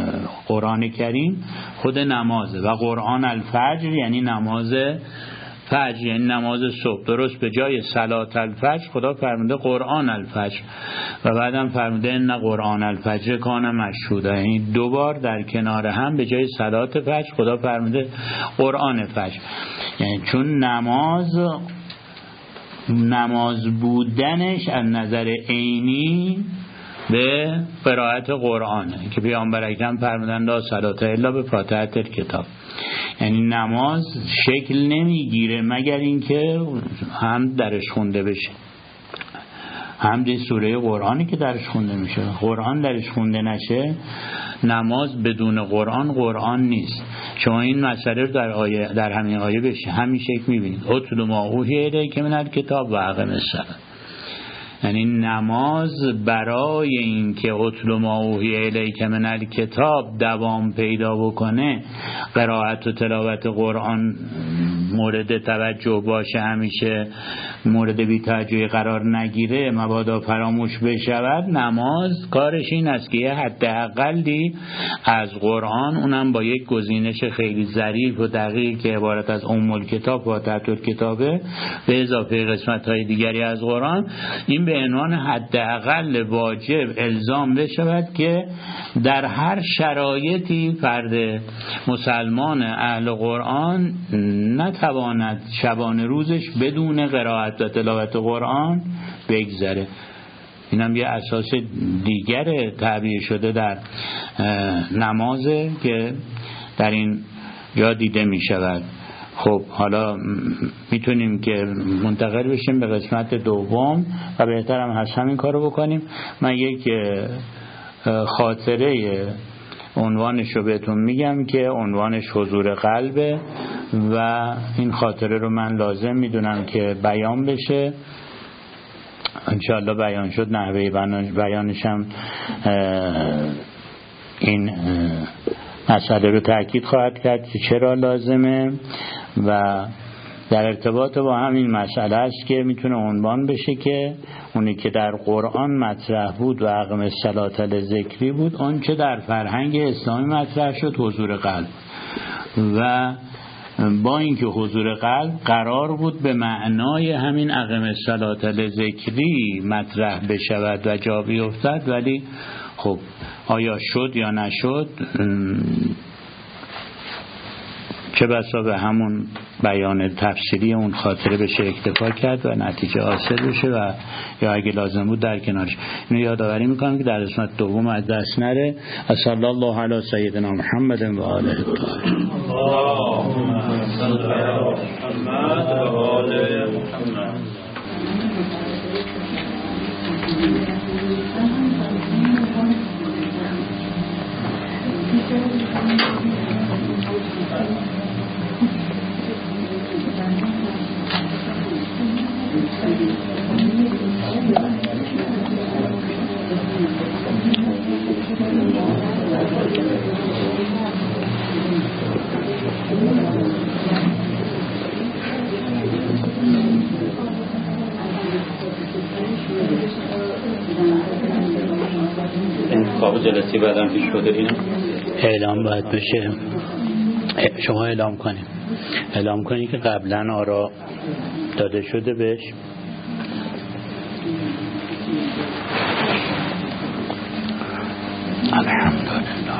قرآن کریم خود نمازه. و قرآن الفجر یعنی نماز فجر یعنی نماز صبح، درست به جای صلات الفجر خدا فرموده قرآن الفجر و بعدم فرموده ان قرآن الفجر کان مشهودا، یعنی دو بار در کنار هم به جای صلات فجر خدا فرموده قرآن فجر. یعنی چون نماز بودنش از نظر عینی به قرائت قرآنه که پیامبر اکرم فرمودن لا صلات الا به فاتحه الکتاب، یعنی نماز شکل نمیگیره مگر اینکه هم درش خونده بشه، هم دی سوره قرآنی که درش خونده میشه. قرآن درش خونده نشه نماز بدون قرآن نیست. شما این مسئله رو در همین آیه بشه همین شکل میبینید اتل ما اوحی الیک من الکتاب و اقم الصلاة، یعنی نماز برای اینکه اتل ما اوحی الیک من الکتاب دوام پیدا بکنه، قرائت و تلاوت قرآن مورد توجه باشه، همیشه مورد بی توجهی قرار نگیره، مبادا فراموش بشود، نماز کارش این است که یه حداقلی از قرآن، اونم با یک گزینش خیلی ظریف و دقیق که عبارت از ام الکتاب و تحت الکتابه به اضافه قسمت‌های دیگری از قرآن، این به عنوان حداقل واجب الزام بشود که در هر شرایطی فرد مسلمان اهل قرآن نتواند شبانه روزش بدون قرائت و تلاوت قرآن بگذره. اینم یه اساس دیگر تعبیه شده در نمازه که در این جا دیده می شود. خب حالا میتونیم که منتقل بشیم به قسمت دوم و بهترم هست همین کارو بکنیم. من یک خاطره عنوانش رو بهتون میگم که عنوانش حضور قلبه و این خاطره رو من لازم میدونم که بیان بشه. انشاءالله بیان شد، نحوه بیانشم این مسئله رو تأکید خواهد کرد که چرا لازمه و در ارتباط با همین مسئله است که میتونه عنوان بشه که اونی که در قرآن مطرح بود و اقم الصلاة لذکری بود، اون که در فرهنگ اسلامی مطرح شد حضور قلب، و با اینکه حضور قلب قرار بود به معنای همین اقم الصلاة لذکری مطرح بشود و جا بیفتد، ولی خب آیا شد یا نشد چه بسا به همون بیان تفسیری اون خاطره بشه اکتفا کرد و نتیجه حاصل بشه و یا اگه لازم بود در کنارش. اینو یادآوری میکنم که در قسمت دوم از دست نره. صلی الله علی سیدنا محمد و آله الطاهرین. اللهم صل علی محمد و آل محمد. انتخاب جلسه بعدم پیش شده اینه اعلام باید بشه. شما اعلام کنید که قبلا آرا داده شده بهش. الحمدلله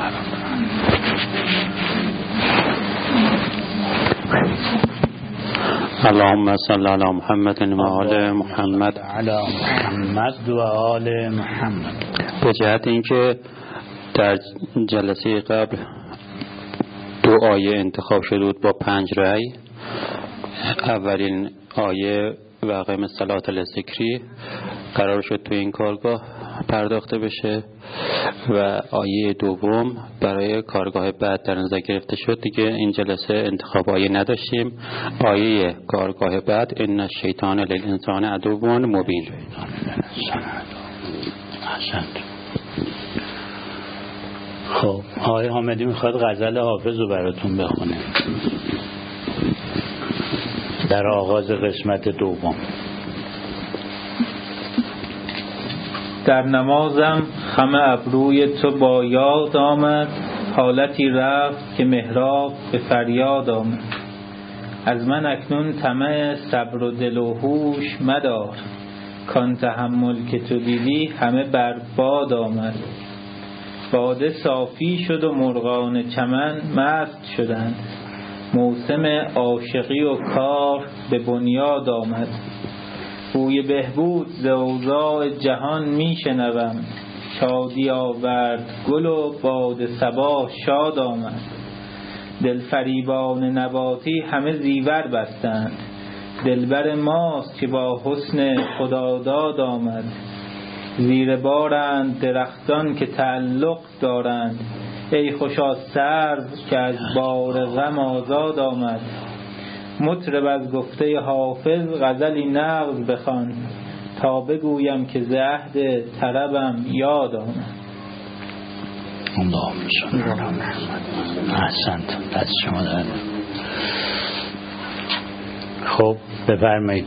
اللهم صل علی محمد و آل محمد. علی محمد و آل محمد. به جهت اینکه در جلسه قبل 2 آیه انتخاب شده بود با 5 رأی، اولین آیه و اقم الصلاة للذکری قرار شد تو این کارگاه پرداخته بشه و آیه دوم برای کارگاه بعد در نظر گرفته شد. دیگه این جلسه انتخاب آیه نداشتیم. آیه کارگاه بعد ان الشیطان للانسان عدو مبین. خب آقای حامدی میخواد غزل حافظ رو براتون بخونه در آغاز قسمت دوم. در نمازم خم ابروی تو با یاد آمد، حالتی رفت که محراب به فریاد آمد. از من اکنون طمع صبر و دل و هوش مدار، کان تحمل که تو دیدی همه بر باد آمد. باده صافی شد و مرغان چمن مست شدند، موسم عاشقی و کار به بنیاد آمد. بوی بهبود ز اوضاع جهان می شنوم، شادی آورد گل و باد صبا شاد آمد. دل فریبان نباتی همه زیور بستند، دلبر ماست که با حسن خداداد آمد. زیر بارند درختان که تعلق دارند، ای خوشا سرو که از بار غم آزاد آمد. مطرب از گفته حافظ غزلی نغز بخوان، تا بگویم که ز عهد طربم یاد آمد. اللهم صل علی محمد. احسنت، دست شما درد. خب بفرمایید.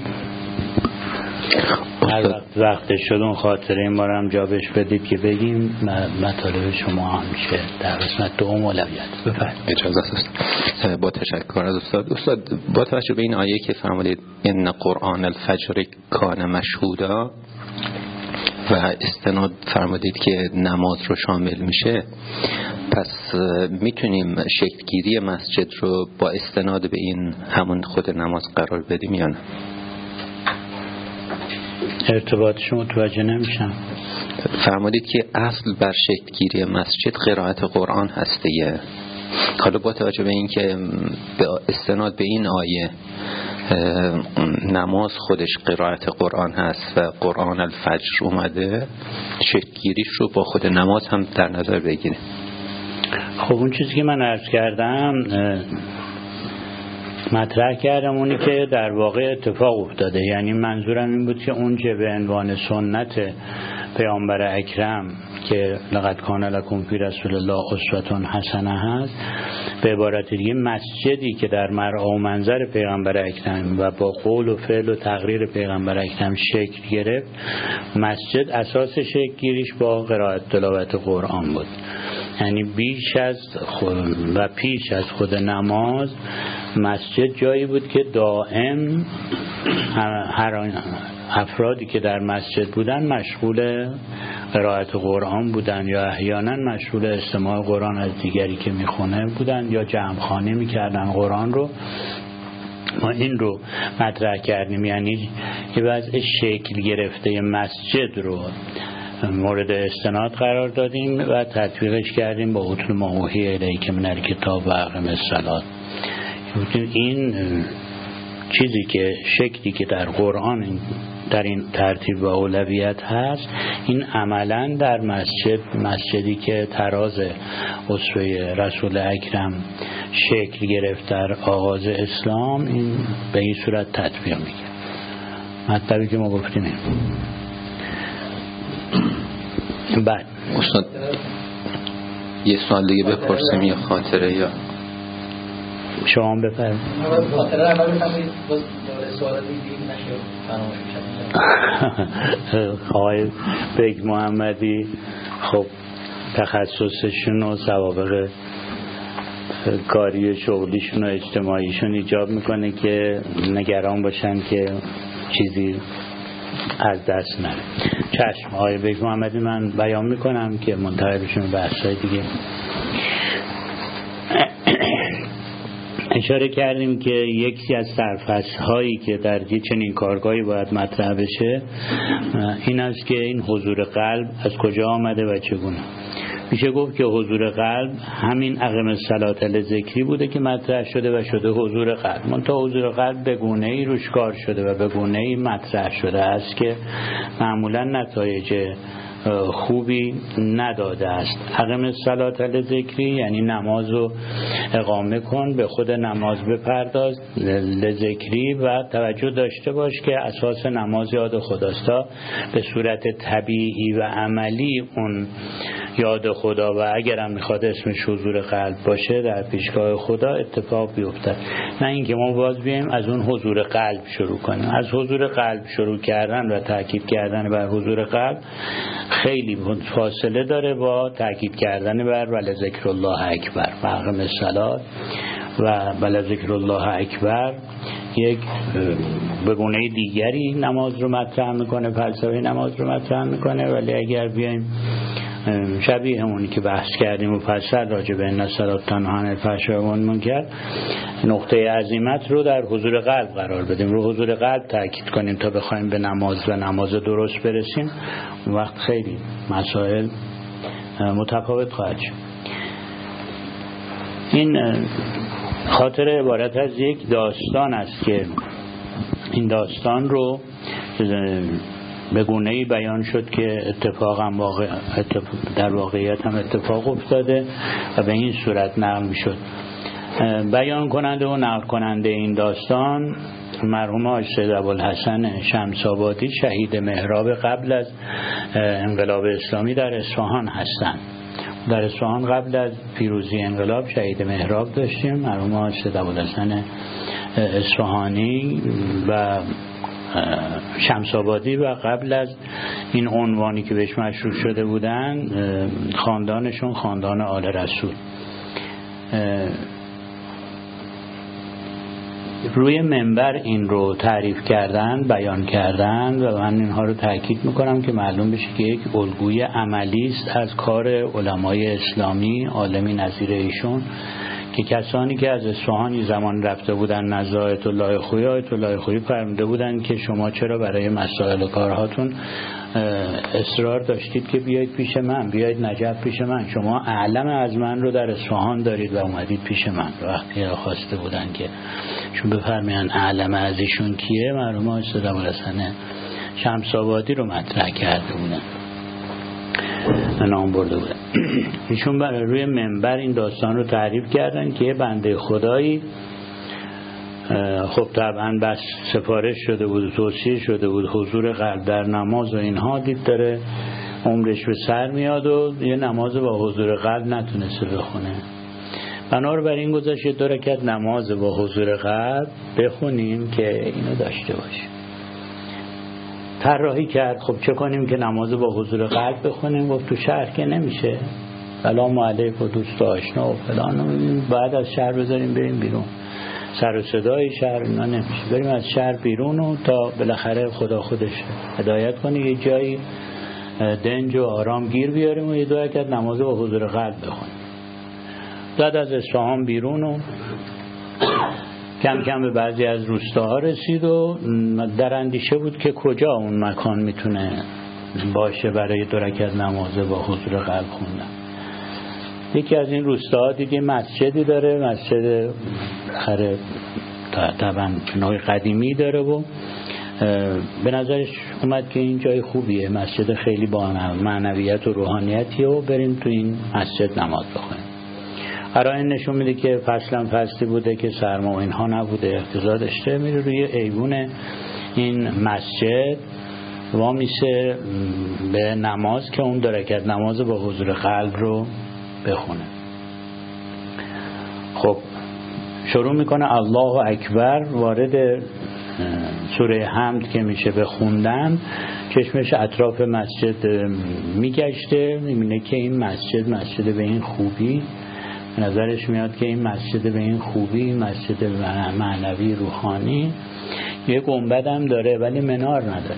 هر وقت شد اون خاطره این بار هم جا بهش بدید که بگیم مطالب شما همیشه در قسمت دوم اولویت. بفرمایید. اجازه است. با تشکر از استاد با توجه به این آیه که فرمودید ان قرآن الفجر کان مشهودا و استناد فرمودید که نماز رو شامل میشه، پس میتونیم شکلگیری مسجد رو با استناد به این همون خود نماز قرار بدیم یا نه؟ ارتباطش متوجه نمیشم. فرمودید که اصل بر شکلگیری مسجد قرائت قرآن هسته. حالا با توجه به این که با استناد به این آیه نماز خودش قرائت قرآن هست و قرآن الفجر اومده، شکلگیریش رو با خود نماز هم در نظر بگیریم. خب اون چیزی که من عرض کردم مطرح کردم اونی که در واقع اتفاق افتاده، یعنی منظورم این بود که اون که به عنوان سنت پیامبر اکرم که لقد کان لکم فی رسول الله اسوة حسنه هست، به عبارت دیگه مسجدی که در مرعا و منظر پیغمبر اکرم و با قول و فعل و تقریر پیغمبر اکرم شکل گرفت، مسجد اساس شکل گیریش با قرائت تلاوت قرآن بود. یعنی بیش از و پیش از خود نماز مسجد جایی بود که دائم هر افرادی که در مسجد بودن مشغول قرائت قرآن بودن یا احیانا مشغول استماع قرآن از دیگری که میخونه بودن یا جمعخوانی میکردن قرآن رو. ما این رو مطرح کردیم، یعنی یه وضع شکل گرفته مسجد رو مورد استناد قرار دادیم و تطبیقش کردیم با اتل ما اوحی الیک من الکتاب و اقم الصلاة. این چیزی که شکلی که در قرآن در این ترتیب و اولویت هست، این عملا در مسجدی که تراز اسوه رسول اکرم شکل گرفت در آغاز اسلام، این به این صورت تطبیق میگه. مطلبی که ما گفتیم بعد استاد یه سوال دیگه بپرسیم یا خاطره یا شما بفرمایید. خاطره اول بفرمایید، باز سوال دیگه نشه فراموش میشه. آقای بیگ محمدی خب تخصصشون و سوابق کاری شغلیشون و اجتماعیشون ایجاب میکنه که نگران باشن که چیزی از دست نره. چشم آقای بیگ محمدی من بیان میکنم که منتهی بشون بحثای دیگه. اشاره کردیم که یکی از سرفصل‌هایی که در یه چنین کارگاهی باید مطرح بشه این است که این حضور قلب از کجا آمده و چگونه. میشه گفت که حضور قلب همین اقم الصلاة لذکری بوده که مطرح شده و شده حضور قلب. منتها حضور قلب به گونه‌ای روش کار شده و به گونه‌ای مطرح شده است که معمولا نتایج خوبی نداده است. اقم الصلاة لذکری یعنی نماز رو اقامه کن، به خود نماز بپرداز، لذکری و توجه داشته باش که اساس نماز یاد خداست، به صورت طبیعی و عملی اون یاد خدا و اگرم میخواد اسمش حضور قلب باشه در پیشگاه خدا اتفاق بیفته. نه اینکه ما باز بیایم از اون حضور قلب شروع کنیم. از حضور قلب شروع کردن و تاکید کردن بر حضور قلب خیلی فاصله داره با تاکید کردن بر ولذکر الله اکبر، اقم الصلاة و بل ذکر الله اکبر یک به گونه دیگری نماز رو مطرح میکنه، فلسفه نماز رو مطرح میکنه. ولی اگر بیایم شبیه همونی که بحث کردیم و فصل راجع به ان الصلاة تنهی عن الفحشاء والمنکر، نقطه عزیمت رو در حضور قلب قرار بدیم، رو حضور قلب تاکید کنیم تا بخوایم به نماز و نماز درست برسیم. اون وقت خیلی مسائل متفاوت خواهد شد. این خاطر عبارت از یک داستان است که این داستان رو به گونه‌ای بیان شد که در واقعیت هم اتفاق افتاده و به این صورت نقل می‌شد. بیان کننده و نقل کننده این داستان مرحوم حاج سید ابوالحسن شمس‌آبادی، شهید محراب قبل از انقلاب اسلامی در اصفهان هستند. در اصفهان قبل از پیروزی انقلاب شهید محراب داشتیم، مرحوم حاج سید ابوالحسن اصفهانی و شمس‌آبادی، و قبل از این عنوانی که بهش مشروط شده بودن خاندانشون خاندان آل رسول. روی منبر این رو تعریف کردن، بیان کردن و من اینها رو تاکید میکنم که معلوم بشه که یک الگوی عملی است از کار علمای اسلامی عالمی نظیر ایشون، که کسانی که از اصفهان زمان رفته بودن نزد آیت الله خویی، آیت الله خویی فرموده بودن که شما چرا برای مسائل و کارهاتون اصرار داشتید که بیایید پیش من، بیایید نجف پیش من، شما اعلم از من رو در اصفهان دارید و اومدید پیش من. وقتی خواسته بودن که چون بفرماین اعلم از ایشون کیه، مرحوم استاد ابوالحسن شمس‌آبادی رو مطرح کرده بودن، نام برده بودن. ایشون روی منبر این داستان رو تعریف کردن که یه بنده خدایی خب طبعا بس سفارش شده بود، توصیه شده بود حضور قلب در نماز و اینها، دید داره عمرش به سر میاد و یه نماز با حضور قلب نتونسته بخونه. بنابراین گذاشت 2 رکعت نماز با حضور قلب بخونیم که اینو داشته باشیم. طراحی کرد خب چه کنیم که نماز با حضور قلب بخونیم. گفت تو شهر که نمیشه، سلام علیکم دوست آشنا و فلان، بعد از شهر بذاریم بریم بیرون، سر و صدای شهر اینا نمیشه، بریم از شهر بیرون و تا بالاخره خدا خودش هدایت کنه یه جایی دنج و آرام گیر بیاریم و یه 2 رکعت نماز با حضور قلب بخونیم. زد از اصفهان بیرون و کم کم به بعضی از روستاها رسید و در اندیشه بود که کجا اون مکان میتونه باشه برای 2 رکعت نماز با حضور قلب خوندن. یکی از این روستاها دیگه مسجدی داره، مسجد خره طبعا نوع قدیمی داره و به نظرش اومد که این جای خوبیه، مسجد خیلی با معنویت و روحانیتیه و بریم تو این مسجد نماز بخونیم. قرائن نشون میده که فصلی بوده که سرما و اینها نبوده، اقتضا داشته. میره روی ایوون این مسجد وامیسه به نماز که اون 2 رکعت نماز با حضور قلب رو بخونه. خب شروع میکنه الله اکبر، وارد سوره حمد که میشه بخوندن، چشمش اطراف مسجد میگشته، میبینه که این مسجد به این خوبی، نظرش میاد که این مسجد به این خوبی، مسجد معنوی روحانی، یه گنبد هم داره ولی منار نداره.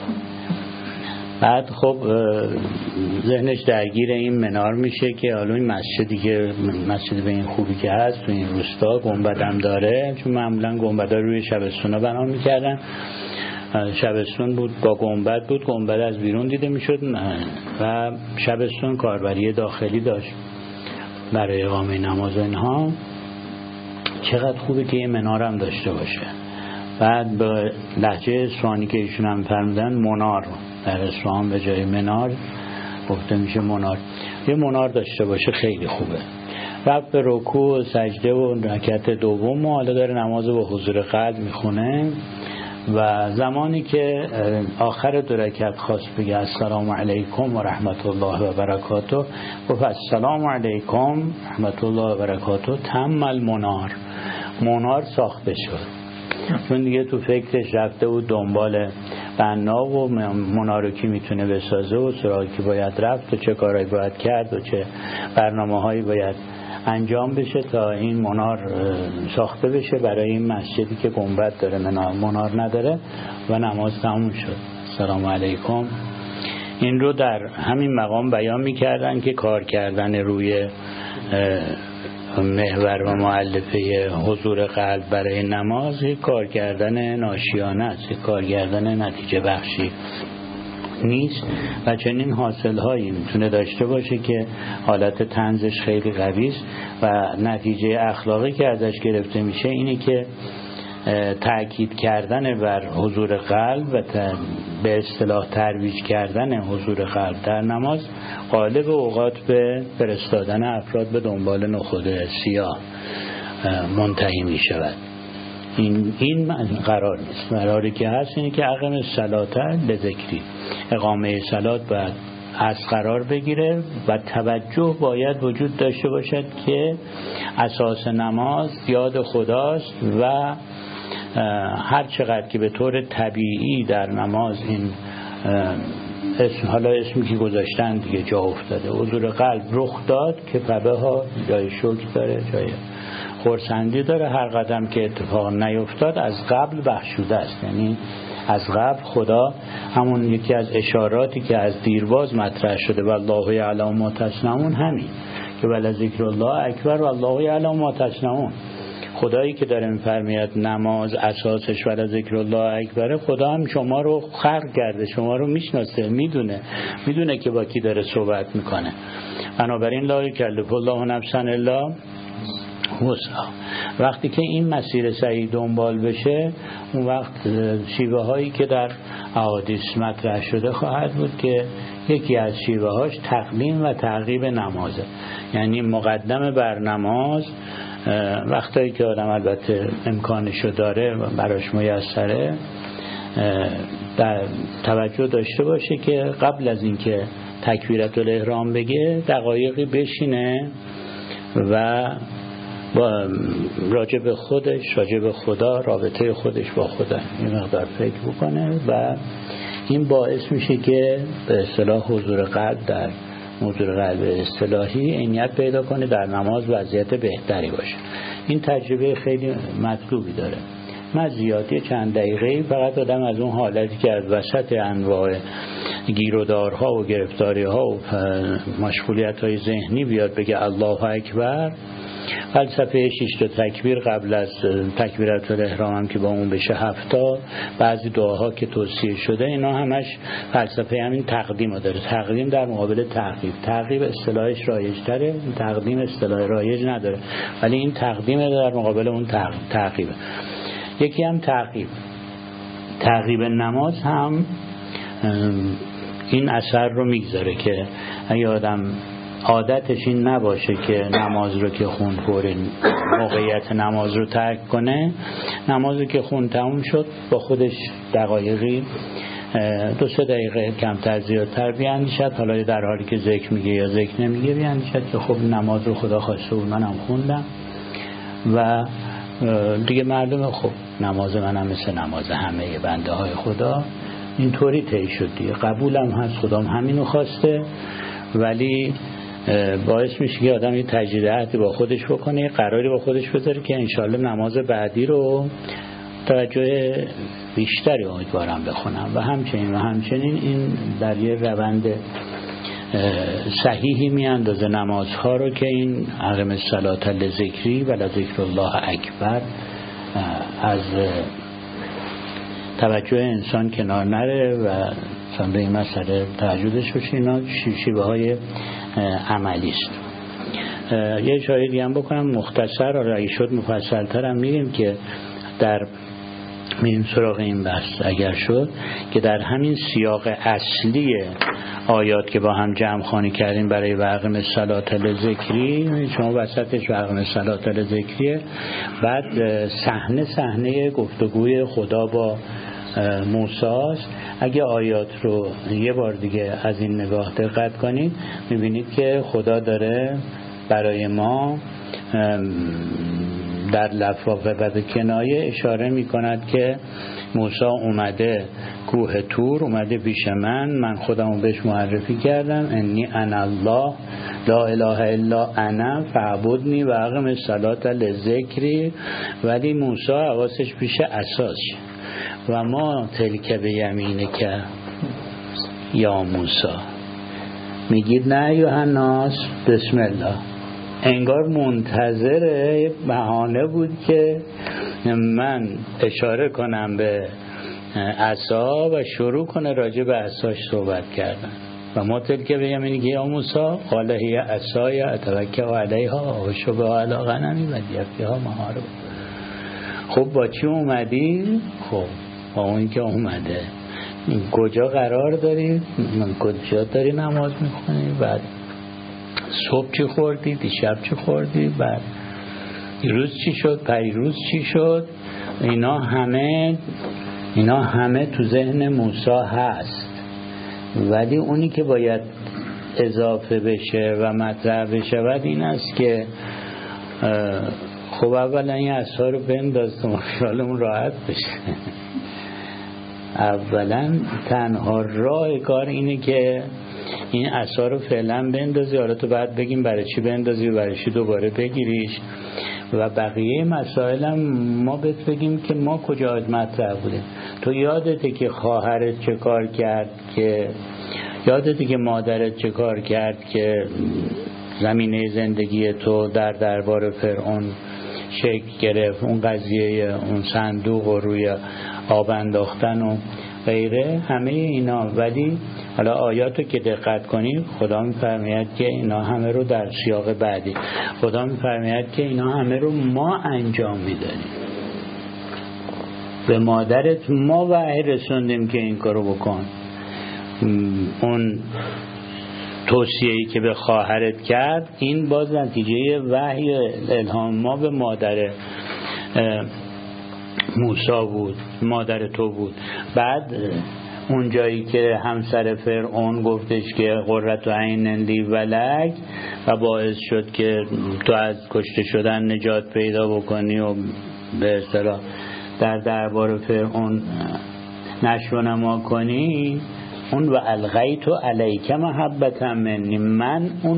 بعد خب ذهنش درگیر این منار میشه که حالا این مسجدی که مسجد به این خوبی که هست تو این روستا گنبد هم داره، چون معمولا گنبدها روی شبستونا بنا میکردن، شبستون بود با گنبد بود، گنبد از بیرون دیده میشد و شبستون کاربری داخلی داشت برای اقامه نماز و اینها. چقدر خوبه که یه منار هم داشته باشه. بعد به لهجه اصفهانی که ایشون هم فرمودن منار، در اصفهان به جای منار گفته میشه منار، یه منار داشته باشه خیلی خوبه. رفت به رکوع و سجده و رکعت دوم و حالا داره نماز با حضور قلب میخونه و زمانی که آخر 2 رکعت خواست بگه السلام علیکم و رحمت الله و برکاته، گفت السلام علیکم رحمت الله و برکاته تم المنار، منار ساخته شد. چون دیگه تو فکرش رفته بود دنبال بنا و منار کی میتونه بسازه و سراغی که باید رفت و چه کارهایی باید کرد و چه برنامه هایی باید انجام بشه تا این منار ساخته بشه برای این مسجدی که گنبد داره منار نداره و نماز تموم شد. سلام علیکم. این رو در همین مقام بیان می‌کردن که کار کردن روی محور و مؤلفه حضور قلب برای نماز یک کار کردن ناشیانه است، یک کار کردن نتیجه بخشی نیست و چنین حاصل‌هایی میتونه داشته باشه که حالت طنزش خیلی قوی است و نتیجه اخلاقی که ازش گرفته میشه اینه که تأکید کردن بر حضور قلب و به اصطلاح ترویج کردن حضور قلب در نماز غالب اوقات به فرستادن افراد به دنبال نخود سیاه منتهی می شود. این قرار نیست. قراری که هست اینه که اقام الصلاة لذکری، اقامه صلات باید از قرار بگیره و توجه باید وجود داشته باشد که اساس نماز یاد خداست و هر چقدر که به طور طبیعی در نماز این حالا اسمی که گذاشتن دیگه جا افتاده، حضور قلب رخ داد که پبه ها جای شکر داره، جای خرسندی داره. هر قدم که اتفاق نیفتاد از قبل بخشوده است، یعنی از قبل خدا همون یکی از اشاراتی که از دیرباز مطرح شده والله یعلم ما تصنعون همین که ولذکر الله اکبر والله یعلم ما تصنعون. خدایی که داره می‌فرماید نماز اساسش ولذکر الله اکبره، خدا هم شما رو خلق کرده، شما رو میشناسه، میدونه که با کی داره صحبت میکنه. بنابراین لا یکلف الله نفسا الا وسعها. وقتی که این مسیر صحیح دنبال بشه، اون وقت شیوه هایی که در احادیث مطرح شده خواهد بود که یکی از شیوه هاش تقدیم و تعقیب نمازه، یعنی مقدم بر نماز وقتایی که آدم البته امکانشو داره و براش میسره در توجه داشته باشه که قبل از اینکه تکبیرت الاحرام بگه دقایقی بشینه و با راجع به خودش، راجع به خدا، رابطه خودش با خدا این مقدار فکر بکنه و این باعث میشه که به اصطلاح حضور قلب در حضور قلب اصطلاحی عینیت پیدا کنه، در نماز وضعیت بهتری باشه. این تجربه خیلی مطلوبی داره. مزیاتی چند دقیقه فقط آدم از اون حالتی که از وسط انواع گیرودارها و گرفتاریها و مشغولیت‌های ذهنی بیاد بگه الله اکبر، فلسفه 6 تکبیر قبل از تکبیرت الاحرام هم که با اون بشه 7 تا، بعضی دعاها که توصیه شده، اینا همش فلسفه همین تقدیم داره. تقدیم در مقابل تعقیب. تعقیب اصطلاحش رایج تره، تقدیم اصطلاح رایج نداره، ولی این تقدیم در مقابل اون تعقیبه. یکی هم تعقیب نماز هم این اثر رو میگذاره که اگه آدم عادتش این نباشه که نماز رو که خوند فوری موقعیت نماز رو ترک کنه، نماز رو که خوند تموم شد با خودش دقایقی 2-3 دقیقه کمتر زیادتر بیاندیشد، حالا در حالی که ذکر میگه یا ذکر نمیگه بیاندیشد که خب نماز رو خدا خواسته بود منم خوندم و دیگه معلومه خب نماز منم مثل نماز همه بنده های خدا اینطوری طی شد دیگه، قبولم هست، خدام همینو خواسته. ولی باعث میشه که آدم یه تجربه با خودش بکنه، یه قراری با خودش بذاره که انشالله نماز بعدی رو توجه بیشتری امیدوارم بخونم و همچنین این در یه روند صحیحی میاندازه نمازها رو که این اقم الصلاة لذکری و لذکر الله اکبر از توجه انسان کنار نره و انسان به این مسئله توجهش بشه. اینا شیوه های عملی است. یه اشاره دیگه هم بکنم مختصر، اگه شد مفصل‌تر هم میگیم که در میریم سراغ این بحث اگر شد که در همین سیاق اصلی آیات که با هم جمع خوانی کردیم برای اقام الصلاة لذکری، شما وسطش اقام الصلاة لذکریه، بعد صحنه گفتگوی خدا با موسی. اگه آیات رو یه بار دیگه از این نگاه دقت کنید میبینید که خدا داره برای ما در لفافه و به کنایه اشاره می کند که موسی اومده کوه طور، اومده پیش من خودمو بهش معرفی کردم، انی انا الله لا اله الا انا فاعبدنی و اقم الصلاة لذکری. ولی موسی حواسش پیش اساس و ما تلک به یمینک یا موسی، میگید نه یوحناس بسم الله. انگار منتظر بهانه بود که من اشاره کنم به عصا و شروع کنه راجع به عصاش صحبت کردن. و ما تلک به یمینک یا موسی قال هی عصای اتوکل علیها و شبه علی غنمی و دیفها مهارب. خب با چی اومدی؟ خب با اون که اومده کجا قرار داری؟ من کجا داری نماز میخونی؟ بعد صبح چی خوردی؟ دیشب چی خوردی؟ بعد روز چی شد؟ پیروز چی شد؟ اینا همه تو ذهن موسی هست، ولی اونی که باید اضافه بشه و مطرح بشه بعد این است که خب اولا این عصا رو بنداز تا خیالمون راحت بشه. اولا تنها راه کار اینه که این عصا رو فعلا بندازی، حالا تو بعد بگیم برای چی بندازی و برای چی دوباره بگیریش و بقیه مسائل هم ما بهت بگیم که ما کجا مطرح بودیم. تو یادته که خواهرت چه کار کرد، که یادته که مادرت چه کار کرد که زمینه زندگی تو در دربار فرعون شکل گرفت، اون قضیه اون صندوق و روی آب انداختن و غیره، همه اینا. ولی حالا آیاتو که دقت کنید خدا می‌فرماید که اینا همه رو در سیاق بعدی خدا می‌فرماید که اینا همه رو ما انجام میدادیم، به مادرت ما وحی رسوندیم که این کارو بکن. اون توصیه‌ای که به خواهرت کرد این باز نتیجه وحی الهام ما به مادر موسی بود، مادر تو بود. بعد اون جایی که همسر فرعون گفتش که قرة عین لی ولک و باعث شد که تو از کشته شدن نجات پیدا بکنی و به اصطلاح در دربار فرعون نشو و نما کنی، اون و الغیت علیک محبت منی، من اون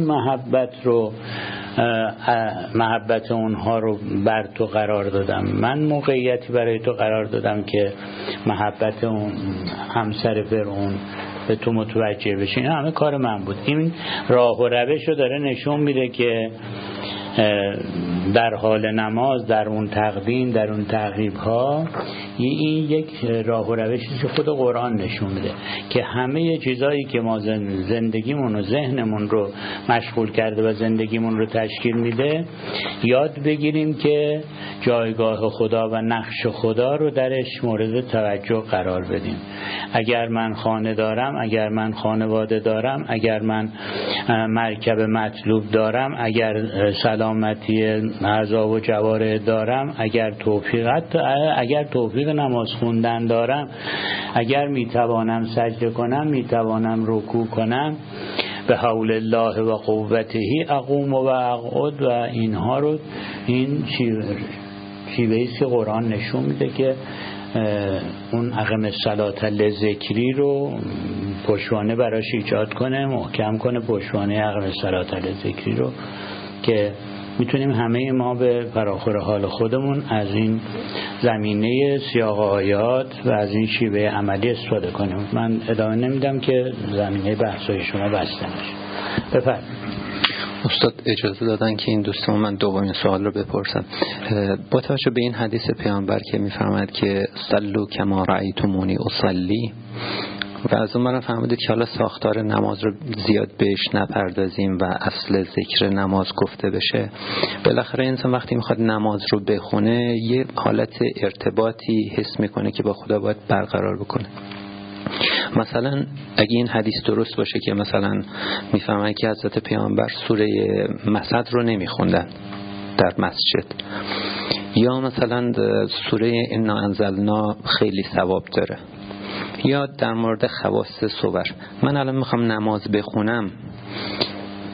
محبت اونها رو بر تو قرار دادم، من موقعیتی برای تو قرار دادم که محبت اون همسر فرعون به تو متوجه بشین. همه کار من بود. این راه و روش رو داره نشون میده که در حال نماز، در اون تقدیم، در اون تعقیب ها، این یک راه و روشی که خود قرآن نشون میده که همه چیزایی که ما زندگیمون و ذهنمون رو مشغول کرده و زندگیمون رو تشکیل میده یاد بگیریم که جایگاه خدا و نقش خدا رو درش مورد توجه قرار بدیم. اگر من خانه دارم، اگر من خانواده دارم، اگر من مرکب مطلوب دارم، اگر سلامتی اعضا و جوارح دارم، اگر توفیق نماز خوندن دارم، اگر میتوانم سجده کنم، میتوانم رکوع کنم، به حول الله و قوته اقوم و اقعد و اینها رو، این شیوهیست که قرآن نشون میده که اون اقم الصلاة لذکری رو پشوانه براش ایجاد کنه، محکم کنه پشوانه اقم الصلاة لذکری رو که میتونیم همه ما به فراخور حال خودمون از این زمینه سیاق آیات و از این شیوه عملی استفاده کنیم. من ادامه نمیدم که زمینه بحثای شما بسته نشه. بفرمایید. استاد اجازه دادن که این دوستان من دومین سوال رو بپرسم. با توجه به این حدیث پیامبر که میفرماید که صلوا کما رأیتمونی اصلی، و از اون برای فهمیدید که حالا ساختار نماز رو زیاد بهش نپردازیم و اصل ذکر نماز گفته بشه، بالاخره انسان وقتی میخواد نماز رو بخونه یه حالت ارتباطی حس میکنه که با خدا باید برقرار بکنه. مثلا اگه این حدیث درست باشه که مثلا میفهمن که حضرت پیامبر سوره مسد رو نمیخوندن در مسجد، یا مثلا سوره انا انزلنا خیلی ثواب داره، یا در مورد خواص صور، من الان میخوام نماز بخونم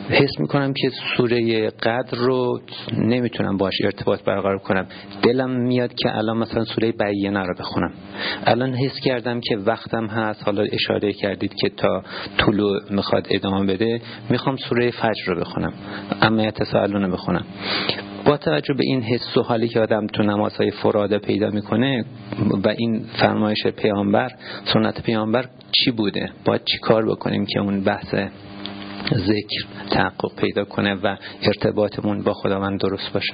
حس میکنم که سوره قدر رو نمیتونم باش ارتباط برقرار کنم. دلم میاد که الان مثلا سوره بینه رو بخونم. الان حس کردم که وقتم هست، حالا اشاره کردید که تا طلوع میخواد ادامه بده، میخوام سوره فجر رو بخونم، اما یتساءلون رو بخونم. با توجه به این حس و حالی که آدم تو نمازهای فراده پیدا میکنه و این فرمایش پیامبر، سنت پیامبر چی بوده، باید چی کار بکنیم که اون بحث ذکر تحقق پیدا کنه و ارتباطمون با خداوند درست باشه؟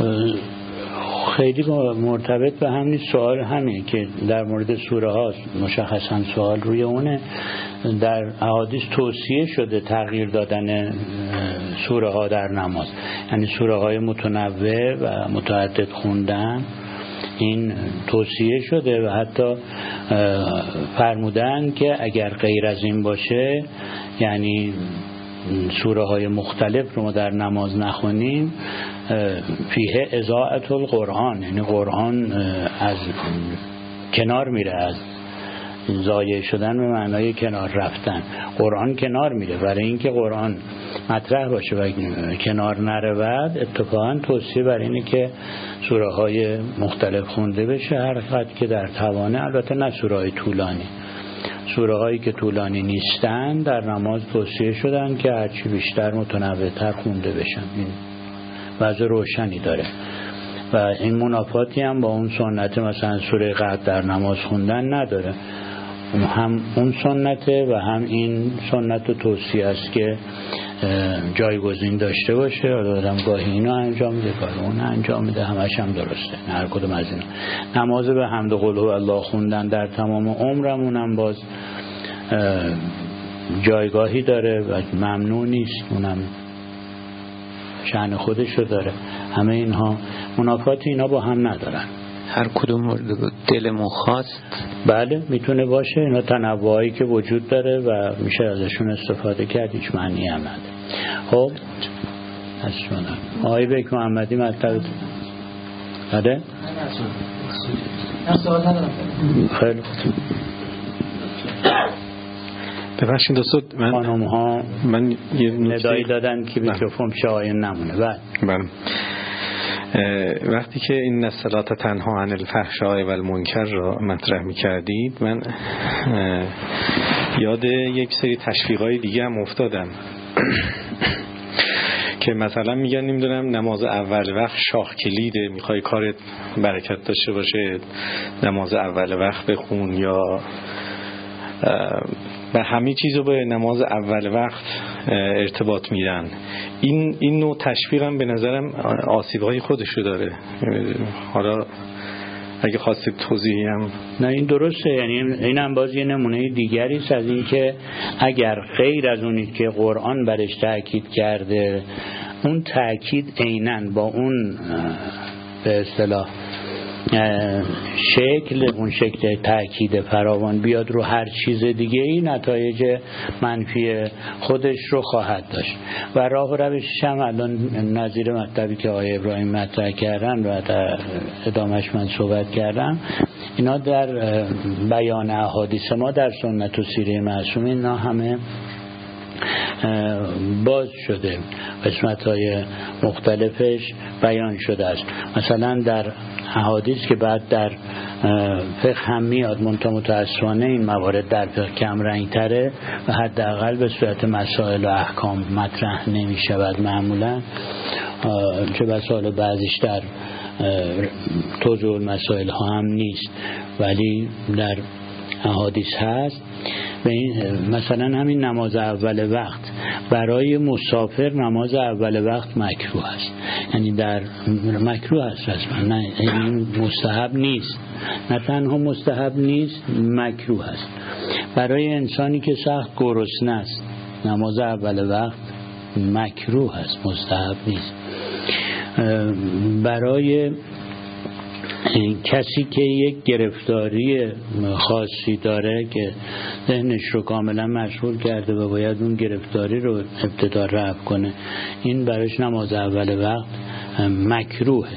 خیلی مرتبط به همین سوال همین که در مورد سوره هاست، مشخصا سوال روی اونه. در احادیث توصیه شده تغییر دادن سوره ها در نماز، یعنی سوره های متنوع و متعدد خوندن، این توصیه شده و حتی فرمودن که اگر غیر از این باشه، یعنی سوره های مختلف رو ما در نماز نخونیم، فیه اضاعت القرآن، یعنی قرآن از کنار میره، از ضایع شدن به معنای کنار رفتن. قرآن کنار میره، برای اینکه قرآن مطرح باشه و کنار نرود اتفاقا توصیه بر اینه که سوره های مختلف خونده بشه هر وقت که در توانه. البته نه سوره های طولانی، سوره هایی که طولانی نیستن در نماز توصیه شدن که هرچی بیشتر متنوع‌تر خونده بشن. این وضع روشنی داره و این منافاتی هم با اون سنت مثلا سوره قدر در نماز خوندن نداره. هم اون سنته و هم این سنت و توصیه است که جایگزین داشته باشه. آدم گاهی اینو انجام میده، گاهی اون انجام میده، همش هم درسته، هر کدوم از اینا. نماز به حمد و قل هو الله خوندن در تمام عمرمون هم باز جایگاهی داره و ممنوع نیست، اونم شأن خودشو داره. همه اینها منافات اینا با هم ندارن، هر کدوم دلمون خواست بله میتونه باشه. اینا تنوعی که وجود داره و میشه ازشون استفاده کرد، هیچ معنی هم نداره. خب آقای بیک محمدی مطلب بله؟ خیلی خوب. ببخشید دوستان، خانم ها من یه ندایی دادن که میکروفون پیش آقایون نمونه. بله. وقتی که این الصلاة تنها عن الفحشاء و المنکر را مطرح می‌کردید، من یاد یک سری تشویق‌های دیگه هم افتادم که مثلا میگن نمیدونم نماز اول وقت شاخ کلیده، میخوای کارت برکت داشته باشه نماز اول وقت بخون، یا و همه چیزو به نماز اول وقت ارتباط میدن. این نوع تشویق هم به نظرم آسیب‌های خودشو داره. حالا اگه خواستید توضیحی هم. نه این درسته، یعنی این هم باز یه نمونه دیگری است از این که اگر غیر از اونی که قرآن برش تأکید کرده، اون تأکید عیناً با اون به اصطلاح اون شکل تأکید فراوان بیاد رو هر چیز دیگه، این نتایج منفی خودش رو خواهد داشت. و راه و روشش هم الان نظیر مطلبی که آقای ابراهیم مطرح کردن و در ادامهش من صحبت کردم، اینا در بیان احادیث ما در سنت و سیره معصومین اینا همه باز شده، قسمت‌های مختلفش بیان شده است. مثلا در احادیث که بعد در فقه هم میاد، متاسفانه این موارد در فقه کم رنگ تره و حداقل به صورت مسائل و احکام مطرح نمی شود معمولا، چه مسائل بعضیش در توضیح المسائل ها هم نیست ولی در احادیث هست. مثلا همین نماز اول وقت برای مسافر نماز اول وقت مکروه است، یعنی در مکروه است رسما، نه این مستحب نیست، نه تنها مستحب نیست مکروه است. برای انسانی که سخت گرسنه است نماز اول وقت مکروه است، مستحب نیست. برای کسی که یک گرفتاری خاصی داره که ذهنش رو کاملا مشغول کرده و باید اون گرفتاری رو ابتدا رفع کنه، این براش نماز اول وقت مکروهه.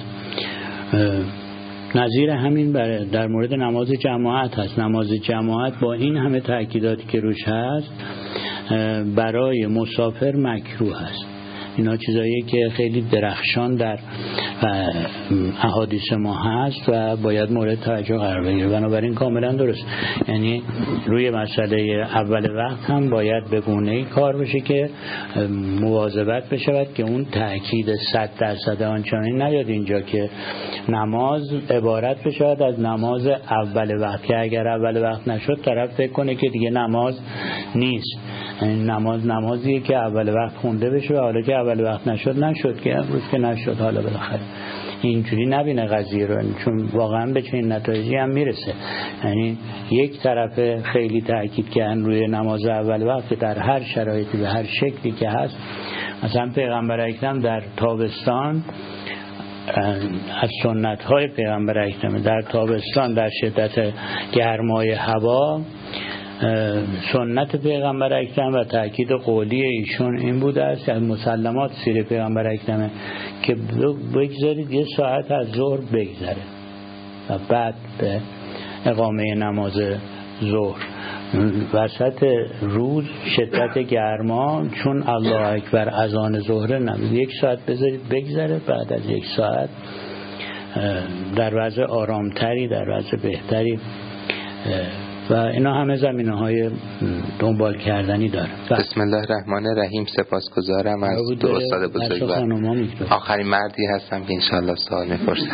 نظیر همین در مورد نماز جماعت هست. نماز جماعت با این همه تأکیداتی که روش هست برای مسافر مکروه است. اینا چیزاییه که خیلی درخشان در احادیث ما هست و باید مورد توجه قرار بگیره. بنابراین کاملا درست، یعنی روی مسئله اول وقت هم باید به گونه‌ای کار بشه که مواظبت بشود که اون تأکید 100% آنچنانی نیاد اینجا که نماز عبارت بشود از نماز اول وقت، که اگر اول وقت نشد طرف فکر کنه که دیگه نماز نیست. نمازیه که اول وقت خونده بشه و حالا که اول وقت نشد که امروز که نشد حالا بالاخره اینجوری نبینه قضیه رو، چون واقعا به چنین نتایجی هم میرسه. یعنی یک طرف خیلی تاکید کردن روی نماز اول وقت در هر شرایطی به هر شکلی که هست. مثلا پیغمبر اکرم در تابستان از سنت های پیغمبر اکرم در تابستان در شدت گرمای هوا، سنت پیغمبر اکرم و تأکید قولی ایشون این بوده است از مسلمات سیر پیغمبر اکرمه که بگذارید 1 ساعت از ظهر بگذره و بعد به اقامه نماز ظهر. وسط روز شدت گرما، چون الله اکبر اذان ظهر نمید 1 ساعت بذارید بگذره، بعد از 1 ساعت در وضع آرامتری در وضع بهتری و اینا همه زمینه‌های دنبال کردنی داره. بسم الله الرحمن الرحیم. سپاسگزارم از دو استاد بزرگوار. آخرین مردی هستم که انشالله سوال می‌پرسم.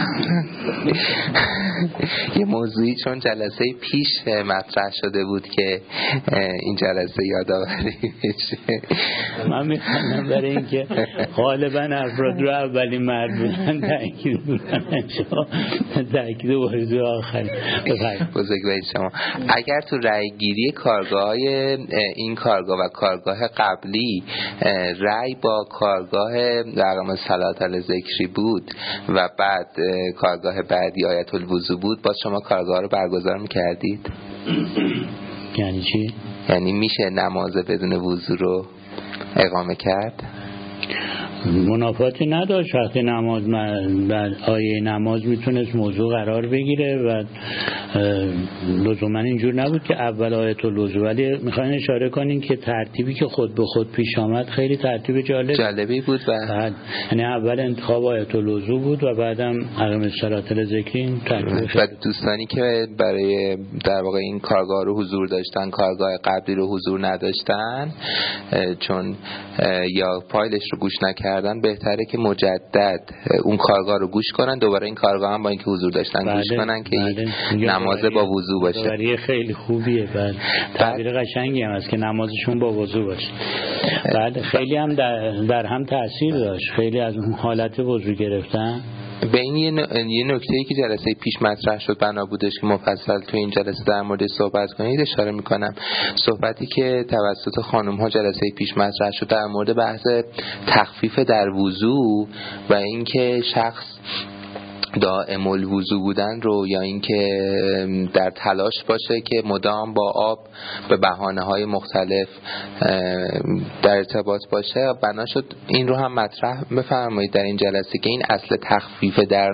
یه موضوعی چون جلسه پیش مطرح شده بود که این جلسه یادآوری بشه. من می‌خوام برای اینکه غالباً افراد رو اولین مرد بودن تأکید موضوع آخری. بزرگواری شما. اگر تو رأی گیری کارگاه‌های این کارگاه و کارگاه قبلی رأی با کارگاه رقم صلات الذکری بود و بعد کارگاه بعدی آیت الوضو بود، باز شما کارگاه رو برگزار می‌کردید؟ یعنی چی؟ یعنی میشه نماز بدون وضو رو اقامه کرد؟ منافاتی نداشت. وقتی نماز در آیه نماز میتونست موضوع قرار بگیره و لزوما اینجور نبود که اول آیت الوضو، ولی میخواین اشاره کنین که ترتیبی که خود به خود پیش آمد خیلی ترتیب جالبی بود و یعنی اول انتخاب آیت الوضو بود و بعدم اقام الصلاة الذکری. و دوستانی که برای در واقع این کارگاه رو حضور داشتن، کارگاه قبلی رو حضور نداشتن چون یا فایلش رو گوش نکردن، بهتره که مجدد اون کارگاه رو گوش کنن، دوباره این کارگاه هم با اینکه حضور داشتن گوش کنن که نماز با وضو باشه. دوباره خیلی خوبیه. تعبیر قشنگی هم هست که نمازشون با وضو باشه. بعد خیلی هم در هم تأثیر داشت، خیلی از اون حالت وضو گرفتن. به این یه نکته‌ای که جلسه پیش مطرح شد بنا بودش که مفصل تو این جلسه در مورد صحبت کنید اشاره میکنم. صحبتی که توسط خانم ها جلسه پیش مطرح شد در مورد بحث تخفیف در وضو و اینکه شخص دائم الوضو بودن رو یا اینکه در تلاش باشه که مدام با آب به بهانه‌های مختلف در ارتباط باشه، بنا شد این رو هم مطرح بفرمایید در این جلسه که این اصل تخفیف در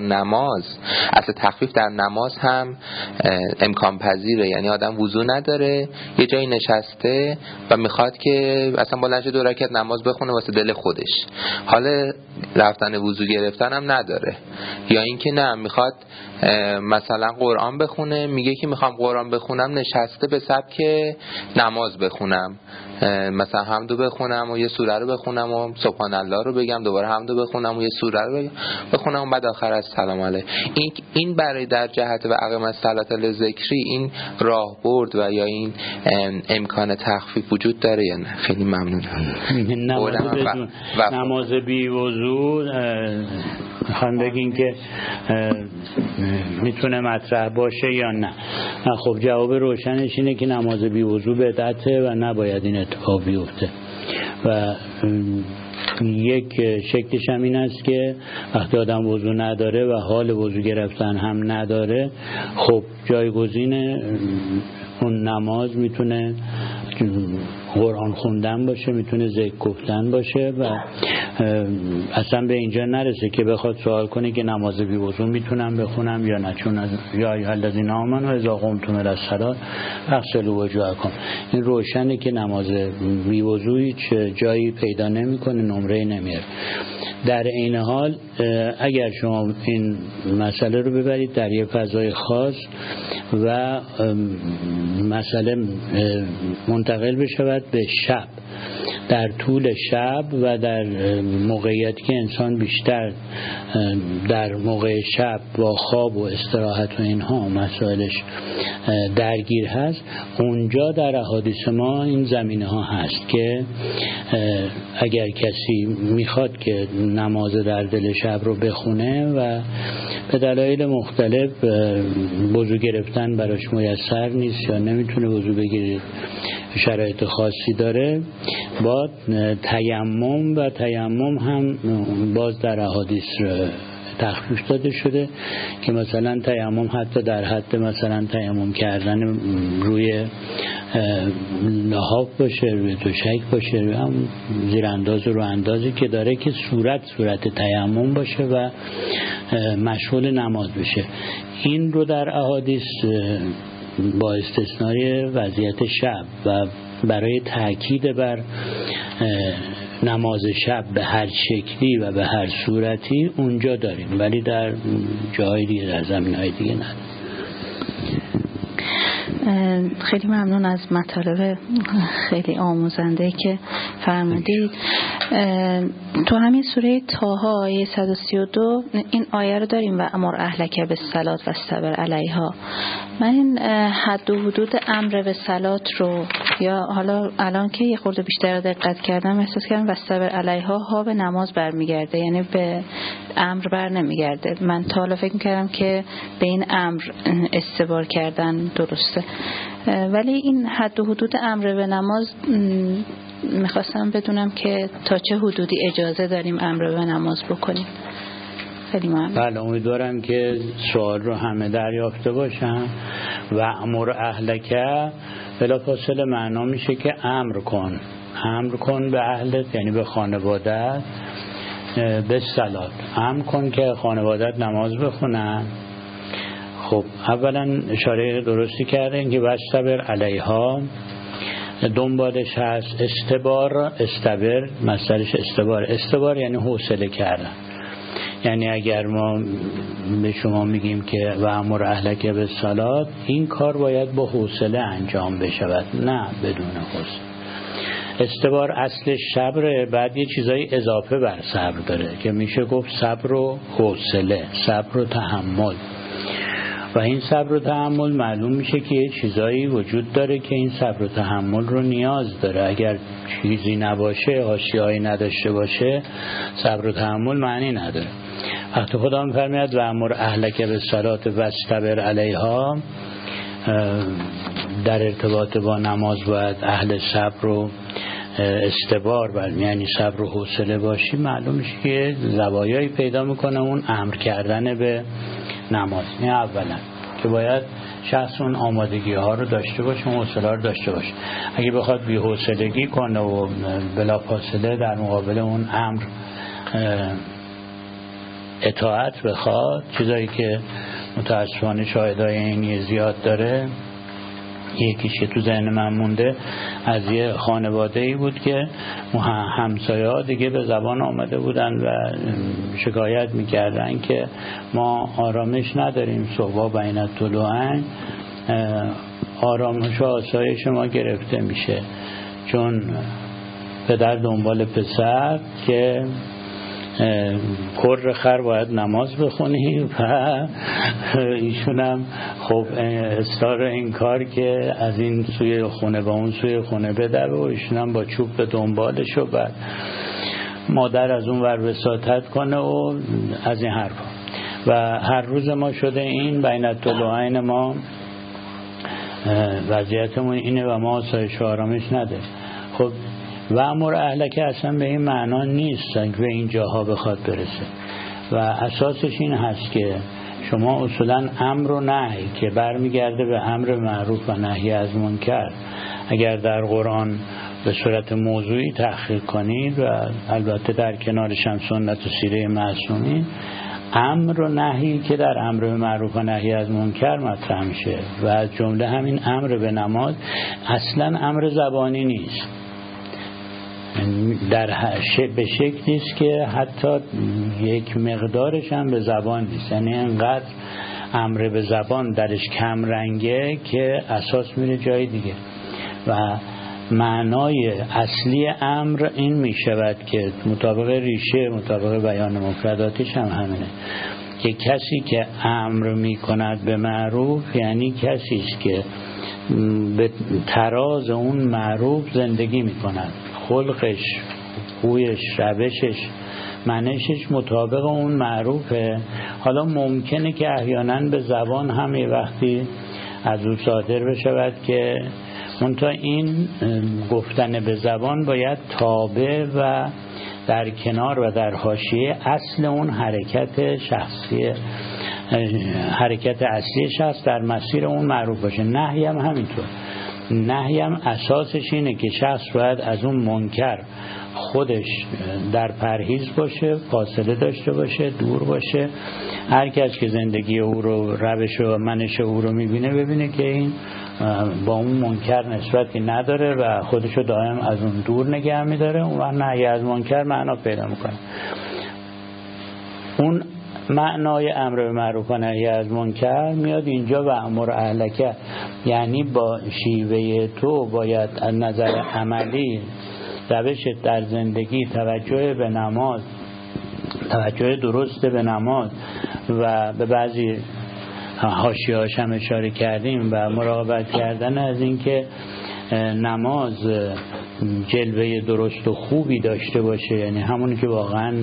نماز هم امکان پذیره. یعنی آدم وضو نداره، یه جایی نشسته و میخواد که اصلا بلند شه 2 رکعت نماز بخونه واسه دل خودش، حال رفتن وضو گرفتن هم نداره، یا اینکه نه میخواد مثلا قرآن بخونه، میگه که میخوام قرآن بخونم نشسته به سبک نماز بخونم، مثلا حمدو بخونم و یه سوره رو بخونم و سبحان الله رو بگم، دوباره حمدو بخونم و یه سوره رو بخونم و بعد آخر از سلام علیه. این برای در جهت و اقام الصلاة الذکری این راهبرد و یا این امکان تخفیف وجود داره یا نه؟ خیلی ممنونم. نماز بی وضو میخوام بگین که میتونه مطرح باشه یا نه؟ خب جواب روشنش اینه که نماز بی وضو بدعته و نباید این اتفاق بیفته و یک شکلش هم این است که وقتی آدم وضو نداره و حال وضو گرفتن هم نداره، خب جایگزین اون نماز میتونه قرآن خوندن باشه، میتونه ذکر گفتن باشه و اصلا به اینجا نرسه که بخواد سوال کنه که نماز بی وضو میتونم بخونم یا نه، چون یا ایها الذین آمنوا اذا قمتم الی الصلاة فاغسلوا وجوهکم. این روشنه که نماز بی وضو هیچ جایی پیدا نمیکنه، نمره نمیاره. در این حال اگر شما این مسئله رو ببرید در یک فضای خاص و مسئله منتقل بشود به شب، در طول شب و در موقعیتی که انسان بیشتر در موقع شب با خواب و استراحت و اینها مسائلش درگیر هست، اونجا در احادیث ما این زمینه ها هست که اگر کسی میخواد که نماز در دل شب رو بخونه و به دلایل مختلف وضو گرفتن براش میسر نیست یا نمیتونه وضو بگیره، شرایط خاصی داره، با تیمم و تیمم هم باز در احادیث تخفیف داده شده که مثلا تیمم حتی در حد مثلا تیمم کردن روی لحاف باشه، روی دوشک باشه، روی هم زیرانداز و رو اندازی که داره که صورت تیمم باشه و مشغول نماز بشه. این رو در احادیث با استثنای وضعیت شب و برای تأکید بر نماز شب به هر شکلی و به هر صورتی اونجا داریم، ولی در جای دیگه، در زمینهای دیگه نداریم. خیلی ممنون از مطالب خیلی آموزنده که فرمودید. تو همین سوره طه آیه 132 این آیه رو داریم و امر اهلک بالصلاة واصطبر علیها. من این حد و حدود امر به صلات رو یا حالا الان که یه خورده بیشتر دقت کردم احساس کردم واصطبر علیها ها به نماز برمیگرده، یعنی به امر بر نمیگرده. من تا حالا فکر می‌کردم که به این امر استبار کردن درسته، ولی این حد و حدود امر به نماز میخواستم بدونم که تا چه حدودی اجازه داریم امر به نماز بکنیم. خیلی ممنون. بله، امیدوارم که سوال رو همه دریافته باشن. و امر اهلک بلافاصله معنا میشه که امر کن به اهلت، یعنی به خانوادت، به صلات امر کن که خانوادت نماز بخونن. خب اولا اشاره درستی کردن که واصطبر علیها، دنبالش هست استبر، مصدرش استبار یعنی حوصله کردن. یعنی اگر ما به شما میگیم که و امر اهلک بالصلاة، این کار باید با حوصله انجام بشود، نه بدون حوصله. استبار اصل صبر، بعد یه چیزای اضافه بر صبر داره که میشه گفت صبر و حوصله، صبر و تحمل. و این صبر و تحمل معلوم میشه که یه چیزایی وجود داره که این صبر و تحمل رو نیاز داره. اگر چیزی نباشه، حاشیه‌ای نداشته باشه، صبر و تحمل معنی نداره. وقتی خدا می‌فرماید و امر اهلک بالصلاة واصطبر علیها، در ارتباط با نماز باید اهل صبر و استبار یعنی صبر و حوصله باشی، معلوم میشه که زوایایی پیدا میکنه اون امر کردن به نماز. این اولا که باید شخص اون آمادگی ها رو داشته باشه، اون حوصله رو داشته باشه. اگه بخواد بی حوصلگی کنه و بلافاصله در مقابل اون امر اطاعت بخواد، چیزایی که متاسفانه شاهدای اینی زیاد داره، یکیش که تو ذهن من مونده از یه خانواده‌ای بود که همسایه‌ها دیگه به زبان آمده بودن و شکایت می‌کردن که ما آرامش نداریم، صبح بین الطلوعین آرامش و آسایش ما گرفته میشه، چون پدر دنبال پسر که کر خر باید نماز بخونی و ایشون هم خب اصرار این کار که از این سوی خونه با اون سوی خونه بدوه و ایشون هم با چوب به دنبالش و بعد مادر از اون ور وساطت کنه و از این حرفا. و هر روز ما شده این بین الطلوعین ما وضعیتمون اینه و ما آسایش و آرامش نده. خب و امر اهلک اصلا به این معنا نیست که به این جاها بخواد برسه و اساسش این هست که شما اصولا امر و نهی که برمیگرده به امر معروف و نهی از منکر، اگر در قرآن به صورت موضوعی تحقیق کنید و البته در کنارش هم سنت و سیره معصومین، امر و نهی که در امر معروف و نهی از منکر مطرح میشه و از جمله همین امر به نماز اصلا امر زبانی نیست، به شکلی است که حتی یک مقدارش هم به زبان نیست، یعنی انقدر امر به زبان درش کم رنگه که اساس میره جای دیگه و معنای اصلی امر این می شود که مطابق ریشه، مطابق بیان مفرداتش هم همینه که کسی که امر می کند به معروف یعنی کسی است که به تراز اون معروف زندگی می کند، خلقش، خویش، روشش، منشش مطابق اون معروفه. حالا ممکنه که احیانا به زبان هم یه وقتی از او صادر بشود که منتها این گفتن به زبان باید تابع و در کنار و در حاشیه اصل اون حرکت شخصی، حرکت اصلی شخص در مسیر اون معروف باشه. نهی هم همینطور، نهی هم اساسش اینه که شخص باید از اون منکر خودش در پرهیز باشه، فاصله داشته باشه، دور باشه. هر کس که زندگی او رو، روش و منش او رو میبینه ببینه که این با اون منکر نسبتی نداره و خودشو دائم از اون دور نگه میداره، اون وقت نهی از منکر معنا پیدا میکنه. اون معنای امر به معروف و نهی از منکر میاد اینجا و امر اهلک، یعنی با شیوه تو باید از نظر عملی روشت در زندگی توجه به نماز، توجه درست به نماز و به بعضی حاشیه‌هاش هم اشاره کردیم و مراقبت کردن از این که نماز جلوه درست و خوبی داشته باشه، یعنی همونی که واقعا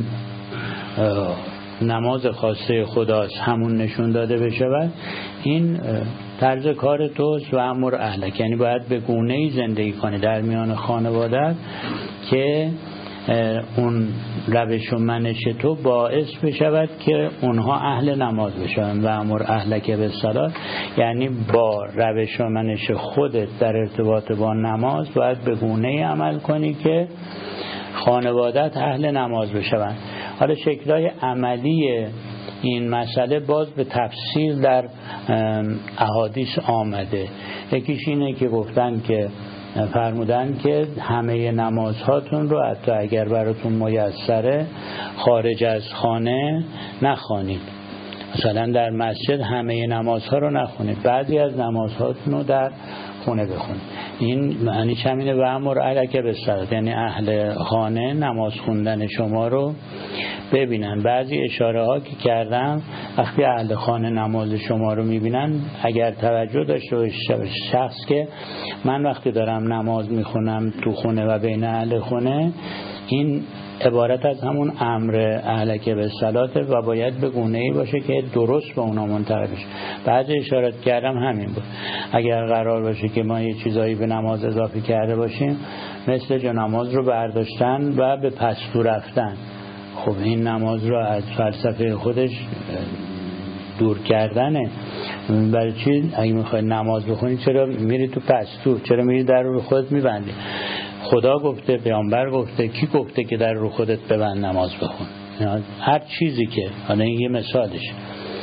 نماز خاصه خداست همون نشون داده بشه. این طرز کار توست و امر اهلک، یعنی باید به گونه‌ای زندگی کنی در میان خانواده که اون روش و منش تو باعث بشود که اونها اهل نماز بشن. و امر اهلک بالصلاة یعنی با روش و منش خودت در ارتباط با نماز باید به گونه‌ای عمل کنی که خانوادت اهل نماز بشن. حالا شکل‌های عملی این مسئله باز به تفصیل در احادیث آمده. یکیش اینه که گفتن که فرمودن که همه نمازهاتون رو حتی اگر براتون میسره خارج از خانه نخوانید، مثلا در مسجد همه نمازها رو نخونید، بعضی از نمازهاتون رو در خونه بخونید. این معنیش همینه و امر اهلک بالصلاة، یعنی اهل خانه نماز خوندن شما رو ببینن. بعضی اشاره ها که کردم وقتی اهل خانه نماز شما رو میبینن، اگر توجه داشته باشه شخص که من وقتی دارم نماز میخونم تو خونه و بین اهل خونه، این عبارت از همون امر اهلک بالصلاة و باید به گونه‌ای باشه که درست به اونا منتقل بشه. بعضی اشارات کردم همین بود. اگر قرار باشه که ما یه چیزایی به نماز اضافه کرده باشیم مثل جا نماز رو برداشتن و به پستو رفتن، خب این نماز رو از فلسفه خودش دور کردنه. برای چی؟ اگه میخوای نماز بخونی چرا میری تو پستو؟ چرا میری در رو خودت میبندی؟ خدا گفته، پیامبر گفته، کی گفته که در رو خودت ببند نماز بخون؟ هر چیزی که حالا این یه مثالش.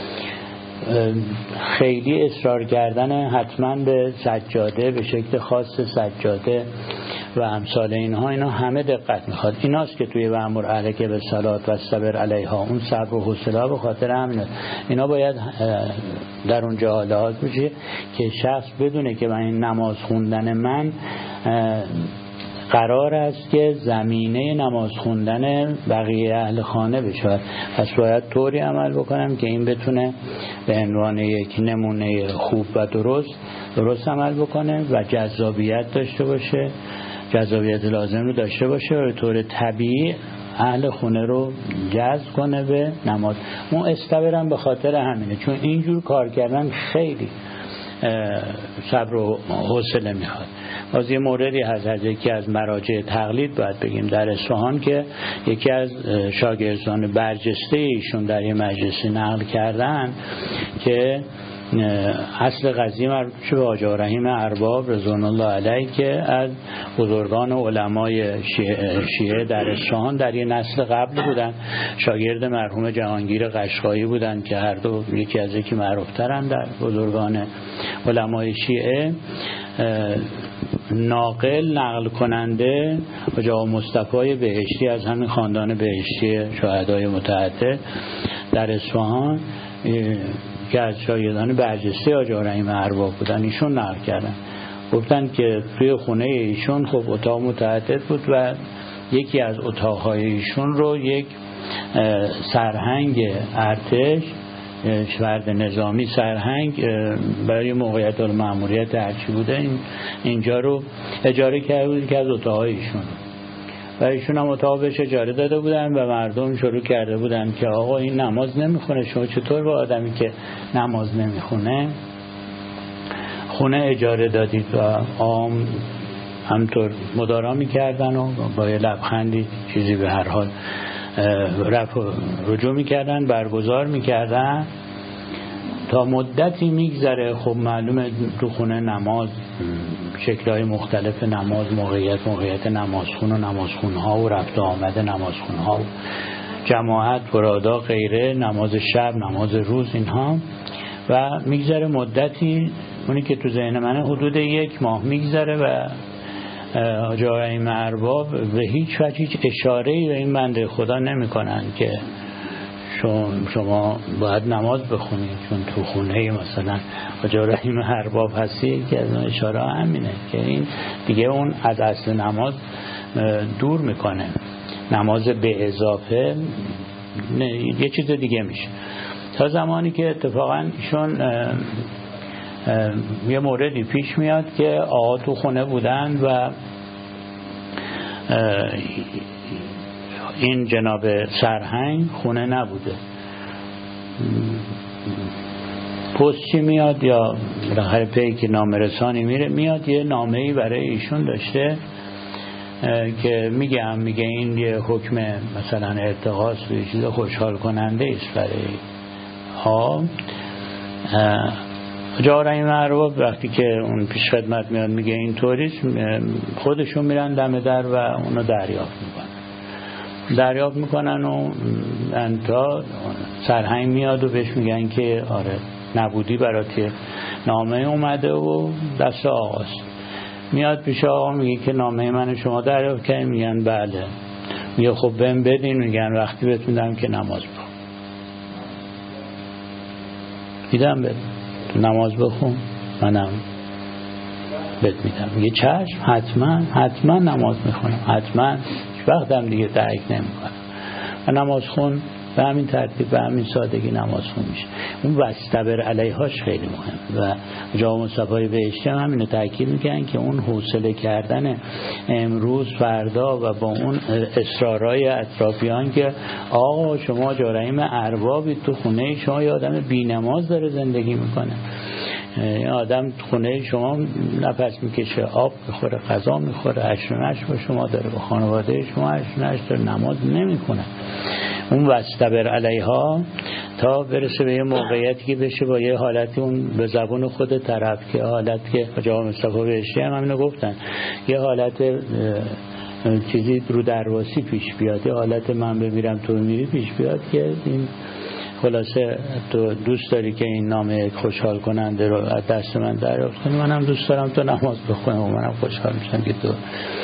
خیلی اصرار کردن حتما به سجاده، به شکل خاص سجاده و امثال اینها، اینا همه دقت میخواد. ایناست که توی وامر اهلک بالصلاة و صبر علیها، اون صبر و حوصله به خاطر همینه. اینا باید در اونجا لحاظ بشه که شخص بدونه که من این نماز خوندن من قرار است که زمینه نماز خوندن بقیه اهل خانه بشه، پس باید طوری عمل بکنم که این بتونه به عنوان یک نمونه خوب و درست عمل بکنه و جذابیت داشته باشه، جذابیت لازم رو داشته باشه و به طور طبیعی اهل خونه رو جذب کنه به نماز. اون استبرم به خاطر همینه، چون اینجور کار کردن خیلی صبر و حوصله میخواد. باز یه موردی هست، یکی از مراجع تقلید باید بگیم در اصفهان که یکی از شاگردان برجسته ایشون در یه مجلسی نقل کردن که اصل قضیه مربوط به حاجی رحیم ارباب رضوان الله علیه که از بزرگان علمای شیعه در اصفهان در یه نسل قبل بودن، شاگرد مرحوم جهانگیر قشقایی بودن که هر دو یکی از یکی معروفترن در بزرگان علمای شیعه. نقل کننده حاجی مصطفی بهشتی از همین خاندان بهشتی شهدای متعدد در اصفهان که از شاگردان برجسته حاجی رحیم ارباب بودن، ایشون نقل کردن. گفتن که توی خونه ایشون خب اتاق متعدد بود و یکی از اتاقهای ایشون رو یک سرهنگ ارتش فرد نظامی سرهنگ برای موقعیت المأموریت هرچی بوده اینجا رو اجاره کرده بود که از اتاقهای ایشون و ایشون هم اتاق بهش اجاره داده بودن و مردم شروع کرده بودن که آقا این نماز نمیخونه، شما چطور با آدمی که نماز نمیخونه خونه اجاره دادید؟ و عام همطور مدارا میکردن و با یه لبخندی چیزی به هر حال رجوع میکردن، برگزار میکردن تا مدتی میگذره. خب معلومه تو خونه نماز شکل‌های مختلف نماز، موقعیت نمازخون و نمازخونها و رفت و آمد نمازخونها و جماعت فرادا غیره، نماز شب، نماز روز، اینها و میگذره مدتی. اونی که تو ذهن منه حدود 1 ماه میگذره و حاجی رحیم ارباب به هیچ وجه هیچ اشاره‌ای به این بنده خدا نمی‌کنن که شما باید نماز بخونید چون تو خونه مثلا حاجی رحیم ارباب هستی، که از اون اشاره همینه که این دیگه اون از اصل نماز دور میکنه، نماز به اضافه یه چیز دیگه میشه. تا زمانی که اتفاقا ایشون یه موردی پیش میاد که آقا تو خونه بودن و این جناب سرهنگ خونه نبوده، پستی میاد یا بالاخره پیک نامه‌رسانی میاد یه نامه‌ای برای ایشون داشته که میگه این یه حکم مثلا ارتقاص و یه چیز خوشحال کننده است برای حاجی رحیم ارباب. وقتی که اون پیش خدمت میاد میگه این طوریست، خودشون میرن دم در و اونو دریافت میکنن و انتا سرهنگ میاد و بهش میگن که آره نبودی برات نامه اومده و دست آقاست. میاد پیش آقا میگه که نامه من شما دریافت کردین؟ میگن بله. میگه خب بهم بدین. میگن وقتی بهت میدم که نماز بخون. میدم بده تو نماز بخون منم بهت میدم. میگه چشم، حتما نماز میخونم، حتما هیچ وقتم دیگه ترک نمیکنم و نماز خون به همین ترتیب به همین سادگی نماز خون میشه. اون واستبر علیهاش خیلی مهم و حاجی مصطفی بهشتی هم همینو تاکید میکنن که اون حوصله کردن امروز فردا و با اون اصرارهای اطرافیان که آقا شما حاجی رحیم اربابی تو خونه شما یه آدم بی‌نماز داره زندگی میکنه، این آدم خونه شما نفس میکشه، آب میخوره، غذا میخوره، عشر و نشر با شما داره، با خانواده شما عشر و نشر داره، نماز نمیکنه. اون واستبر علیها تا برسه به یه موقعیتی که بشه با یه حالتی اون به زبون خود طرف که حالت که حاجی مصطفی بهشتی هم همینو گفتن، یه حالت چیزی رو درواسی پیش بیاد، یه حالت من بمیرم تو میری پیش بیاد که این خلاصه تو دوست داری که این نامه خوشحال کننده رو از دست من دریافت کنی، منم دوست دارم تو نماز بخونم و منم خوشحال میشم که تو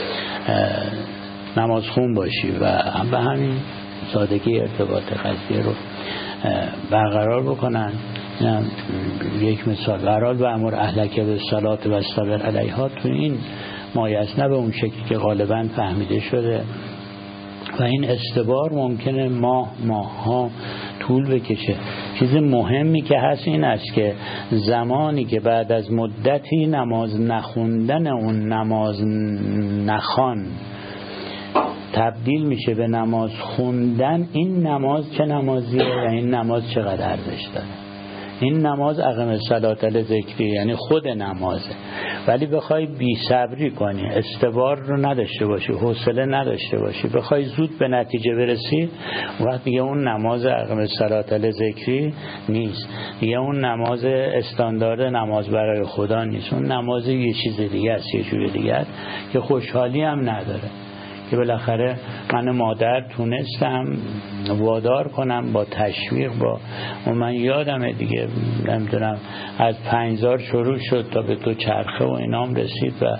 نماز خون باشی و به همین سادگی ارتباط قضیه رو برقرار بکنن. یک مثال برحال و امر اهلک به صلات و استبر علیها تو این مایه است، نه به اون شکلی که غالبا فهمیده شده و این استبار ممکنه ماه‌ها طول بکشه. چیز مهمی که هست این است که زمانی که بعد از مدتی نماز نخوندن اون نماز نخوان تبدیل میشه به نماز خوندن، این نماز چه نمازیه و این نماز چقدر ارزش داره. این نماز اقم الصلاة لذکری یعنی خود نمازه. ولی بخوای بی صبری کنی، استبار رو نداشته باشی، حوصله نداشته باشی، بخوای زود به نتیجه برسی، وقت دیگه اون نماز اقم الصلاة لذکری نیست، دیگه اون نماز استاندارد نماز برای خدا نیست، اون نماز یه چیز دیگه است، یه جور دیگه است که خوشحالی هم نداره. که بالاخره من مادر تونستم وادار کنم با تشویق، با من یادمه دیگه نمیدونم از 5000 شروع شد تا به 2 چرخه و اینام رسید و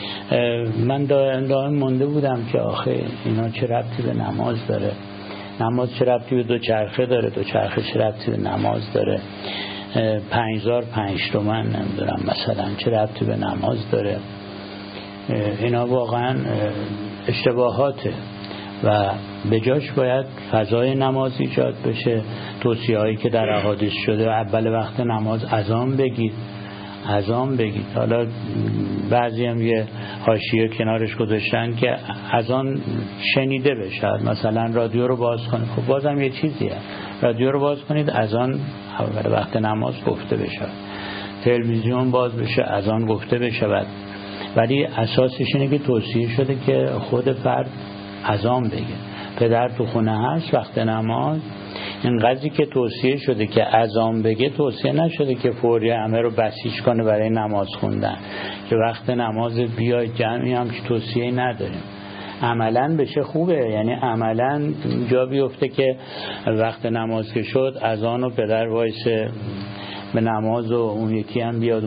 من دائم مونده بودم که آخه اینا چه ربطی به نماز داره، نماز چه ربطی به 2 چرخه داره، 2 چرخه چه ربطی به نماز داره، 5000 5 تومن نمیدونم مثلا چه ربطی به نماز داره. اینا واقعا اشتباهاته و به جاش باید فضای نماز ایجاد بشه. توصیه هایی که در احادیث شده اول وقت نماز اذان بگید. حالا بعضی هم یه حاشیه کنارش گذاشتن که اذان شنیده بشه، مثلا رادیو رو باز کنید. خب بازم یه چیزیه، رادیو رو باز کنید اذان اول وقت نماز گفته بشه، تلویزیون باز بشه اذان گفته بشه، ولی اساسش اینه که توصیه شده که خود فرد اذان بگه. پدر تو خونه هست وقت نماز، این قضیه که توصیه شده که اذان بگه، توصیه نشده که فوری همه رو بسیج کنه برای نماز خوندن، که وقت نماز بیای جمعی هم که توصیه نداریم. عملاً بشه خوبه، یعنی عملاً جا بیفته که وقت نماز که شد اذان و پدر وایسه به نماز و اون یکی هم بیاد،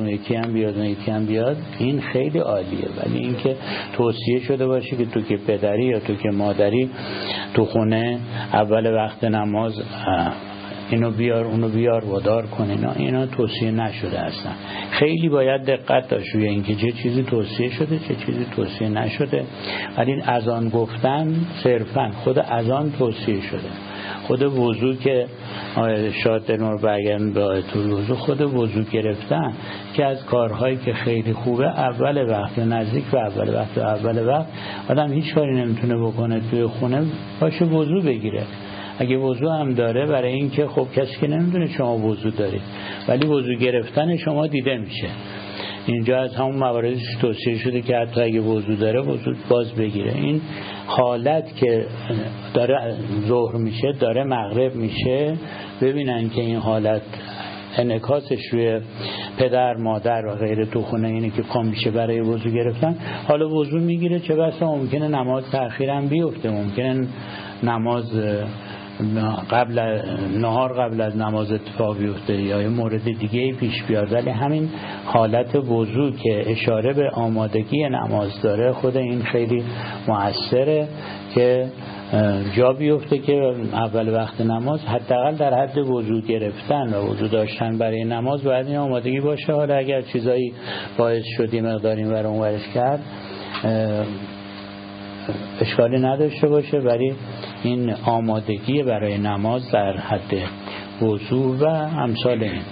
این خیلی عالیه. ولی اینکه توصیه شده باشه که تو که پدری یا تو که مادری تو خونه اول وقت نماز اینو بیار اونو بیار وادار کنین، اینا توصیه نشده اصلا. خیلی باید دقت داشت روی اینکه چه چیزی توصیه شده چه چیزی توصیه نشده. ولی این اذان گفتن صرفا خود اذان توصیه شده. خود وضو که شاد نور برگردن به آیت الوضو، خود وضو گرفتن که از کارهایی که خیلی خوبه اول وقت یا نزدیک به اول وقت آدم هیچ کاری نمیتونه بکنه توی خونه باشه وضو بگیره. اگه وضو هم داره، برای این که خب کسی که نمیدونه شما وضو دارید، ولی وضو گرفتن شما دیده میشه. اینجا از همون مواردی توصیه شده که حتی اگه وضو داره وضو باز بگیره. این حالت که داره ظهر میشه داره مغرب میشه، ببینن که این حالت انعکاسش روی پدر مادر و غیره تو خونه اینه که پا میشه برای وضو گرفتن، حالا وضو میگیره، چه بسا ممکنه نماز تأخیرم بیفته، ممکنه نماز نهار قبل از نماز اتفاق بیفته یا یه مورد دیگه پیش بیاد. ولی همین حالت وضو که اشاره به آمادگی نماز داره، خود این خیلی مؤثره که جا بیفته که اول وقت نماز حداقل در حد وضو گرفتن و وضو داشتن برای نماز باید این آمادگی باشه. حالا اگر چیزایی باعث شدی مقداری ور اونورش کرد اشکالی نداشته باشه، ولی این آمادگی برای نماز در حد وضو و امثال این.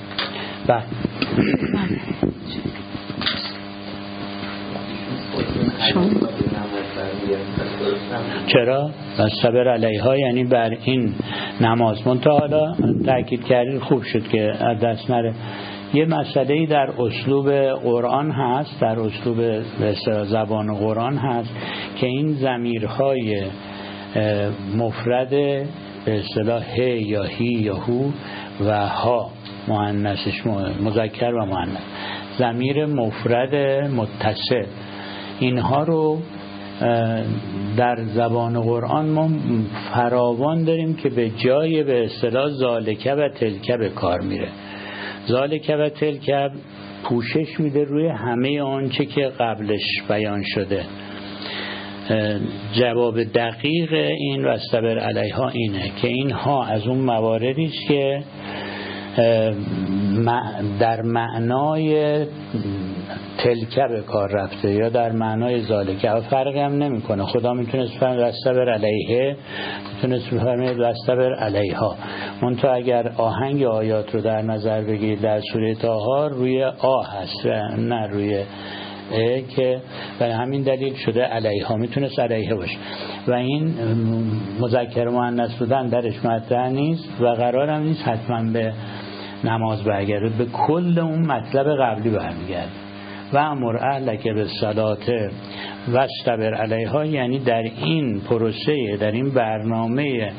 چرا؟ صبر علیها یعنی بر این نماز. منتها حالا تأکید کردید خوب شد که از دست نره. یه مسئله‌ای در اسلوب قرآن هست، در اسلوب زبان قرآن هست که این ضمیرهای مفرد به اصطلاح ه یا هی یا هو و ها مؤنثش مذکر و مؤنث، ضمیر مفرد متصل، اینها رو در زبان قرآن ما فراوان داریم که به جای به اصطلاح ذالکه و تلکه به کار میره. ذالکه و تلکه پوشش میده روی همه آنچه که قبلش بیان شده. جواب دقیق این واصبر علیها اینه که اینها از اون مواردی است که در معنای تلکه به کار رفته یا در معنای ذالکه و فرقی هم نمیکنه. خدا میتونست بفرماید واصبر علیه، میتونست بفرماید واصبر علیها. منتها اگر آهنگ آیات رو در نظر بگیرید در سوره طه روی آ هست نه روی که برای همین دلیل شده علیها، میتونست علیه باشه و این مذکر و مؤنث بودن درش مطرح نیست و قرار هم نیست حتما به نماز برگرده به کل اون مطلب قبلی برمیگرده. و امر اهلک بالصلاة واصطبر علیها، یعنی در این پروسه، در این برنامه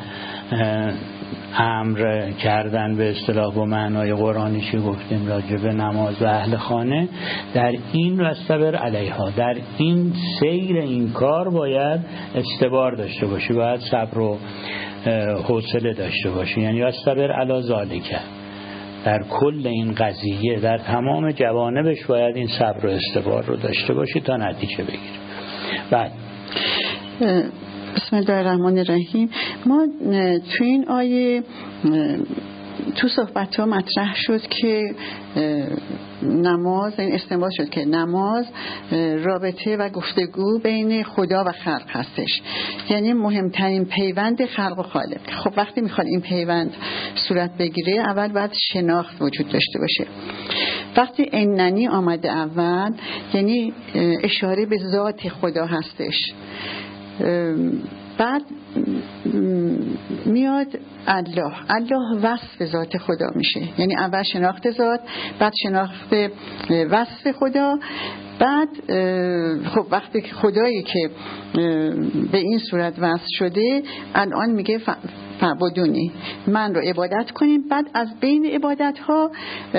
امر کردن به اصطلاح با معنای قرآنی که گفتیم راجع به نماز و اهل خانه، در این واصطبر علیها، در این سیر این کار باید استبار داشته باشی، باید صبر و حوصله داشته باشی. یعنی واصطبر علی ذالک، در کل این قضیه در تمام جوانبش باید این صبر و استبار رو داشته باشی تا نتیجه بگیری. بعد بسم الله الرحمن الرحیم. ما تو این آیه تو صحبت ها مطرح شد که نماز، این استنباط شد که نماز رابطه و گفتگو بین خدا و خلق هستش، یعنی مهمترین پیوند خلق و خالق. خب وقتی میخواد این پیوند صورت بگیره اول باید شناخت وجود داشته باشه. وقتی اننی آمده اول یعنی اشاره به ذات خدا هستش، بعد میاد الله وصف ذات خدا میشه، یعنی اول شناخت ذات، بعد شناخت وصف خدا، بعد خب وقتی که خدایی که به این صورت وصف شده الان میگه فعبدونی، من رو عبادت کنیم. بعد از بین عبادت ها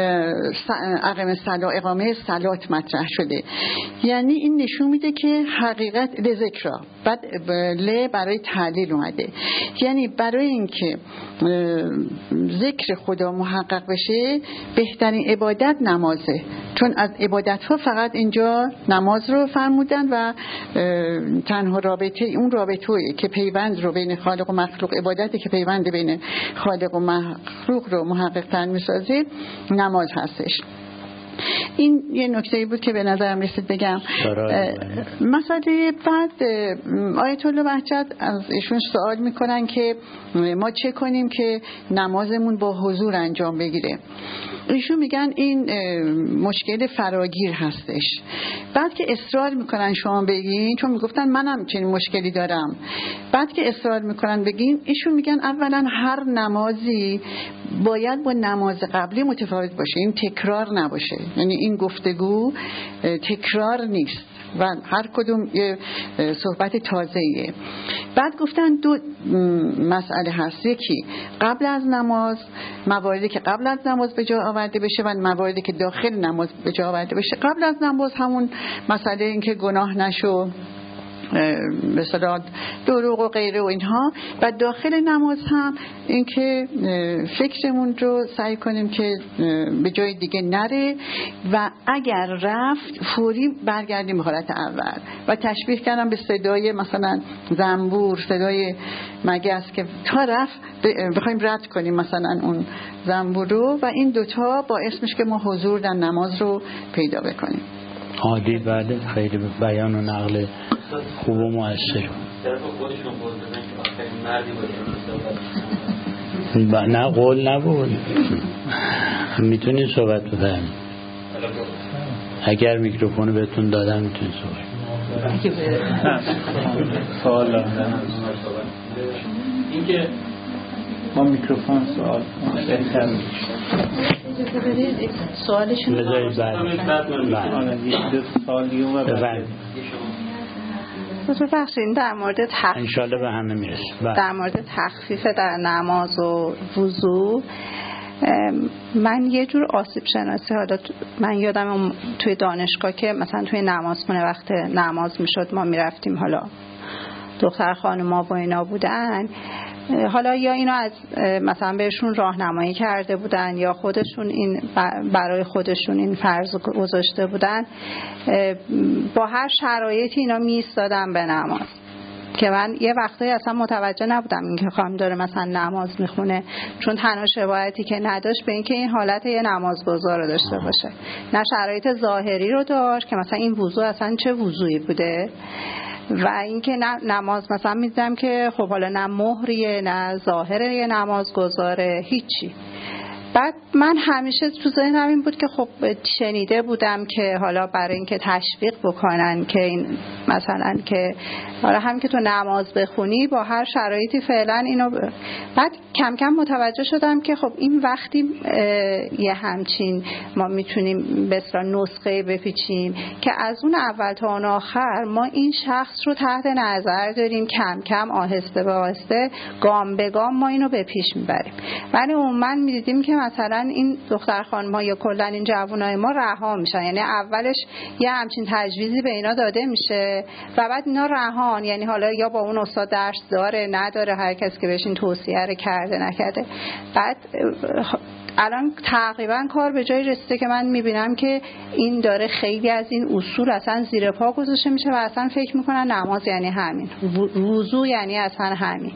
اقامه صلات مطرح شده، یعنی این نشون میده که حقیقت لذکر، بعد ل برای تعلیل اومده، یعنی برای اینکه ذکر خدا محقق بشه بهترین عبادت نمازه، چون از عبادت ها فقط اینجا نماز رو فرمودن و تنها رابطه اون رابطه‌ای که پیوند رو بین خالق و مخلوق، عبادتی که پیوند بین خالق و مخلوق رو محقق تر می‌سازه نماز هستش. این یه نکته‌ای بود که به نظرم رسید بگم. مسئله بعد آیت الله بهجت از ایشون سوال میکنن که ما چه کنیم که نمازمون با حضور انجام بگیره. ایشون میگن این مشکل فراگیر هستش. بعد که اصرار میکنن شما بگین، چون میگفتن منم چنین مشکلی دارم، بعد که اصرار میکنن بگین، ایشون میگن اولا هر نمازی باید با نماز قبلی متفاوت باشه، این تکرار نباشه، یعنی این گفتگو تکرار نیست و هر کدوم یه صحبت تازه‌ایه. بعد گفتن دو مسئله هست، یکی قبل از نماز، مواردی که قبل از نماز به جا آورده بشه و مواردی که داخل نماز به جا آورده بشه. قبل از نماز همون مسئله این که گناه نشو، مثلا دروغ و غیره و اینها، و داخل نماز هم این که فکرمون رو سعی کنیم که به جای دیگه نره و اگر رفت فوری برگردیم به حالت اول. و تشبیه کردم به صدای مثلا زنبور، صدای مگس که تا رفت بخوایم رد کنیم مثلا اون زنبور رو، و این دوتا باعث میشه که ما حضور در نماز رو پیدا بکنیم. عادی بعد خیلی بیان و نقل خوب و مؤثر. نه قول نبود، میتونی صحبت بفهمی. اگر میکروفون بهتون دادم میتونی صحبت. سوال این که ما میکروفون سوال بهتر سوالشون بذارید بعد سوال دیگه ببخشید در مورد انشالله به همه میرسه. در مورد تخفیف در نماز و وضو، من یه جور آسیب شناسی، حالا من یادم توی دانشگاه که مثلا توی نمازخونه وقت نماز میشد ما میرفتیم، حالا دختر خانوما و اینا بودن، حالا یا اینو از مثلا بهشون راهنمایی کرده بودن یا خودشون این برای خودشون این فرض گذاشته بودن، با هر شرایطی اینا میایستادن به نماز، که من یه وقتایی اصلا متوجه نبودم اینکه خانم داره مثلا نماز میخونه، چون تنها شباهتی که نداشت به اینکه این حالت یه نمازگزار رو داشته باشه، نه شرایط ظاهری رو داشت که مثلا این وضو اصلا چه وضویی بوده، و اینکه نماز مثلا میدیدم که خب حالا نه مهریه نه ظاهره یه نماز گذاره، هیچی. بعد من همیشه تو ذهنم این بود که خب شنیده بودم که حالا برای اینکه تشویق بکنن که این مثلا که حالا هم که تو نماز بخونی با هر شرایطی فعلا اینو بعد کم کم متوجه شدم که خب این وقتی یه همچین ما میتونیم به اصطلاح نسخه بپیچیم که از اون اول تا اون آخر ما این شخص رو تحت نظر داریم، کم کم آهسته به آهسته گام به گام ما اینو به پیش میبریم. ولی عموما میدیدیم که مثلا این دختر خانم‌ها یا کلا این جوانای ما رها میشن، یعنی اولش یه همچین تجویزی به اینا داده میشه و بعد اینا رهان، یعنی حالا یا با اون استاد درس داره نداره، هر کس که بهش این توصیه رو کرده نکرده. بعد الان تقریبا کار به جای رسیده که من میبینم که این داره خیلی از این اصول اصلا زیر پا گذاشته میشه و اصلا فکر میکنن نماز یعنی همین، وضو یعنی اصلا همین.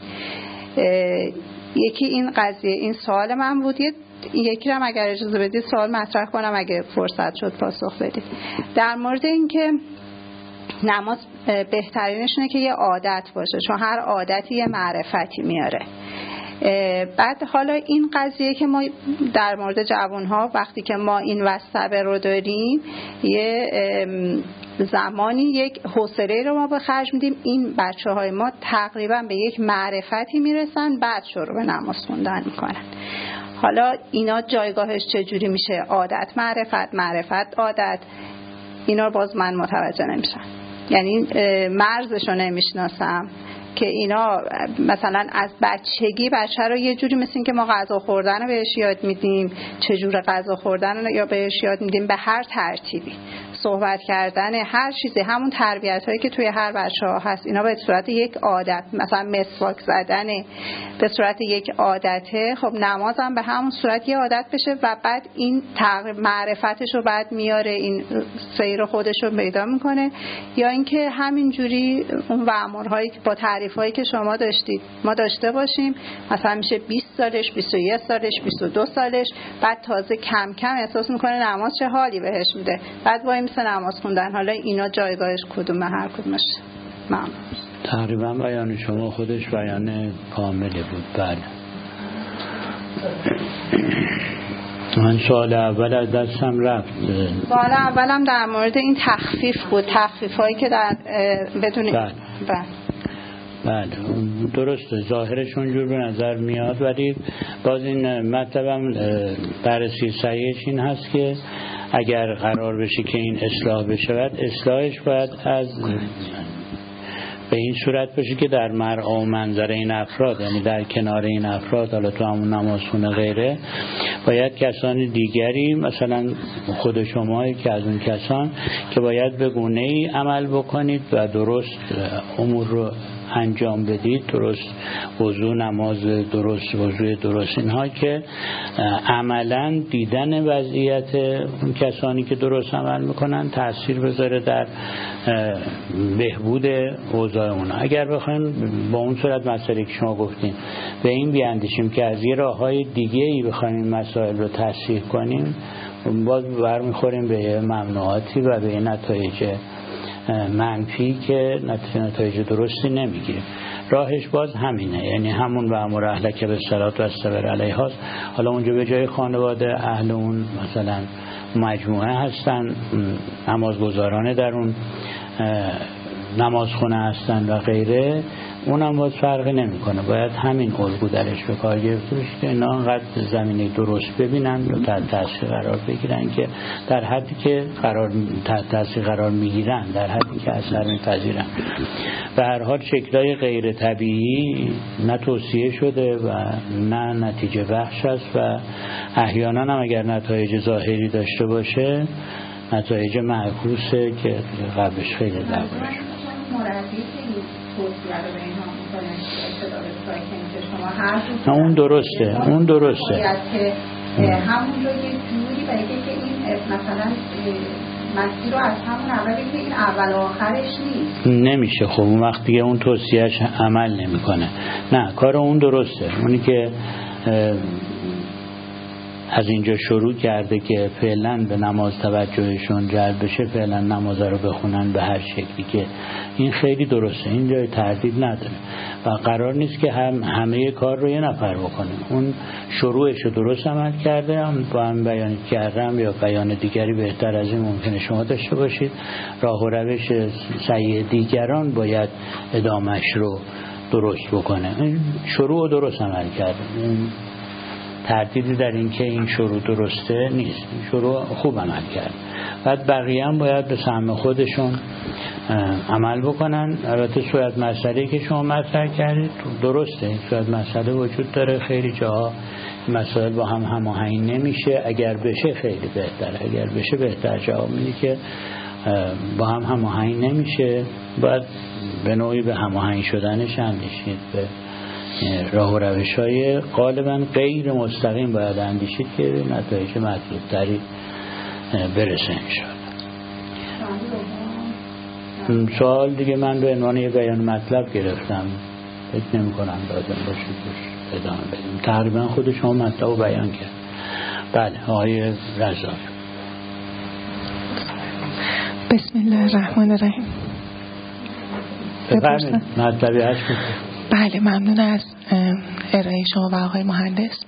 یکی این قضیه، این سوال من بود. یکی هم اگر اجازه بدید سوال مطرح کنم اگه فرصت شد پاسخ بدید. در مورد این که نماز بهترینشونه که یه عادت باشه، چون هر عادتی یه معرفتی میاره. بعد حالا این قضیه که ما در مورد جوانها وقتی که ما این وثبه رو داریم، یه زمانی یک حوصله رو ما به خرج میدیم، این بچه‌های ما تقریبا به یک معرفتی میرسن، بعد شروع به نماز خوندن میکنن. حالا اینا جایگاهش چجوری میشه؟ عادت معرفت عادت، اینا باز من متوجه نمیشم، یعنی مرزشو نمیشناسم که اینا مثلا از بچگی بچه رو یه جوری مثل این که ما غذا خوردن رو بهش یاد میدیم، چجور غذا خوردن رو یا بهش یاد میدیم، به هر ترتیبی صحبت کردن، هر چیزی، همون تربیت هایی که توی هر بچه ها هست، اینا به صورت یک عادت، مثلا مسواک زدن به صورت یک عادته، خب نماز هم به همون صورت یه عادت بشه و بعد این معرفتش رو بعد میاره، این سیر خودش رو پیدا میکنه. یا اینکه همین جوری اون وامرهایی با تعریفایی که شما داشتید ما داشته باشیم، مثلا میشه 20 سالش، 21 سالش، 22 سالش، بعد تازه کم کم احساس میکنه نماز چه حالی بهش میده، بعد وای میسه نماز خوندن. حالا اینا جایگاهش کدومه؟ هر کدومش. ممنون. تقریبا بیان شما خودش بیان کاملی بود. بله. من سوال اول از دستم رفت. سوال اولم در مورد این تخفیف بود، تخفیفایی که در بدون بله درسته، ظاهرش اونجور به نظر میاد، ولی باز این مطلبم بررسی صحیحش این هست که اگر قرار بشه که این اصلاح بشه، اصلاحش باید از به این صورت باشه که در مرعا و منظر این افراد، یعنی در کنار این افراد، حالا تو همون نمازخونه غیره، باید کسان دیگری، مثلا خود شما که از اون کسان که باید به گونه‌ای عمل بکنید و درست امور رو انجام بدید، درست وضو، نماز درست، وضوء درست، اینها که عملا دیدن وضعیت اون کسانی که درست عمل میکنن تأثیر بذاره در بهبود اوضاع اونا. اگر بخوایم با اون صورت مسئله که شما گفتین به این بیاندیشیم که از یه راههای دیگه ای بخوایم این مسائل رو تصحیح کنیم، باز برمیخوریم به ممنوعاتی و به نتایج منفی که نتایج درستی نمیگیره. راهش باز همینه، یعنی همون و امر اهلک بالصلاة و استبر علیها. حالا اونجا به جای خانواده اهل اون مثلا مجموعه هستن، نمازگزارانه در اون نمازخونه هستن و غیره، اونم باز فرقی نمیکنه. باید همین الگو درش به کار گرفته بشه که اینا انقدر زمینه درست ببینن و تحت تاثیر قرار بگیرن که در حدی که تحت تاثیر قرار میگیرن، در حدی که اثر میپذیرن. به هر حال شکلای غیر طبیعی نه توصیه شده و نه نتیجه بخش است و احیانا هم اگر نتایج ظاهری داشته باشه نتایج معکوسه که قبلش خیلی دربارش اون درسته، اون درسته. همون رو یه جوری بگه که این مثلا مسیر رو از همون اولی که این اول و آخرش نیست نمیشه. خب اون وقت دیگه اون توصیهش عمل نمیکنه. نه، کار اون درسته. اونی که از اینجا شروع کرده که فعلا به نماز توجهشون جلب بشه، فعلا نماز رو بخونن به هر شکلی که این خیلی درسته، این جای تردید نداره و قرار نیست که همه کار رو یه نفر بکنه. اون شروعش رو درست عمل کرده، با هم بیان کردم یا بیان دیگری بهتر از این ممکنه شما داشته باشید. راه و روش صحیح دیگران باید ادامش رو درست بکنه. این شروع رو درست عمل کرده، تردیدی در این که این شروع درسته نیست، شروع خوب عمل کرد. بعد بقیه هم باید به سهم خودشون عمل بکنن. البته صورت مسئله که شما مطرح کردید درسته، صورت مسئله وجود داره، خیلی جاها مسائل با هم هماهنگ نمیشه، اگر بشه خیلی بهتره، اگر بشه بهتر. جواب میده که با هم هماهنگ نمیشه، باید به نوعی به هماهنگ شدنش اندیشید، به راه و روش‌های غالبا غیر مستقیم باید اندیشید که نتایج مطلوب‌تری برسه انشاءالله. سوال دیگه من به عنوان یه بیان مطلب گرفتم، فکر نمی‌کنم لازم باشه ادامه بدیم. تقریبا خود شما مطلب رو بیان کرد. بله آقای رضا. بسم الله الرحمن الرحیم. بفرمایید مطلبی هست. بله ممنون از ارائه شما و آقای مهندس.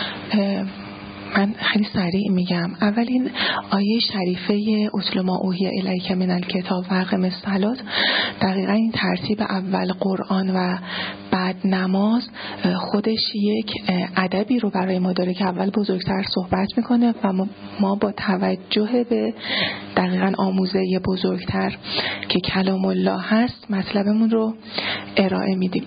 من خیلی سریع میگم. اولین آیه شریفه اتل ما اوحی الیک من الکتاب و اقم الصلاة، دقیقا این ترتیب اول قرآن و بعد نماز خودش یک ادبی رو برای ما داره که اول بزرگتر صحبت میکنه و ما با توجه به دقیقا آموزه بزرگتر که کلام الله هست مطلبمون رو ارائه میدیم.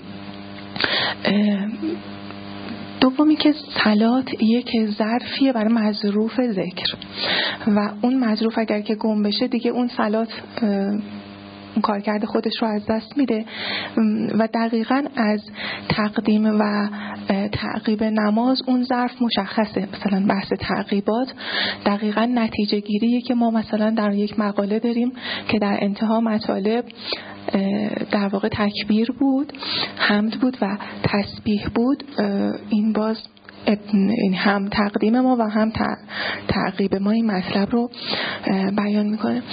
دومی که صلات یک ظرفیه برای مظروف ذکر و اون مظروف اگر که گم بشه دیگه اون صلات اون کارکرد خودش رو از دست میده و دقیقاً از تقدیم و تعقیب نماز اون ظرف مشخصه. مثلا بحث تعقیبات دقیقاً نتیجه گیریه که ما مثلا در یک مقاله داریم که در انتها مطالب در واقع تکبیر بود، حمد بود و تسبیح بود. این باز این هم تقدیم ما و هم تعقیب ما این مطلب رو بیان میکنه.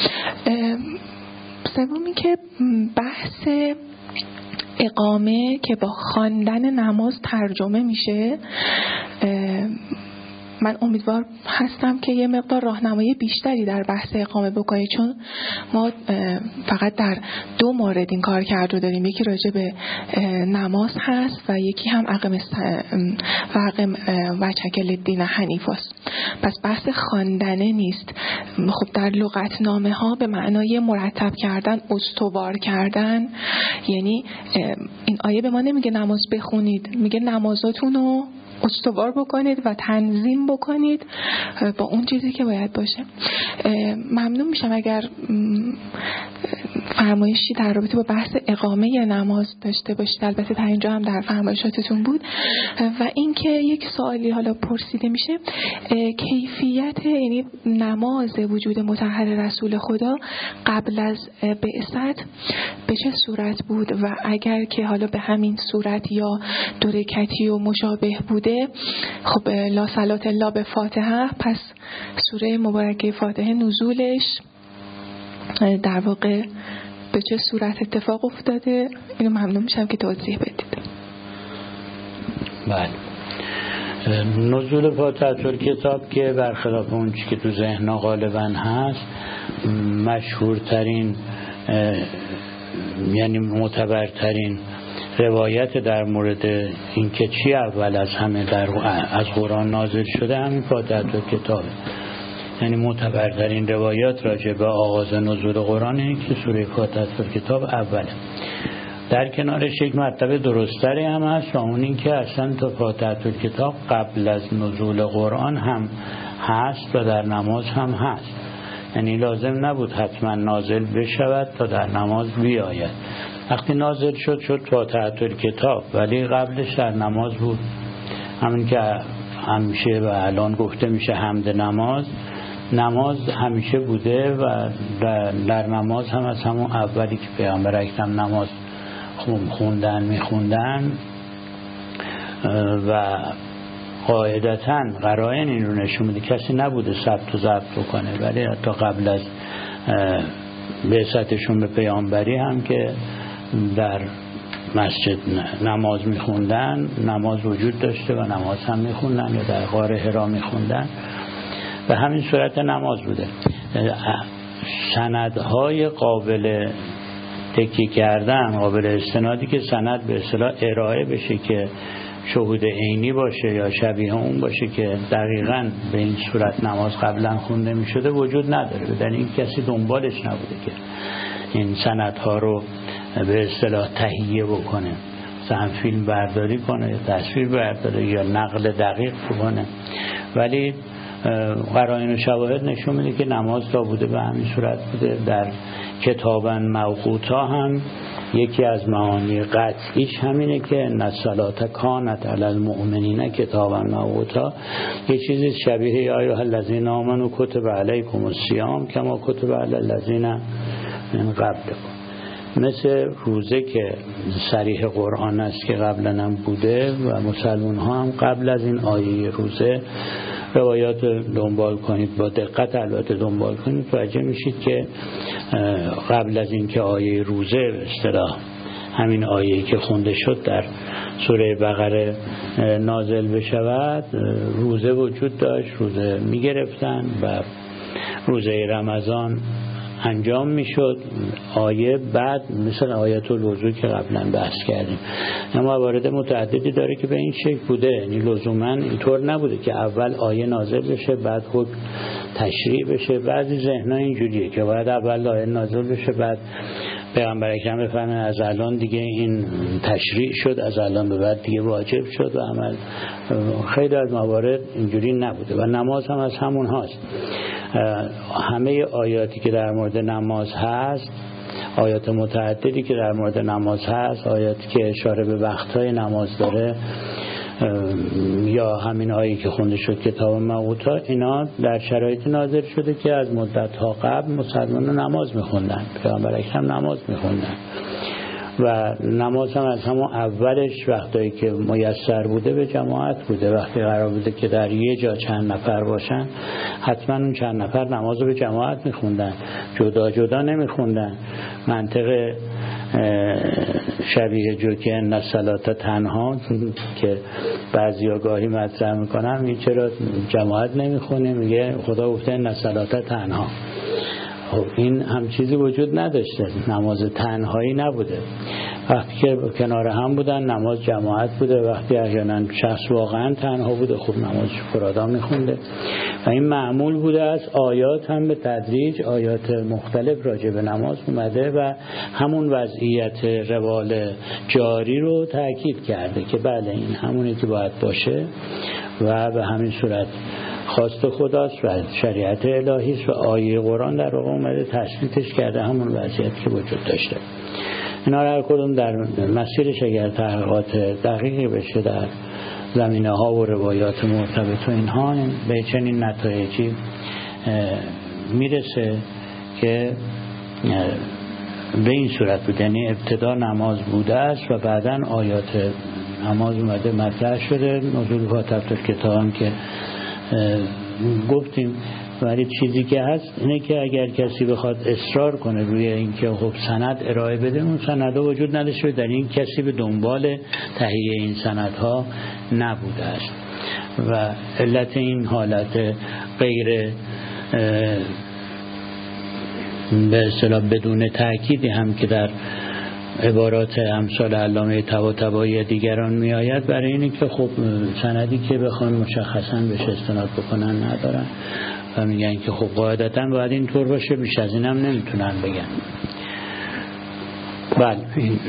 سومی که بحث اقامه که با خواندن نماز ترجمه میشه، من امیدوار هستم که یه مقدار راهنمایی بیشتری در بحث اقامه بکنید، چون ما فقط در 2 مورد این کار کرد رو داریم. یکی راجع به نماز هست و یکی هم اقم وجهک للدین حنیف است. پس بحث خواندنه نیست. خب در لغتنامه ها به معنای مرتب کردن، استوار کردن، یعنی این آیه به ما نمیگه نماز بخونید، میگه نمازاتون رو استوار بکنید و تنظیم بکنید با اون چیزی که باید باشه. ممنون میشم اگر فرمایشی در رابطه با بحث اقامه نماز داشته باشید. البته تا اینجا هم در فرمایشاتتون بود. و اینکه یک سوالی حالا پرسیده میشه، کیفیت یعنی نماز وجود مطهر رسول خدا قبل از بعثت به چه صورت بود و اگر که حالا به همین صورت یا 2 رکعتی و مشابه بوده، خب لا صلات الا به فاتحه، پس سوره مبارکه فاتحه نزولش در واقع به چه صورت اتفاق افتاده؟ اینو ممنون میشم که توضیح بدید. بله، نزول فاتحه کتاب که برخلاف اون چی که تو ذهن غالبا هست، مشهورترین یعنی معتبرترین روایت در مورد این که چی اول از همه از قرآن نازل شده همین فاتحه کتابه. یعنی معتبرترین روایات راجع به آغاز نزول قرآن که سوره فاتحه کتاب اوله. در کنارش یک مطلب درستری هم هست و اون این که اصلا تا فاتحه کتاب قبل از نزول قرآن هم هست و در نماز هم هست. یعنی لازم نبود حتما نازل بشود تا در نماز بیاید. وقتی نازل شد فاتحه کتاب، ولی قبلش در نماز بود. همین که همیشه و الان گفته میشه حمد نماز همیشه بوده و در نماز هم از همون اولی که پیامبر اکرم نماز میخوندن و قاعدتاً قرائن این رو نشون میده کسی نبوده ثبت و ضبط بکنه، ولی حتی قبل از بعثتشون به پیامبری هم که در مسجد نماز میخوندن، نماز وجود داشته و نماز هم میخوندن یا در غار حرا میخوندن و همین صورت نماز بوده. سندهای قابل تکی کردن، قابل استنادی که سند به اصطلاح ارائه بشه که شهود عینی باشه یا شبیه اون باشه که دقیقاً به این صورت نماز قبلا خونده می شده وجود نداره. بدن این کسی دنبالش نبوده که این سندها رو به اصطلاح تهیه بکنه، مثلا فیلم برداری کنه یا تصویر برداره یا نقل دقیق بکنه. ولی قرائن و شواهد نشون میده که نماز تا بوده به همین صورت بوده. در کتابا موقوتا هم یکی از معانی قطعیش همینه که الصلاة کانت علی المؤمنین کتابا موقوتا، یه چیزی شبیه یا ایها الذین آمنوا کتب علیکم الصیام کما کتب علی الذین من قبلکم. مثل روزه که صریح قرآن است که قبلا هم بوده و مسلمان ها هم قبل از این آیه روزه روایات دنبال کنید، با دقت البته دنبال کنید، متوجه میشید که قبل از این که آیه روزه به اصطلاح همین آیه‌ای که خونده شد در سوره بقره نازل بشود، روزه وجود داشت، روزه میگرفتن و روزه رمضان انجام میشد. آیه بعد مثل آیت الوضو که قبلا بحث کردیم، اما موارد متعددی داره که به این شکل بوده، یعنی لزوما اینطور نبوده که اول آیه نازل بشه بعد حکم تشریع بشه. بعضی ذهن‌ها اینجوریه که باید اول آیه نازل بشه بعد پیامبر اکرم بفرمایند از الان دیگه این تشریع شد، از الان به بعد دیگه واجب شد و عمل. خیلی از موارد اینجوری نبوده و نماز هم از همون هاست. همه آیاتی که در مورد نماز هست، آیات متعددی که در مورد نماز هست، آیاتی که اشاره به وقتهای نماز داره یا همین آیه که خونده شد کتاب موقوتا، اینا در شرایطی نازل شده که از مدت‌ها قبل مسلمانان نماز می‌خوندن، پیامبر اکرم نماز می‌خوندن و نماز هم از همون اولش وقتایی که میسر بوده به جماعت بوده. وقتی قرار بوده که در یه جا چند نفر باشن حتما اون چند نفر نماز رو به جماعت می‌خوندن، جدا جدا نمی‌خوندن. منطق شبیه جو که ان الصلاة تنها که بعضیا گاهی مطرح میکنن، میگه چرا جماعت نمیخونه؟ میگه خدا گفته ان الصلاة تنها. خب این هم چیزی وجود نداشته، نماز تنهایی نبوده. وقتی که کنار هم بودن نماز جماعت بوده، وقتی احیانا شخص واقعا تنها بوده خب نماز فرادا میخونده و این معمول بوده. از آیات هم به تدریج آیات مختلف راجع به نماز اومده و همون وضعیت روال جاری رو تاکید کرده که بله این همونی که باید باشه و به همین صورت خواست خداست و شریعت الهی است و آیه قرآن در واقع اومده تثبیتش کرده همون وضعیت که وجود داشته. اینا هر کدوم در مسیرش اگر تحقیقات دقیقی بشه در زمینه ها و روایات مرتبط و اینها به چنین نتایجی میرسه که به این صورت بود. یعنی ابتدا نماز بوده است و بعداً آیات نماز اومده مطرح شده، نزول فاتحه کتاب که گفتیم. ولی چیزی که هست اینه که اگر کسی بخواد اصرار کنه روی اینکه خب سند ارائه بده، اون سندها وجود نداشته، در این کسی به دنبال تهیه این سندها نبوده است و علت این حالت غیر به اصطلاح بدون تأکیدی هم که در عبارات امثال علامه طباطبایی دیگران می آید برای اینه که خب سندی که بخوان مشخصاً بهش استناد بکنن ندارن و میگن که خب قاعدتاً باید این طور باشه، بیش از این هم نمیتونن بگن. بله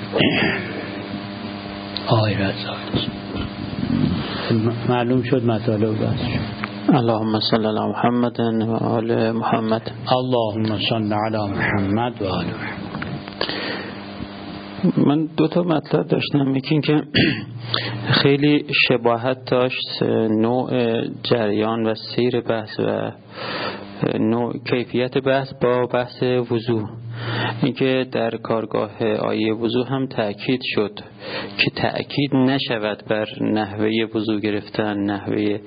آقای رضا معلوم شد مطالب بس شد. اللهم صل علی محمد و آل محمد. اللهم صل علی محمد و آل محمد. من 2 مطلب داشتم. یکی این که خیلی شباهت داشت نوع جریان و سیر بحث و نوع کیفیت بحث با بحث وضو. اینکه در کارگاه آیه وضو هم تأکید شد که تأکید نشود بر نحوه وضو گرفتن، نحوه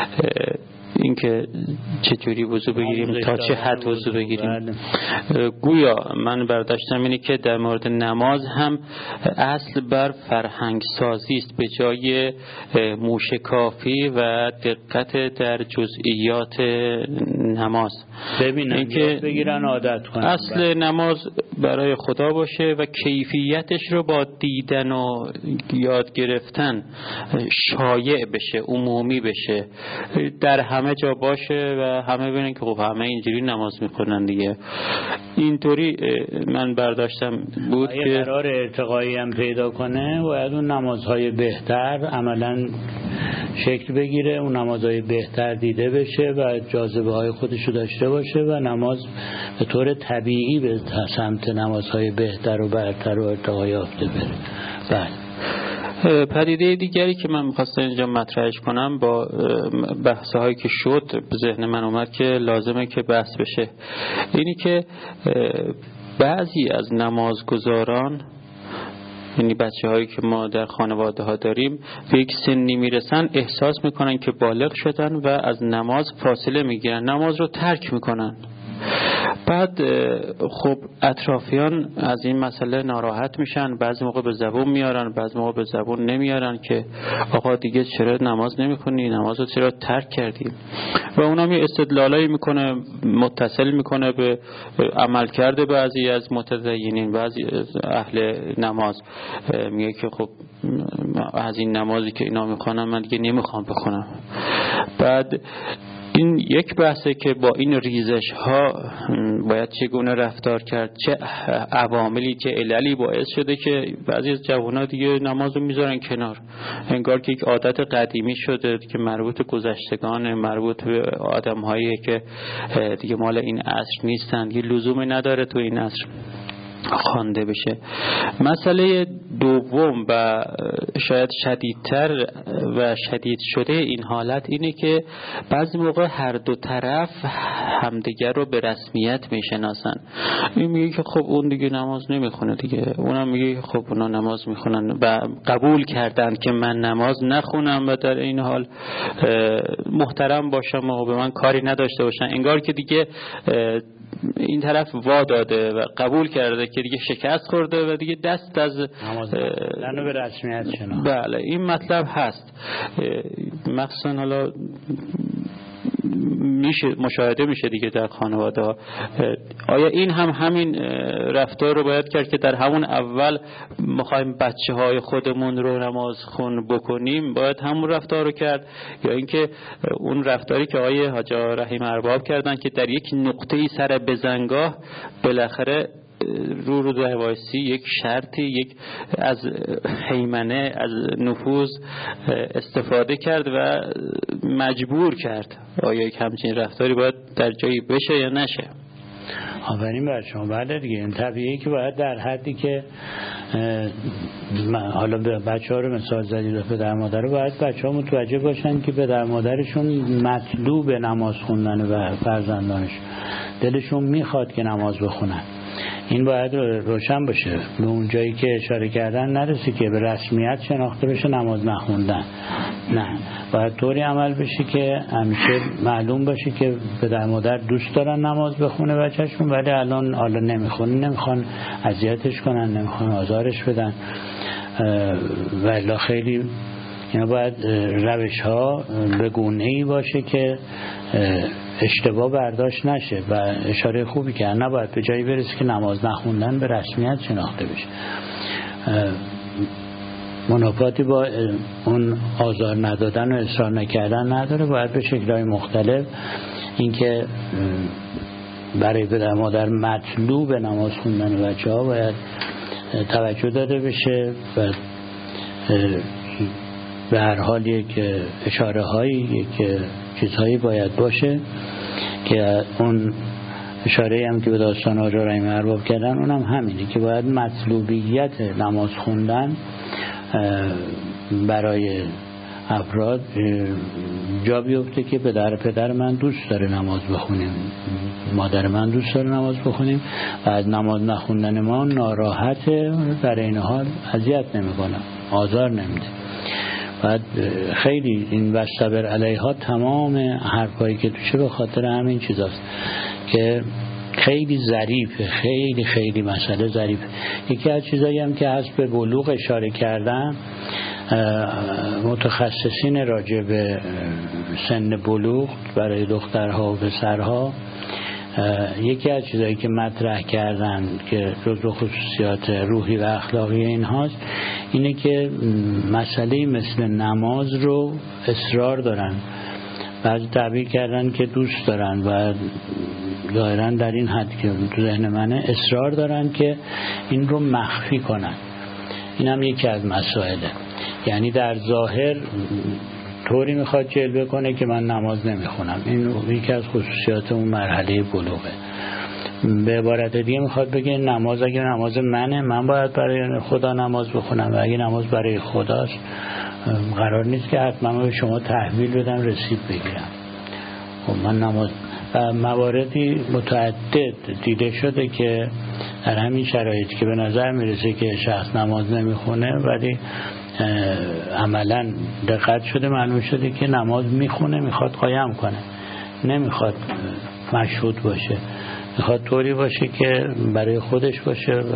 اینکه چطوری وضو بگیریم، تا چه حد وضو بگیریم. گویا من برداشتم اینه که در مورد نماز هم اصل بر فرهنگ سازی است به جای موشکافی و دقت در جزئیات نماز. ببینن که بگیرن عادت کنن. اصل نماز برای خدا باشه و کیفیتش رو با دیدن و یاد گرفتن شایع بشه، عمومی بشه، در همه جا باشه و همه ببینن که خب همه اینجوری نماز میکنن دیگه. اینطوری من برداشتم بود که قرار ارتقایی هم پیدا کنه باید اون نمازهای بهتر عملا شکل بگیره، اون نمازهای بهتر دیده بشه و جاذبه های خودشو داشته باشه و نماز به طور طبیعی به سمت نمازهای بهتر و برتر و ارتقا یافته بره. بله. پدیده دیگری که من می‌خواستم اینجا مطرحش کنم با بحث‌هایی که شد به ذهن من اومد که لازمه که بحث بشه، اینی که بعضی از نمازگزاران، یعنی بچه‌هایی که ما در خانواده ها داریم، به یک سنی میرسن احساس میکنن که بالغ شدن و از نماز فاصله میگیرن، نماز رو ترک میکنن. بعد خب اطرافیان از این مسئله ناراحت میشن، بعضی موقع به زبون میارن، بعضی موقع به زبون نمیارن که آقا دیگه چرا نماز نمیخونی، نماز رو چرا ترک کردی. و اونم یه استدلالایی میکنه، متصل میکنه به عملکرد بعضی از متدینین، بعضی از اهل نماز، میگه که خب از این نمازی که اینا میخونن من دیگه نمیخوام بخونم. بعد این یک بحثه که با این ریزش ها باید چگونه رفتار کرد، چه عواملی، چه عللی باعث شده که بعضی از جوان‌ها دیگه نماز رو میذارن کنار، انگار که یک عادت قدیمی شده که مربوط به گذشتگان، مربوط به آدم‌هایی که دیگه مال این عصر نیستن، دیگه لزومی نداره تو این عصر خوانده بشه. مسئله دوم و شاید شدیدتر و شدید شده این حالت اینه که بعضی موقع هر دو طرف همدیگر رو به رسمیت میشناسن. این میگه که خب اون دیگه نماز نمیخونه دیگه، اونم میگه که خب اونا نماز میخونن و قبول کردن که من نماز نخونم و در این حال محترم باشم و به من کاری نداشته باشن. انگار که دیگه این طرف وا داده و قبول کرده که دیگه شکست خورده و دیگه دست از نماز به رسمیت شناخت. بله این مطلب هست، مخصوصا حالا میشه مشاهده میشه دیگه در خانواده ها. آیا این هم همین رفتار رو باید کرد که در همون اول میخوایم بچه های خودمون رو نماز خون بکنیم باید همون رفتار رو کرد، یا اینکه اون رفتاری که آیه حاج رحیم ارباب کردن که در یک نقطه‌ای سر بزنگاه بالاخره رو وایسی یک شرطی، یک از هیمنه، از نفوذ استفاده کرد و مجبور کرد. آیا یک همچین رفتاری باید در جایی بشه یا نشه؟ آفرین بر شما. بله دیگه این طبیعیه که باید در حدی که حالا بچه ها رو مثال زدید و پدر مادر رو، باید بچه ها متوجه باشن که پدر مادرشون مطلوب نماز خوندن و فرزندانش دلشون میخواد که نماز بخونن. این باید روشن باشه، به اون جایی که اشاره کردن نرسی که به رسمیت شناخته بشه نماز نخوندن. نه، باید طوری عمل بشه که همیشه معلوم باشه که پدر مادر دوست دارن نماز بخونه بچه‌شون، ولی الان حالا نمیخوان اذیتش کنن، نمیخوان آزارش بدن و الا خیلی اینا باید روش ها به گونه‌ای باشه که اشتباه برداشت نشه و اشاره خوبی که نباید به جایی برسه که نماز نخوندن به رسمیت شناخته بشه. منافاتی با اون آزار ندادن و اصرار نکردن نداره، باید به شکل‌های مختلف اینکه برای پدر مادر مطلوب نماز خوندن بچه‌ها باید توجه داده بشه و به هر حال یک اشاره هایی، یک چیزهایی باید باشه که اون اشاره هم که به داستان حاج ابراهیم ارباب کردن اونم همینه که باید مطلوبیت نماز خوندن برای افراد جا بیفته که پدر من دوست داره نماز بخونیم، مادر من دوست داره نماز بخونیم و از نماز نخوندن ما ناراحته، در این حال اذیت نمیکنه، آزار نمیده. بعد خیلی این وصبر علیها تمام حرفایی که توشه به خاطر همین چیزاست که خیلی ظریفه، خیلی خیلی مسئله ظریفه. یکی از چیزایی هم که هست به بلوغ اشاره کردن، متخصصین راجع به سن بلوغ برای دخترها و پسرها، یکی از چیزایی که مطرح کردن که جزو خصوصیات روحی و اخلاقی این هاست اینه که مسئله مثل نماز رو اصرار دارن، بعضی تعبیر کردن که دوست دارن و ظاهرا در این حد که تو ذهن منه اصرار دارن که این رو مخفی کنن. این هم یکی از مسائله، یعنی در ظاهر طوری میخواد جلوه کنه که من نماز نمیخونم. این یکی از خصوصیات اون مرحله بلوغه. به عبارت دیگه میخواد بگه نماز اگه نماز منه، من باید برای خدا نماز بخونم و اگه نماز برای خداست قرار نیست که حتما به شما تحویل بدم رسید بگیرم. خب من نماز مواردی متعدد دیده شده که در همین شرایطی که به نظر میرسه که شخص نماز نمیخونه ولی عملا دقت شده معلوم شده که نماز میخونه، میخواد قایم کنه، نمیخواد مشهود باشه، میخواد طوری باشه که برای خودش باشه. و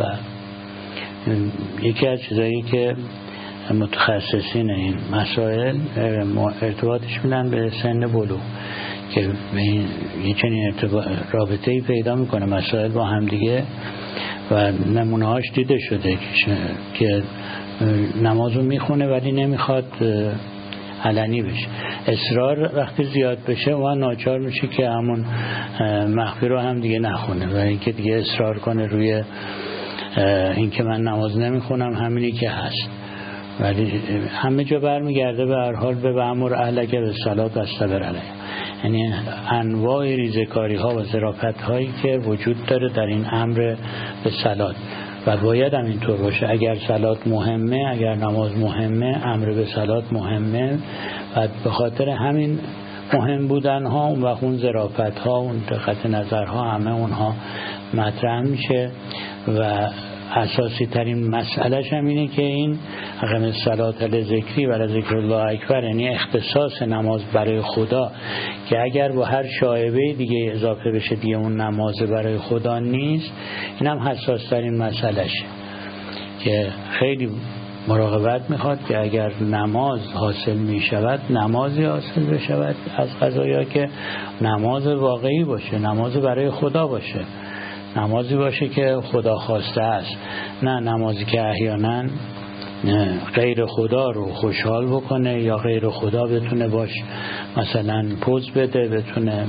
یکی از چیزایی که متخصصین این مسائل ارتباطش میدن به سن بلوغ که یه چنین رابطه‌ای پیدا میکنه مسائل با هم دیگه و نمونه‌هاش دیده شده که نمازو میخونه ولی نمیخواد علنی بشه. اصرار وقتی زیاد بشه و ناچار میشه که همون مخفی رو هم دیگه نخونه و اینکه دیگه اصرار کنه روی اینکه من نماز نمیخونم همینی که هست، ولی همه جا برمیگرده به هر حال به امر اهلک بالصلاة واصطبر علیها. یعنی انواع ریزکاری ها و ظرافت هایی که وجود داره در این امر به صلات و باید هم اینطور باشه. اگر صلات مهمه، اگر نماز مهمه، امر به صلات مهمه و به خاطر همین مهم بودن ها اون وقت اون ظرافت ها، اون دقت نظر ها همه اونها مطرح میشه و اساسی ترین مسئلهش هم اینه که این اقام الصلاة لذکری و ذکر الله اکبر، یعنی اختصاص نماز برای خدا که اگر با هر شایبه دیگه اضافه بشه دیگه اون نماز برای خدا نیست. این هم حساس ترین مسئلهشه که خیلی مراقبت میخواد که اگر نماز حاصل میشود نمازی حاصل بشود از قضایا که نماز واقعی باشه، نماز برای خدا باشه، نمازی باشه که خدا خواسته است، نه نمازی که احیانا غیر خدا رو خوشحال بکنه یا غیر خدا بتونه باش مثلا پوز بده، بتونه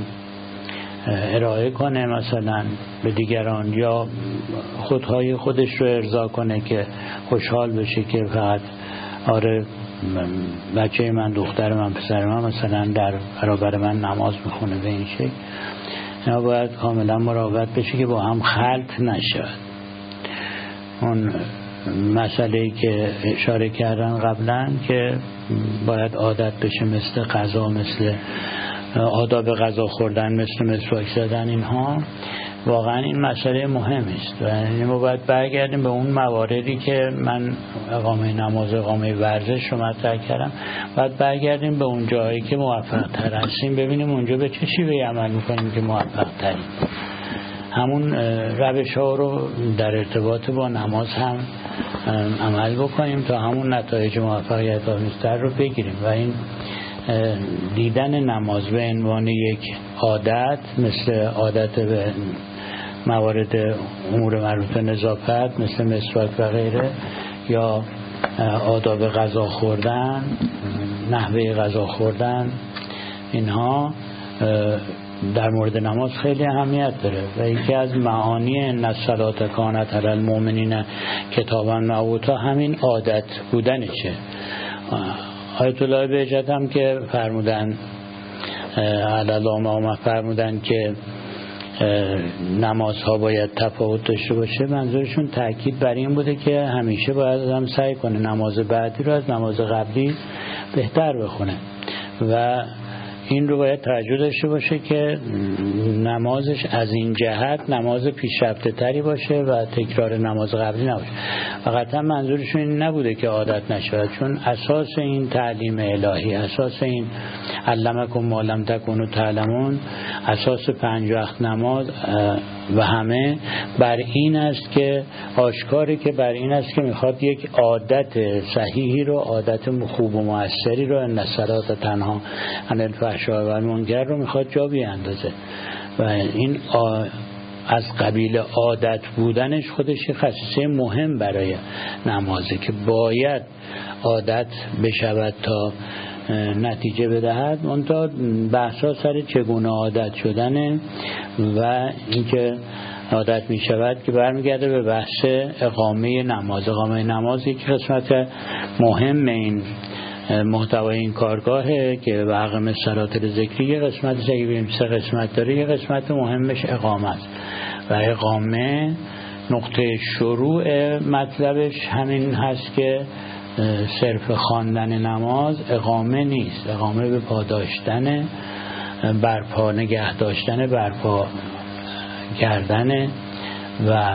ارائه کنه مثلا به دیگران یا خودهای خودش رو ارضا کنه که خوشحال بشه که فقط آره بچه من، دختر من، پسر من مثلا در برابر من نماز میخونه. به این شکل اینا باید کاملا مراقبت بشه که با هم خلط نشود. اون مسئله‌ای که اشاره کردن قبلا که باید عادت بشه مثل غذا، مثل آداب غذا خوردن، مثل مسواک زدن، اینها واقعا این مسئله مهمی است و ما باید برگردیم به اون مواردی که من اقامه نماز، اقامه ورزش رو مطرح کردم، باید برگردیم به اون جایی که موفق تر هستیم، ببینیم اونجا به چه شیوهی عمل میکنیم که موفق تریم. همون روش ها رو در ارتباط با نماز هم عمل بکنیم تا همون نتایج موفقیت آمیزتر رو بگیریم و این دیدن نماز به عنوان یک عادت، مثل عادت به موارد امور مربوط به نظافت مثل مسواک و غیره، یا آداب غذا خوردن، نحوه غذا خوردن، اینها در مورد نماز خیلی اهمیت داره و یکی از معانی ان الصلاة کانت علی المؤمنین کتابا موقوتا همین عادت بودنشه. آیت الله بهجت هم که فرمودن علالامه فرمودن که نمازها باید تفاوت داشته باشه، منظورشون تاکید بر این بوده که همیشه باید آدم سعی کنه نماز بعدی رو از نماز قبلی بهتر بخونه و این رو باید توجه داشته باشه که نمازش از این جهت نماز پیشرفته تری باشه و تکرار نماز قبلی نباشه. و قطعا منظورشون این نبوده که عادت نشود، چون اساس این تعلیم الهی، اساس این علمکم ما لم تکونوا تعلمون، اساس 5 وقت نماز و همه بر این است که آشکاری که بر این است که میخواد یک عادت صحیحی رو، عادت خوب و موثری رو، ان الصلاة تنها عن الفحشاء و المنکر رو میخواد جا بیاندازه و این از قبیل عادت بودنش خودش یه خصیصه مهم برای نمازه که باید عادت بشود تا نتیجه بدهد. منتها بحثا سر چگونه عادت شدنه و اینکه عادت می شود که برمیگرده به بحث اقامه نماز. اقامه نماز یک قسمت مهم این محتوای این کارگاهه که به اقامه صلات ذکری یه قسمت سه قسمت داره. یه قسمت مهمش اقامه است و اقامه نقطه شروع مطلبش همین هست که صرف خواندن نماز اقامه نیست. اقامه به پا داشتن، برپا نگه داشتن، برپا کردن و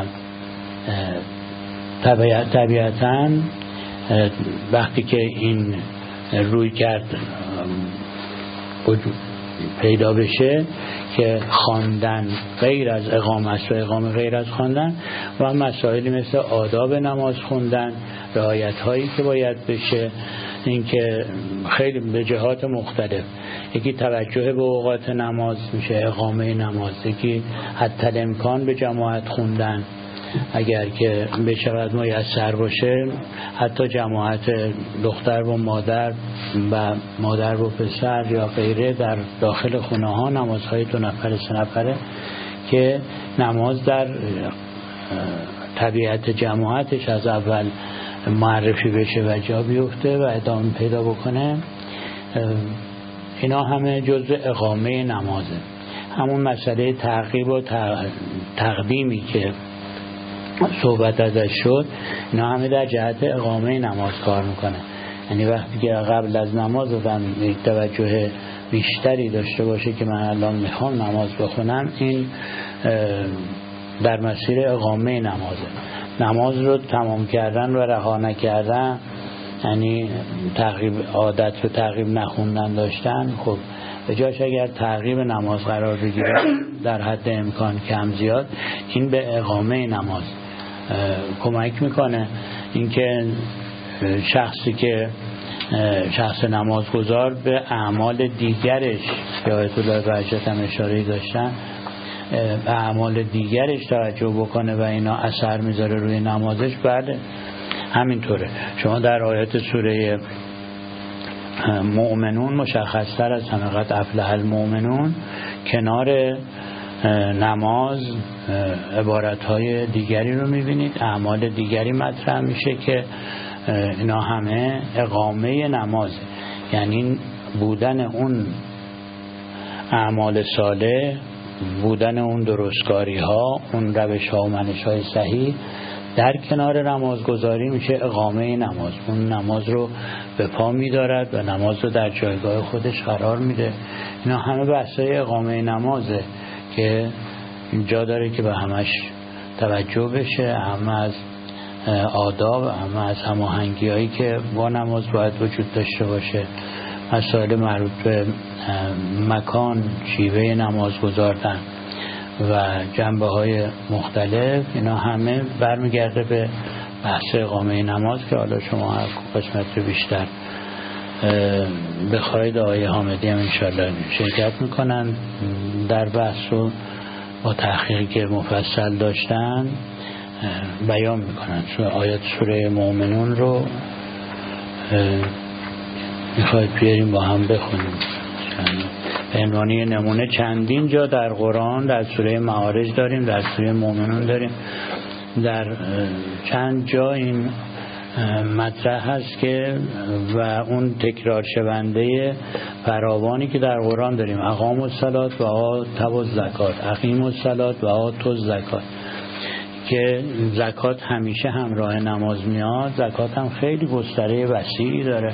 طبیعتاً وقتی که این روی کرد پیدا بشه که خواندن غیر از اقامه است و اقامه غیر از خواندن و مسائلی مثل آداب نماز خوندن، رعایت هایی که باید بشه، اینکه خیلی به جهات مختلف، یکی توجه به اوقات نماز میشه اقامه نماز، یکی حتی الامکان به جماعت خوندن اگر که بشود میسر باشه، حتی جماعت دختر و مادر و مادر و پسر یا غیره در داخل خونه ها، نمازهای 2 نفره 3 نفره که نماز در طبیعت جماعتش از اول معرفی بشه و جا بیفته و ادامه پیدا بکنه. اینا همه جزء اقامه نمازه. همون مسئله تعقیب و تقدیمی که صحبت ازش شد، اینا همه در جهت اقامه نماز کار میکنه. یعنی وقتی که قبل از نماز آدم توجه بیشتری داشته باشه که من الان میخوام نماز بخونم، این در مسیر اقامه نمازه. نماز رو تمام کردن و رها نکردن یعنی تعقیب، عادت رو تعقیب نخوندن داشتن. خب به جاش اگر تعقیب نماز قرار بگیره در حد امکان کم زیاد، این به اقامه نماز کمک میکنه. اینکه شخصی که شخص نمازگزار به اعمال دیگرش که آیت الله بهجت هم اشاره داشتن، به اعمال دیگرش توجه بکنه و اینا اثر میذاره روی نمازش، بله همینطوره. شما در آیات سوره مؤمنون مشخص‌تر از همه قد افلح المؤمنون کنار نماز عبارت‌های دیگری رو می‌بینید، اعمال دیگری مطرح میشه که اینا همه اقامه نمازه. یعنی بودن اون اعمال صالح، بودن اون درستکاری ها، اون روش ها و منش های صحیح در کنار نمازگذاری میشه اقامه نماز. اون نماز رو به پا میدارد و نماز رو در جایگاه خودش قرار میده. اینا همه بحثای اقامه نمازه که اینجا داره که به همش توجه بشه، همه از آداب، همه از هماهنگی هایی که با نماز باید وجود داشته باشه، مسائل مربوط به مکان، شیوه نماز گذاردن و جنبه های مختلف، اینا همه برمیگرده به بحث اقامه نماز که حالا شما هر قسمت بیشتر بخواید آقای حامدی هم انشاءالله شرکت میکنن در بحث رو با تحقیقی که مفصل داشتن بیان میکنن. آیات سوره مؤمنون رو میخواید بیاریم با هم بخونیم. به عنوان نمونه چندین جا در قرآن، در سوره معارج داریم، در سوره مؤمنون داریم، در چند جا این مطرح هست که و اون تکرار شونده فراوانی که در قرآن داریم، اقام الصلات و آتوا الزکات، اقیم الصلات و آتوا الزکات، که زکات همیشه همراه نماز میاد. زکات هم خیلی گستره وسیعی داره،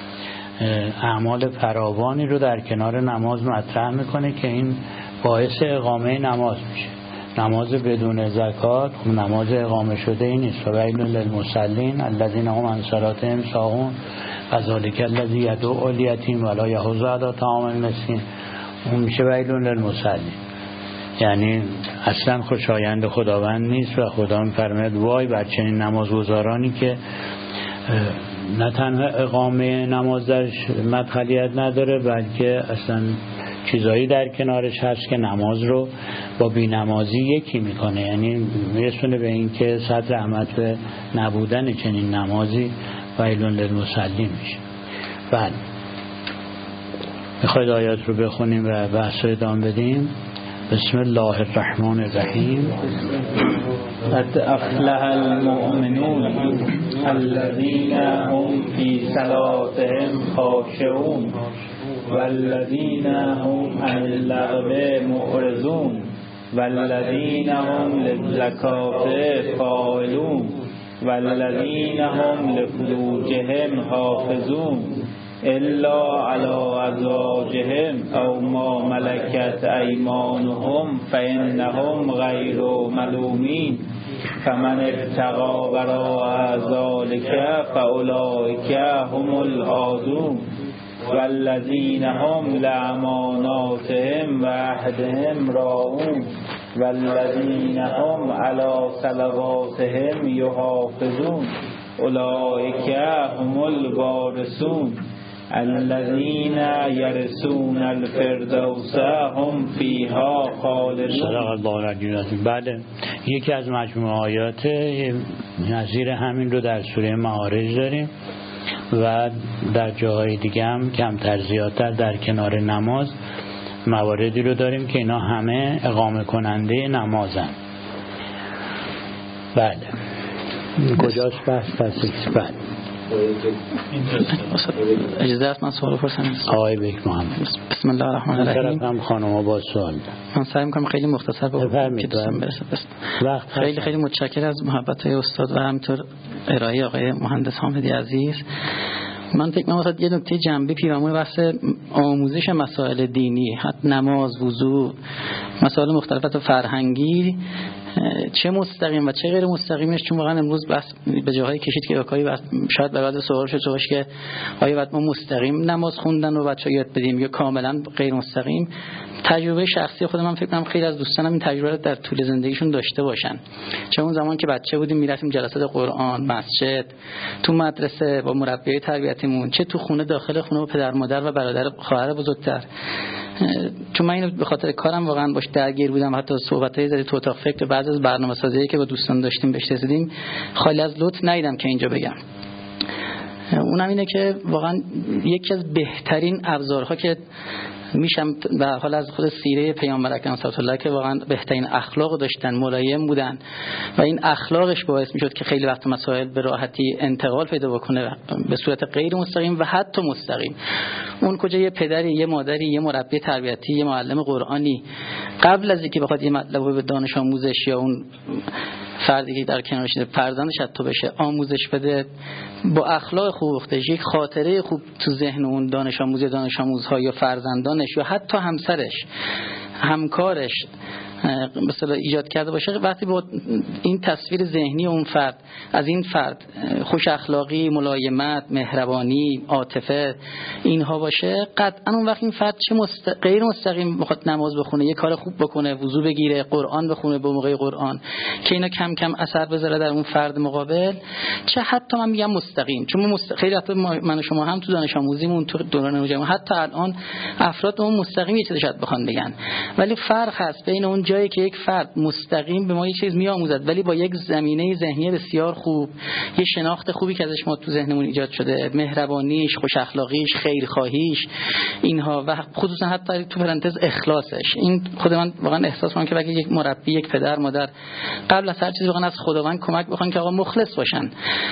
اعمال فراوانی رو در کنار نماز مطرح میکنه که این باعث اقامه نماز میشه. نماز بدون زکات نماز اقامه شده ای نیست. ویل للمصلین الذین هم عن صلاتهم ساهون فذلک الذی یدعو الیتیم ولا یحض علی طعام المسکین. اون میشه ویل للمصلین، یعنی اصلا خوشایند خداوند نیست و خدا میفرماید وای بر چنین نمازگزارانی که نه تنها اقامه نماز درش مدخلیت نداره بلکه اصلا چیزایی در کنارش هست که نماز رو با بی‌نمازی یکی میکنه، یعنی میرسونه به این که صد رحمت به نبودن چنین نمازی ویل للمصلین میشه. بله، میخواید آیات رو بخونیم و بحث رو ادامه بدیم؟ بسم الله الرحمن الرحیم. قد افلح المؤمنون الذين هم في صلاتهم خاشعون والذين هم عن اللغو معرضون والذين هم للزکات فاعلون والذين هم لفروجهم حافظون الا على ازواجهم او ما ملكت ايمانهم فانهم غير ملومين فمن ابتغى وراء ذلك فاولئك هم العادون والذين هم لأماناتهم وعهدهم راعون والذين هم على صلواتهم يحافظون اولئك هم الوارثون الذين يرثون الفردوس هم فيها خالدون. صدق الله العلی العظیم. بله، یکی از مجموعه آیات نظیر همین رو در سوره معارج داریم و در جاهای دیگه هم کمتر زیادتر در کنار نماز مواردی رو داریم که اینا همه اقامه کننده نمازن. بله، کجاست بحث تصدیق؟ بله، اجازه است من سوال بپرسم؟ آقای بیک محمد. بسم الله الرحمن الرحیم. هم خانم‌ها با سوال من سعی می‌کنم خیلی مختصر بگم که دوستان برسه. خیلی خیلی متشکرم از محبت‌های استاد و همینطور ارائه آقای مهندس حامدی عزیز. من فکر می‌کنم یه نکته جنبی پیرامون بحث آموزش مسائل دینی، حتی نماز، وضو، مسائل مختلفات فرهنگی، چه مستقیم و چه غیر مستقیمش، چون واقعا امروز بس به جاهای کشید که واقعی شاید برای سوال شد که آیا باید ما مستقیم نماز خوندن رو بچه‌ها یاد بدیم یا کاملا غیر مستقیم. تجربه شخصی خودم من فکر کنم خیلی از دوستانم این تجربه رو در طول زندگیشون داشته باشن. چون اون زمان که بچه بودیم میرفتیم جلسات قرآن، مسجد، تو مدرسه با مربیای تربیتیمون، چه تو خونه داخل خونه با پدر مادر و برادر خواهر بزرگتر. چون من اینو به خاطر کارم واقعا باش درگیر بودم، حتی صحبتای زدی تو اتاق فکر بعضی از برنامه‌سازیایی که با دوستان داشتیم بهش رسیدیم، خالی از لطف ندیدم که اینجا بگم. اونم اینه که واقعا یکی از بهترین ابزارها که میشم به حال از خود سیره پیامبر اکرم صلی الله علیه و آله که واقعا بهترین اخلاق داشتن، ملایم بودن و این اخلاقش باعث میشد که خیلی وقت مسائل به راحتی انتقال پیدا بکنه به صورت غیر مستقیم و حتی مستقیم. اون کجا یه پدری، یه مادری، یه مربی تربیتی، یه معلم قرآنی قبل از اینکه بخواد یه مطلب رو به دانش آموزش یا اون فردی که در کنارش فرزندش حتی بشه آموزش بده، با اخلاق خوب خودش یک خاطره خوب تو ذهن اون دانش آموزها یا فرزندانش یا حتی همسرش، همکارش مثلا ایجاد کرده باشه، وقتی با این تصویر ذهنی اون فرد از این فرد خوش اخلاقی، ملایمت، مهربانی، عاطفه اینها باشه، قطعا اون وقت این فرد چه غیر مستقیم میخواد نماز بخونه، یه کار خوب بکنه، وضو بگیره، قرآن بخونه به موقع قرآن که اینا کم کم اثر بذاره در اون فرد مقابل، چه حتی من میگم مستقیم، چون خیلی وقتا من و شما هم تو دانش آموزیمون تو دوران نوجوانی حتی الان افراد اون مستقیم یه چیزی شاید بخوان بگن، ولی فرق هست بین اون جایی که یک فرد مستقیم به ما یه چیز میآموزد ولی با یک زمینه ذهنی بسیار خوب، یه شناخت خوبی که ازش ما تو ذهنمون ایجاد شده، مهربانیش، خوش اخلاقیش، خیرخواهیش، اینها و خصوصا حتی تو پرانتز اخلاصش. این خود من واقعا احساس می‌کنم که اگه یک مربی، یک پدر، مادر قبل از هر چیزی واقعا از خداوند کمک بخوان که آقا مخلص باشن.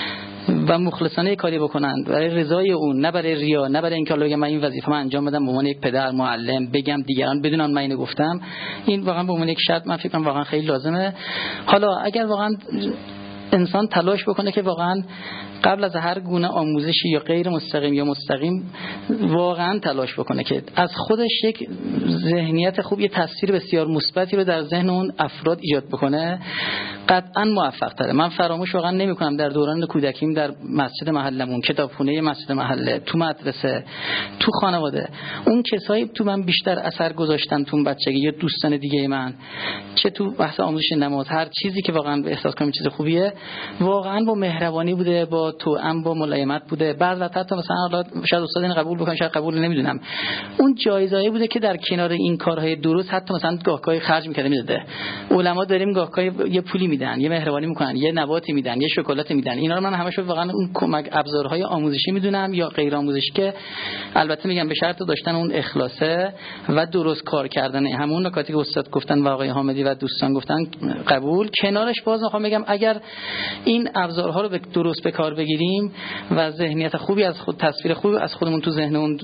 و مخلصانه کاری بکنند برای رضای اون، نه برای ریا، نه برای اینکه حالا بگم من این وظیفه من انجام بدم به عنوان یک پدر معلم، بگم دیگران بدونن من اینو گفتم، این واقعا به عنوان یک شرط من فکر کنم واقعا خیلی لازمه. حالا اگر واقعا انسان تلاش بکنه که واقعا قبل از هر گونه آموزشی یا غیر مستقیم یا مستقیم واقعا تلاش بکنه که از خودش یک ذهنیت خوب، یه تاثیر بسیار مثبتی رو در ذهن اون افراد ایجاد بکنه، قطعا موفق تره. من فراموش واقعا نمی‌کنم در دوران کودکیم در مسجد محلمون، کتابخونه مسجد محله، تو مدرسه، تو خانواده، اون کسایی تو من بیشتر اثر گذاشتن تو بچگی یا دوستان دیگه من، چه تو بحث آموزش نماز، هر چیزی که واقعا احساس کنم چیز خوبیه، واقعا با مهربانی بوده، با توأم، با ملایمت بوده. بعضی وقتا حتی مثلا حالا شاید استاد این قبول بکنه، شاید قبول نمیدونم، اون جایزایی بوده که در کنار این کارهای درست حتی مثلا گاهگاهی خرج می‌کرده میداده. علما داریم گاهگاهی یه پولی میدن، یه مهربانی میکنن، یه نباتی میدن، یه شکلاتی میدن. اینا رو من همش واقعا اون کمک ابزارهای آموزشی میدونم یا غیر آموزشی که البته میگم به شرط داشتن اون اخلاصه و درست کار کردن همون نکاتی که استاد گفتن و آقای حامدی و دوستان گفتن قبول. کنارش باز میخوام بگم اگر این ابزارها رو درست به کار بگیریم و ذهنیت خوبی از خود، تصویر خوبی از خودمون تو ذهن اون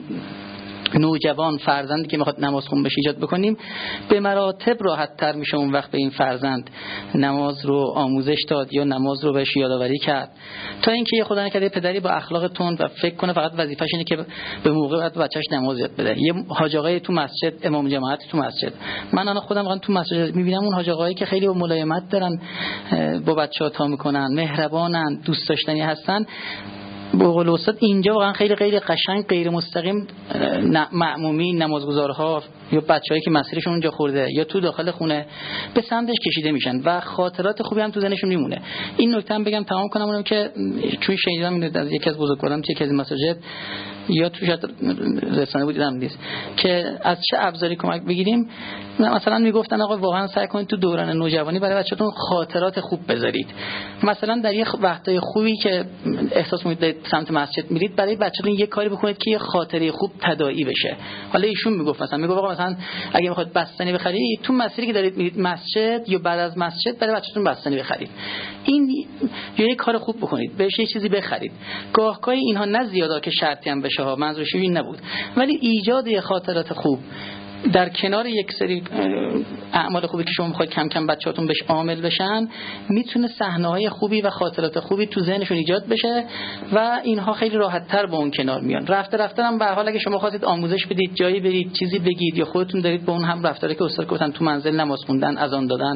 نوجوان فرزندی که میخواد نماز خون بشه ایجاد بکنیم، به مراتب راحت تر میشه اون وقت به این فرزند نماز رو آموزش داد یا نماز رو بهش یادآوری کرد، تا اینکه یه خدا نکرده پدری با اخلاق تند و فکر کنه فقط وظیفه‌ش اینه که به موقع باید بچه‌ش نماز یاد بده. یه حاج آقای تو مسجد، امام جماعت تو مسجد، من الان خودم واقعا تو مسجد میبینم اون حاج آقایی که خیلی با ملایمت دارن با بچه‌ها تا میکنن، مهربانن، دوست داشتنی هستن. به قول استاد اینجا واقعا خیلی خیلی قشنگ غیر مستقیم مأمومین، نمازگزارها یا بچه‌هایی که مسیرشون اونجا خورده یا تو داخل خونه به سمتش کشیده میشن و خاطرات خوبی هم تو ذهنشون میمونه. این نکته هم بگم تمام کنم، اونم که چون شنیدم اینو از یکی از بزرگواران تو یکی از مساجد یا تو شاید رسانه بود دیدم نیست که از چه ابزاری کمک بگیریم. مثلا میگفتن آقا واقعا سعی کنید تو دوران نوجوانی برای بچه‌تون خاطرات خوب بذارید. مثلا در یه وقتای خوبی که احساس می‌کنید سمت مسجد میرید، برای بچه‌تون یه کاری بکنید که یه خاطره خوب تداعی بشه. حالا ایشون میگفت میگه آقا مثلا اگه می‌خواید بستنی بخرید تو مسیری که دارید میرید مسجد یا بعد از مسجد برای بچه‌تون بستنی بخرید. این یه کار خوب بکنید، بهش یه چیزی بخرید. گاهگاهی اینها نه زیادا که شرطی هم بشه ها، منظورش این نبود، ولی ایجاد یه خاطرات خوب در کنار یک سری اعمال خوبی که شما میخواید کم کم بچه‌هاتون بهش عامل بشن، میتونه صحنه‌های خوبی و خاطرات خوبی تو ذهنشون ایجاد بشه و اینها خیلی راحت‌تر با اون کنار میان. رفته هم به هر حال اگه شما خواستید آموزش بدید، جایی برید، چیزی بگید یا خودتون دارید با اون هم رفتاری که استاد گفتن تو منزل نماز خوندن، اذان دادن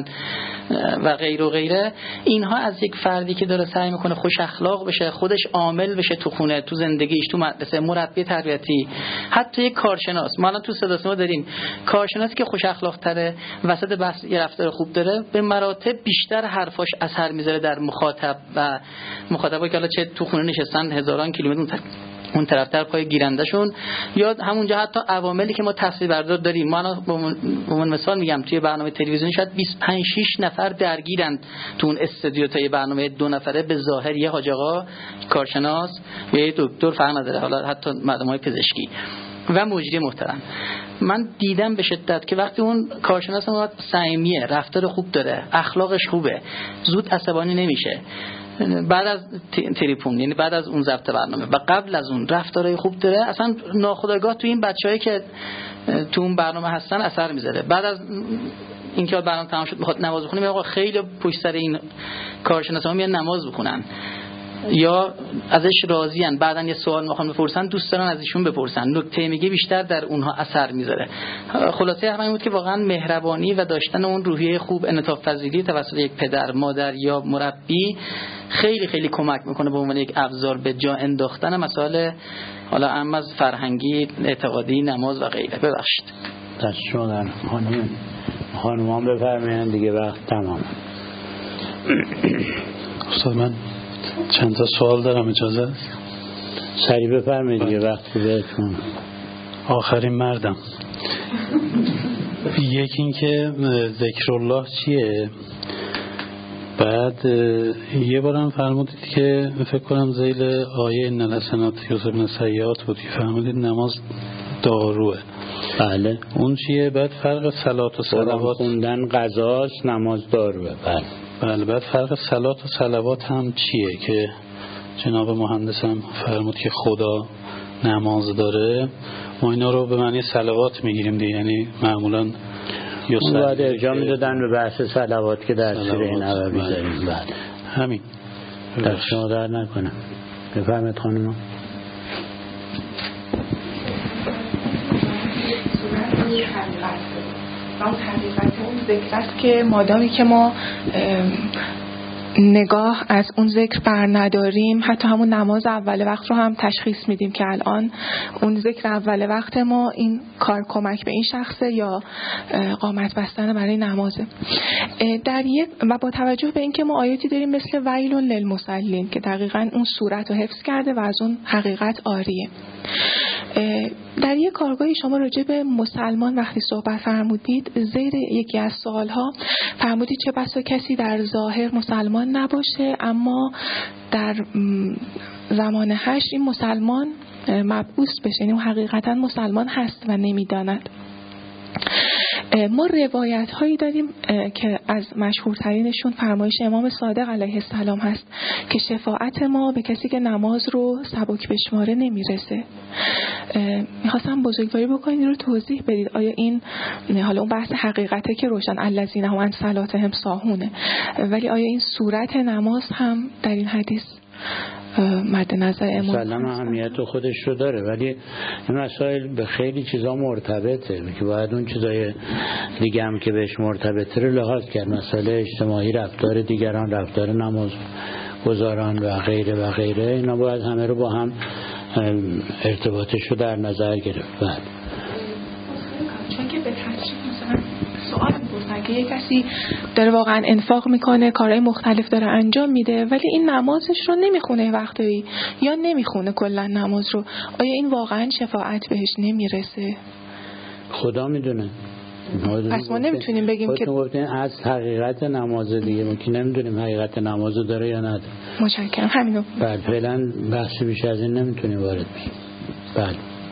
و غیر و غیره، اینها از یک فردی که داره سعی میکنه خوش اخلاق بشه، خودش عامل بشه تو خونه، تو زندگیش، تو مدرسه، مربی تربیتی، حتی یک کارشناس. ما الان تو صدا سیما داریم کارشناسی که خوش اخلاق تره، وسط بحث یه رفتار خوب داره، به مراتب بیشتر حرفاش اثر میذاره در مخاطب و مخاطبایی که حالا چه تو خونه نشستن هزاران کیلومتر اون طرفتر پای گیرندشون، یا همونجا حتی عواملی که ما تصویر بردار داریم. ما به من مثال میگم توی برنامه تلویزیونی شاید 25-6 نفر درگیرند تو اون استودیو، تا یه برنامه 2 نفره به ظاهر یه حاج آقا کارشناس یا یه دکتر فرق نداره، حالا حتی مردمای پزشکی و مجری محترم. من دیدم به شدت که وقتی اون کارشناس ما صمیمیه، رفتار خوب داره، اخلاقش خوبه، زود عصبانی نمیشه، بعد از تریپون یعنی بعد از اون ضبط برنامه و قبل از اون رفتارهای خوب داره، اصلا ناخودآگاه تو این بچه‌هایی که تو اون برنامه هستن اثر میذاره. بعد از اینکه برنامه تمام شد میخواد نماز بخونه، میگه آقا خیلی پشت سر این کارشناسا میان نماز بخونن یا ازش راضیان، بعدن یه سوال میخوان بپرسن دوست دارن از ایشون بپرسن، نکته میگه بیشتر در اونها اثر میذاره. خلاصه همین بود که واقعا مهربانی و داشتن اون روحیه خوب، انعطاف پذیری توسط یک پدر، مادر یا مربی خیلی خیلی کمک میکنه به عنوان یک ابزار به جا انداختن مسائل حالا اهم از فرهنگی، اعتقادی، نماز و غیره. ببخشید. دست شما در خانومان بفرمایید دیگه، وقت تمام. استاد من چند تا سوال دارم، اجازه است؟ سریع بفرمایید دیگه، وقتی بهتون. آخرین مردم. یکی این که ذکر الله چیه؟ بعد یه بارم فرمودید که فکر کنم ذیل آیه ان الحسنات یذهبن السیئات بود که فرمودید نماز داروه. بله. اون چیه؟ بعد فرق صلات و صلوات، خوندن قضاست، نماز داروه. بله. بعد فرق صلات و صلوات هم چیه که جناب مهندسم فرمود که خدا نماز داره، ما اینا رو به معنی صلوات میگیریم دیگه، یعنی معمولا اون باید ارجاع میدادن به بحث صلوات که در سیره نبوی داریم. بعد همین در شما در نکنم. بفرمایید خانم. اون حقیقت اون ذکر است که مادامی که ما نگاه از اون ذکر بر نداریم، حتی همون نماز اول وقت رو هم تشخیص میدیم که الان اون ذکر اول وقت ما این کار کمک به این شخصه یا قامت بستن برای نمازه. و با توجه به اینکه ما آیاتی داریم مثل ویل للمصلین که دقیقاً اون صورت رو حفظ کرده و از اون حقیقت آریه. در یک کارگاهی شما راجع به مسلمان وقتی صحبت فرمودید، زیر یکی از سوالها فرمودید چه بسا کسی در ظاهر مسلمان نباشه اما در زمان حشر این مسلمان مبعوث بشه، یعنی حقیقتا مسلمان هست و نمیداند. ما روایت هایی داریم که از مشهورترینشون فرمایش امام صادق علیه السلام هست که شفاعت ما به کسی که نماز رو سبک بشماره نمیرسه. میخواستم بزرگواری بکنید رو توضیح بدید. آیا این حالا اون بحث حقیقته که روشن الذین هم عن صلاتهم ساهونه، ولی آیا این صورت نماز هم در این حدیث مد نظر امام سلام اهمیت خودش رو داره، ولی این مسائل به خیلی چیزا مرتبطه که باید اون چیزای دیگه هم که بهش مرتبطه رو لحاظ کرد. مسائل اجتماعی، رفتار دیگران، رفتار نماز گزاران و غیره و غیره، اینا باید همه رو با هم ارتباطش رو در نظر گرفت. بعد چون که به تشریف مثلا سوال می‌پرسن که یک کسی داره واقعا انفاق میکنه، کارهای مختلف داره انجام میده ولی این نمازش رو نمیخونه وقتی یا نمیخونه کلا نماز رو، آیا این واقعا شفاعت بهش نمیرسه؟ خدا میدونه. پس ما نمیتونیم بگیم که از حقیقت نماز دیگه ما که نمیدونیم حقیقت نمازو داره یا نداره. متشکرم. همینو. بعد فعلا بحثی بیش از این نمیتونیم وارد بشیم. بله.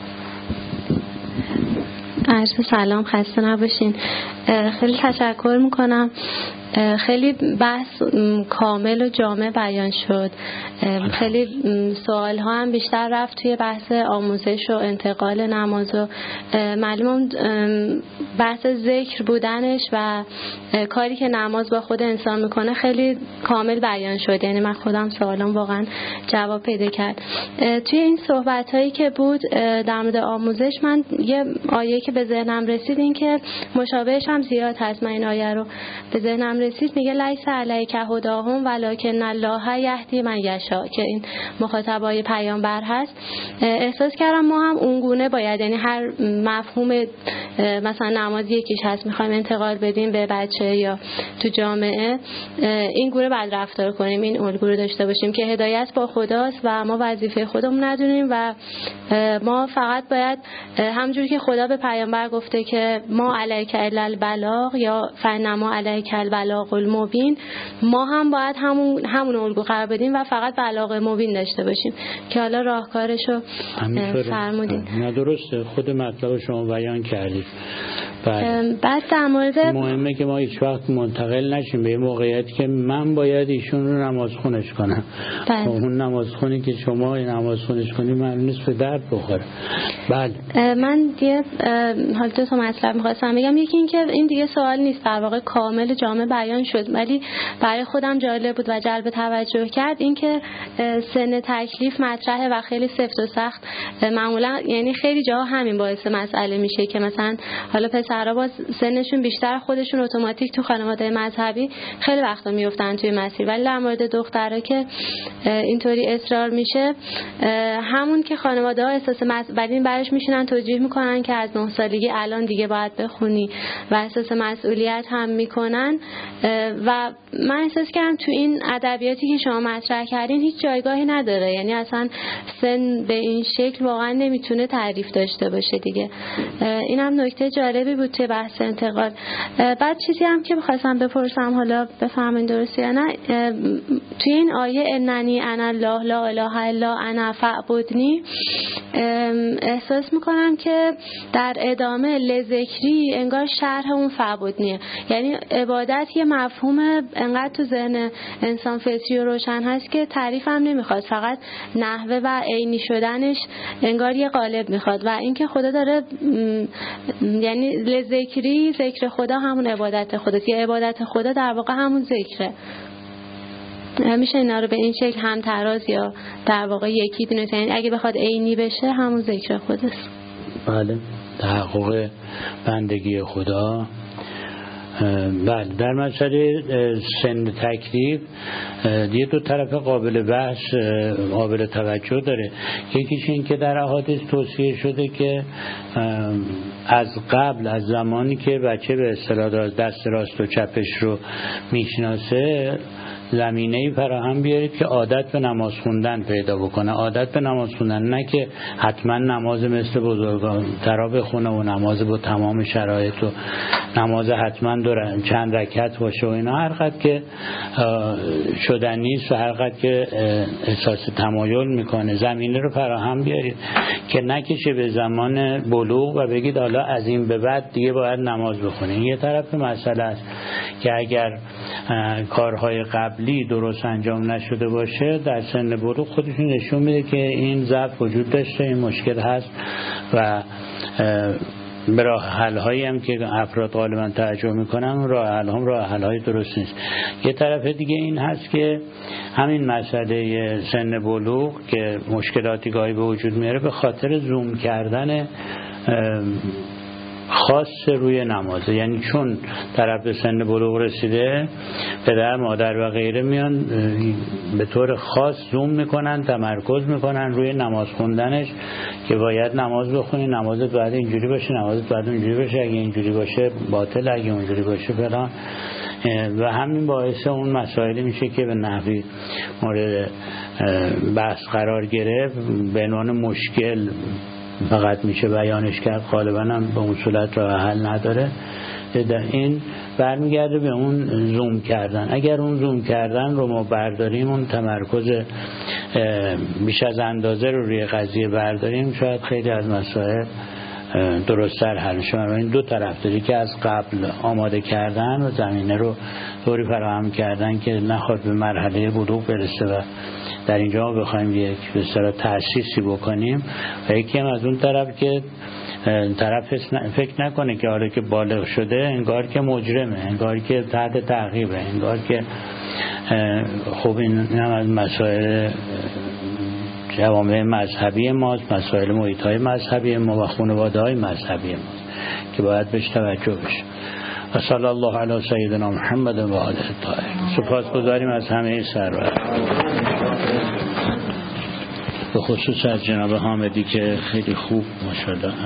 عرض سلام، خسته نباشین. خیلی تشکر میکنم. خیلی بحث کامل و جامع بیان شد. خیلی سوال ها هم بیشتر رفت توی بحث آموزش و انتقال نماز و معلوم بحث ذکر بودنش و کاری که نماز با خود انسان میکنه خیلی کامل بیان شد. یعنی من خودم سوالم واقعا جواب پیدا کرد. توی این صحبت هایی که بود در مورد آموزش، من یه آیه که به ذهنم رسید این که مشابهش هم زیاد هست، من این آیه رو به ذهنم رسید، میگه لیس علیک هداهم ولکن الله یهدی من یشاء، که این مخاطبای پیامبر هست. احساس کردم ما هم اونگونه باید، یعنی هر مفهوم مثلا نماز یکیش هست میخوایم انتقال بدیم به بچه یا تو جامعه، این گونه باید رفتار کنیم، این الگو رو داشته باشیم که هدایت با خداست و ما وظیفه خودمون ندونیم و ما فقط باید همونجوری که خدا به پیامبر گفته که ما علیک الا البلاغ یا فانما علیک البلاغ المبین، ما هم باید همون الگو قرار بدیم و فقط بلاغ مبین داشته باشیم که حالا راهکارشو فرمودین. نه درسته، خود مطلب شما بیان کردید. بعد در مورد مهمه که ما هیچ وقت منتقل نشیم به موقعیتی که من باید ایشون رو نمازخونش کنم. اون نمازخونی که شما نمازخونش کنی معلوم نیست به درد بخوره. بله. من دیگه حالا دو تا مطلب می‌خواستم بگم. یکی این که این دیگه سوال نیست، در واقع کامل جامع بیان شد، ولی برای خودم جالب بود و جلب توجه کرد این که سن تکلیف مطرحه و خیلی سفت و سخت معمولا، یعنی خیلی جاها همین باعث مسئله میشه که مثلا حالا پسرها با سنشون بیشتر خودشون اتوماتیک تو خانواده مذهبی خیلی وقتا میافتن توی مسیر، ولی در مورد دخترها که اینطوری اصرار میشه، همون که خانواده‌ها احساس مسئولیت برش میشینن توجیه میکنن که از 9 سالگی الان دیگه باید بخونی و احساس مسئولیت هم میکنن و من احساس کردم تو این ادبیاتی که شما مطرح کردین هیچ جایگاهی نداره، یعنی اصلا سن به این شکل واقعا نمیتونه تعریف داشته باشه دیگه. اینم نکته جالبی بود بود توی بحث انتقال. بعد چیزی هم که می‌خواستم بپرسم، حالا بفهمین درسته یا نه، توی این آیه اننی انا الله لا اله الا انا فاعبدنی، احساس میکنم که در ادامه لذکری انگار شرح اون فاعبدنیه. یعنی عبادت یه مفهوم انقدر تو ذهن انسان فطری و روشن هست که تعریف هم نمیخواد، فقط نحوه و عینی شدنش انگار یه قالب میخواد. و اینکه خدا داره، یعنی لذکری، ذکر خدا همون عبادت خداست، یه عبادت خدا در واقع همون ذکره. میشه اینا رو به این شکل هم تراز یا در واقع یکی دونه، یعنی اگه بخواد عینی بشه همون ذکر خداست. بله، تحقق بندگی خدا. بله، در مسئله سن تکلیف یه دو طرف قابل بحث، قابل توجه داره. یکیش این که در احادیث توصیه شده که از قبل، از زمانی که بچه به اصطلاح دست راست و چپش رو میشناسه، زمینه‌ای فراهم بیارید که عادت به نماز خوندن پیدا بکنه. عادت به نماز خوندن، نه که حتما نماز مثل بزرگان ترا بخونه و نماز با تمام شرایط و نماز حتما چند رکعت باشه و اینا. هر قدر که شدنی است و هر قدر که احساس تمایل میکنه، زمینه رو فراهم بیارید که نکشه به زمان بلوغ و بگید حالا از این به بعد دیگه باید نماز بخونید. یه طرف مسئله است که اگر کارهای قبلی درست انجام نشده باشه، در سن بلوغ خودشون نشون میده که این ضعف وجود داشته، این مشکل هست و به راه حل هایی هم که افراد غالبا توجه میکنن، راه حل هم راه حل های درست نیست. یه طرف دیگه این هست که همین مسئله سن بلوغ که مشکلاتی گاهی به وجود میاره به خاطر زوم کردن خاص روی نمازه. یعنی چون طرف به سن بلوغ رسیده، پدر مادر و غیره میان به طور خاص زوم میکنن، تمرکز میکنن روی نماز خوندنش که باید نماز بخونی، نمازت باید اینجوری باشه، نمازت باید اونجوری باشه، اگه اینجوری باشه باطل، اگه اونجوری باشه فلان. و همین باعث اون مسائلی میشه که به نحوی مورد بحث قرار گرفت، به عنوان مشکل فقط میشه بیانش کرد، غالبا هم به اون صورت راه حل نداره. در این برمیگرده به اون زوم کردن. اگر اون زوم کردن رو ما برداریم، اون تمرکز بیش از اندازه رو روی قضیه برداریم، شاید خیلی از مسائل درست‌تر حل شه. این دو طرف داره که از قبل آماده کردن و زمینه رو طوری فراهم کردن که نخواد به مرحله بلوغ برسه و در اینجا ما بخوایم یک به اصطلاح تأسیسی بکنیم. و یکی هم از اون طرف که طرف فکر نکنه که آره که بالغ شده انگار که مجرمه، انگار که تحت تعقیبه، انگار که خب این هم از مسائل جوامع مذهبی ماست، مسائل محیط‌های مذهبی ما و خانواده‌های مذهبی ماست که باید بهش توجه بشه. و صلی الله علی سیدنا محمد و آله الطاهرین. سپاسگزاریم از همه سرور، به خصوص از جناب حامدی که خیلی خوب ماشاءالله